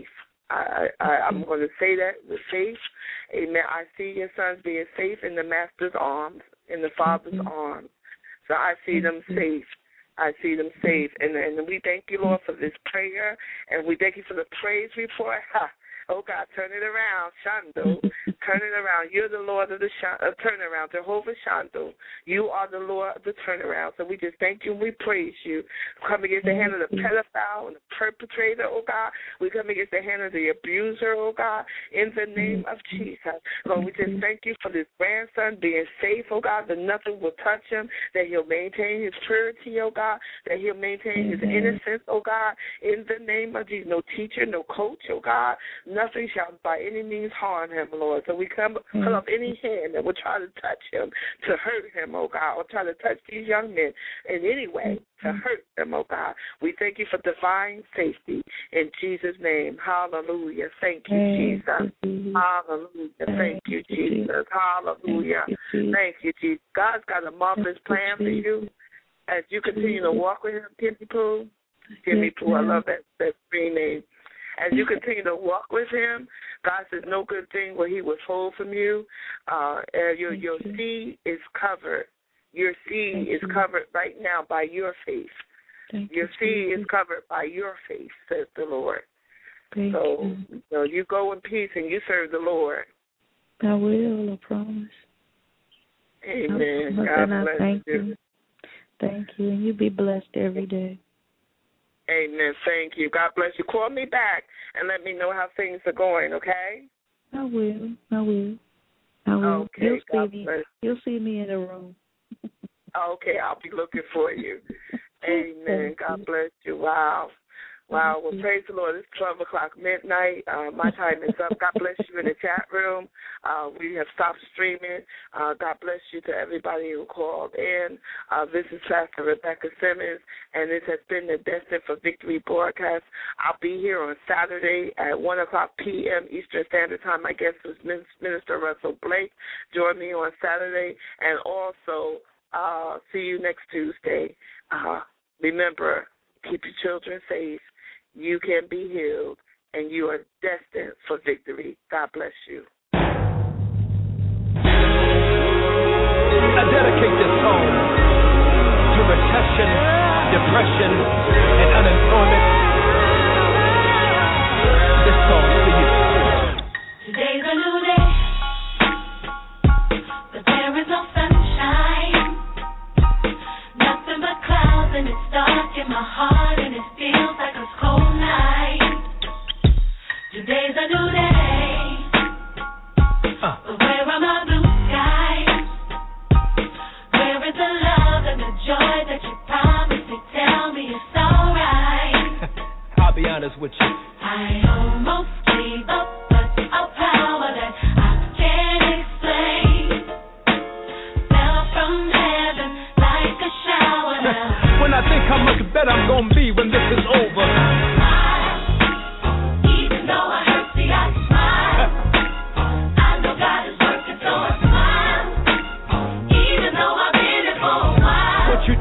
I'm going to say that with faith. Amen. I see your sons being safe in the Master's arms, in the Father's arms. So I see them safe. I see them safe. And we thank you, Lord, for this prayer, and we thank you for the praise report. Oh, God, turn it around, Shando. Turn it around. You're the Lord of the turnaround, Jehovah Shando. You are the Lord of the turnaround. So we just thank you and we praise you. Come against the hand of the pedophile and the perpetrator, oh, God. We come against the hand of the abuser, oh, God, in the name of Jesus. Lord, we just thank you for this grandson being safe, oh, God, that nothing will touch him, that he'll maintain his purity, oh, God, that he'll maintain his innocence, oh, God, in the name of Jesus. No teacher, no coach, oh, God. Nothing shall by any means harm him, Lord. So we come up any hand that will try to touch him, to hurt him, oh God, or try to touch these young men in any way to hurt them, oh God. We thank you for divine safety in Jesus' name. Hallelujah. Thank you, Jesus. Hallelujah. Thank you, Jesus. Hallelujah. Thank you, Jesus. God's got a marvelous plan for you as you continue to walk with him, Kimmy Pooh. Kimmy Pooh, I love that screen name. As you continue to walk with him, God says no good thing will he withhold from you. Your seed is covered. Your seed is covered right now by your faith. Your seed is covered by your faith, says the Lord. So you go in peace and you serve the Lord. I will, I promise. Amen. God bless you. Thank you, and you be blessed every day. Amen. Thank you. God bless you. Call me back and let me know how things are going, okay? I will. Okay. You'll see me in the room. Okay, I'll be looking for you. Amen. God bless you. Wow. Well, praise the Lord. It's 12 o'clock midnight. My time is up. God bless you in the chat room. We have stopped streaming. God bless you to everybody who called in. This is Pastor Rebecca Simmons, and this has been the Destined for Victory broadcast. I'll be here on Saturday at 1 o'clock p.m. Eastern Standard Time. My guest is Minister Russell Blake. Join me on Saturday. And also, see you next Tuesday. Remember, keep your children safe. You can be healed, and you are destined for victory. God bless you. I dedicate this song to recession, depression, and unemployment. This song for you. Today's a new day, but there is no sunshine. Nothing but clouds, and it's dark in my heart, and it feels like a cold night. Today's a new day, but where are my blue skies? Where is the love and the joy that you promised me? Tell me it's alright. I'll be honest with you. I almost gave up, but a power that I can't explain fell from heaven like a shower now. When I think how much better I'm gonna be when this is over. Even though I hurt, see I smile. I know God is working, so I smile. Even though I've been here for a while. What you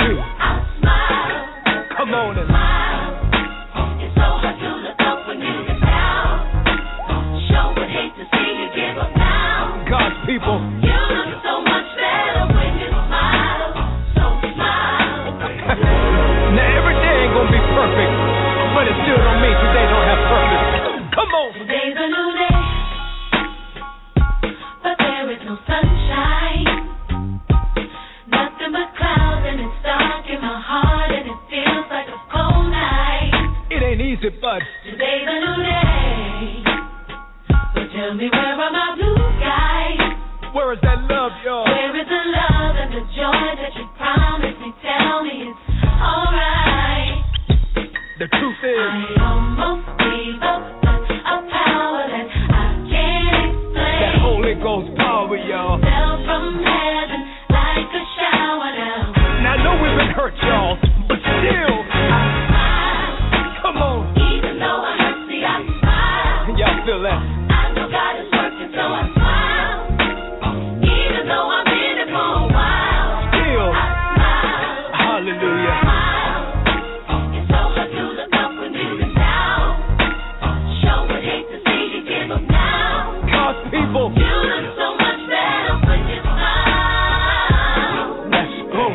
y'all. Where is the love and the joy that you promised me? Tell me it's alright. The truth is, I almost gave up, but a power that I can't explain. that Holy Ghost power, y'all. Fell from heaven like a shower down. Now I know we've been hurt, y'all, but still, come on. Even though I hurt, see I smile. Y'all feel that? I know God is working, so I smile. Even though I've been it for a while, Still, I smile. hallelujah. Smile. It's so hard to look up when you've been down. Sure would hate to see you give up now. God's people, You look so much better when you smile. let's go.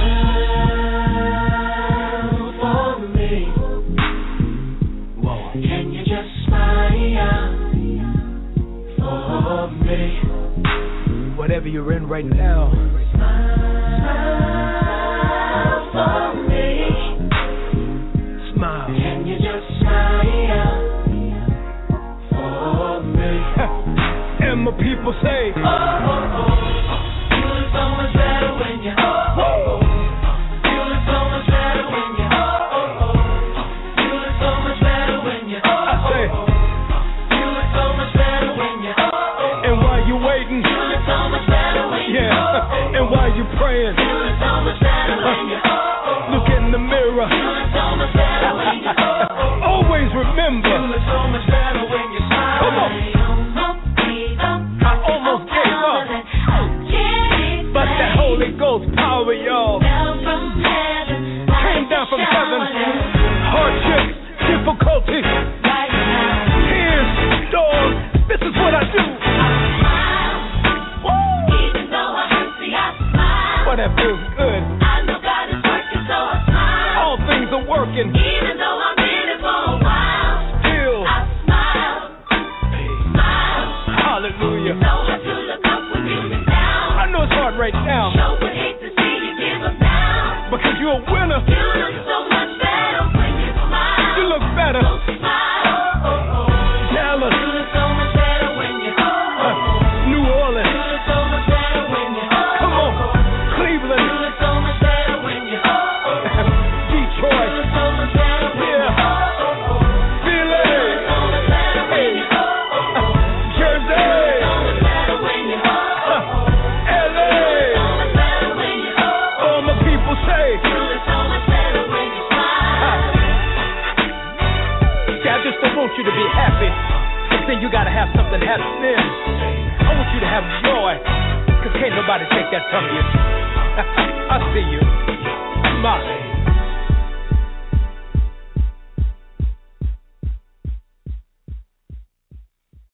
Smile for me. Whoa. Can you just smile for me? Whatever you're in right now, Smile for me. smile. Can you just smile for me? And my people say, Oh, oh, oh. You look so much better when you oh, oh, oh. You look so much better when you oh, oh, oh. You look so much better when you oh, I say, oh, oh. You look so much better when you oh, oh. and while you waiting, You look so much better when you yeah, oh, oh. and while you praying, You look so much better when you oh, oh. look in the mirror. You look so much better when you oh, oh. Always remember, You look so much better when you smile. Come on. I almost gave up. but that Holy Ghost power, y'all, came down from heaven. Hardships, difficulties, tears, storms. This is what I do. Even though I hurt, see I smile. But that feels good. I know God is working, so I smile. All things are working. Even though I've been it for a while, Still, I smile. Smile. hallelujah. So hard to look up when you've been down. I know it's hard right now Sure would hate to see you give up now. because you're a winner. You look so much better when you smile. You look better. So smile. Dallas, You look so much better when you New You Orleans, look so much better when you come on, You Cleveland, look so much better when you You Detroit, look so much better when you yeah, Philly, so much better when you Jersey, so much better when you LA. so much better when you All my people say, You look so much better when you smile. see, I just don't want you to be happy, but then you gotta have something happening. I want you to have joy, cause can't nobody take that from you. I see you. Smile.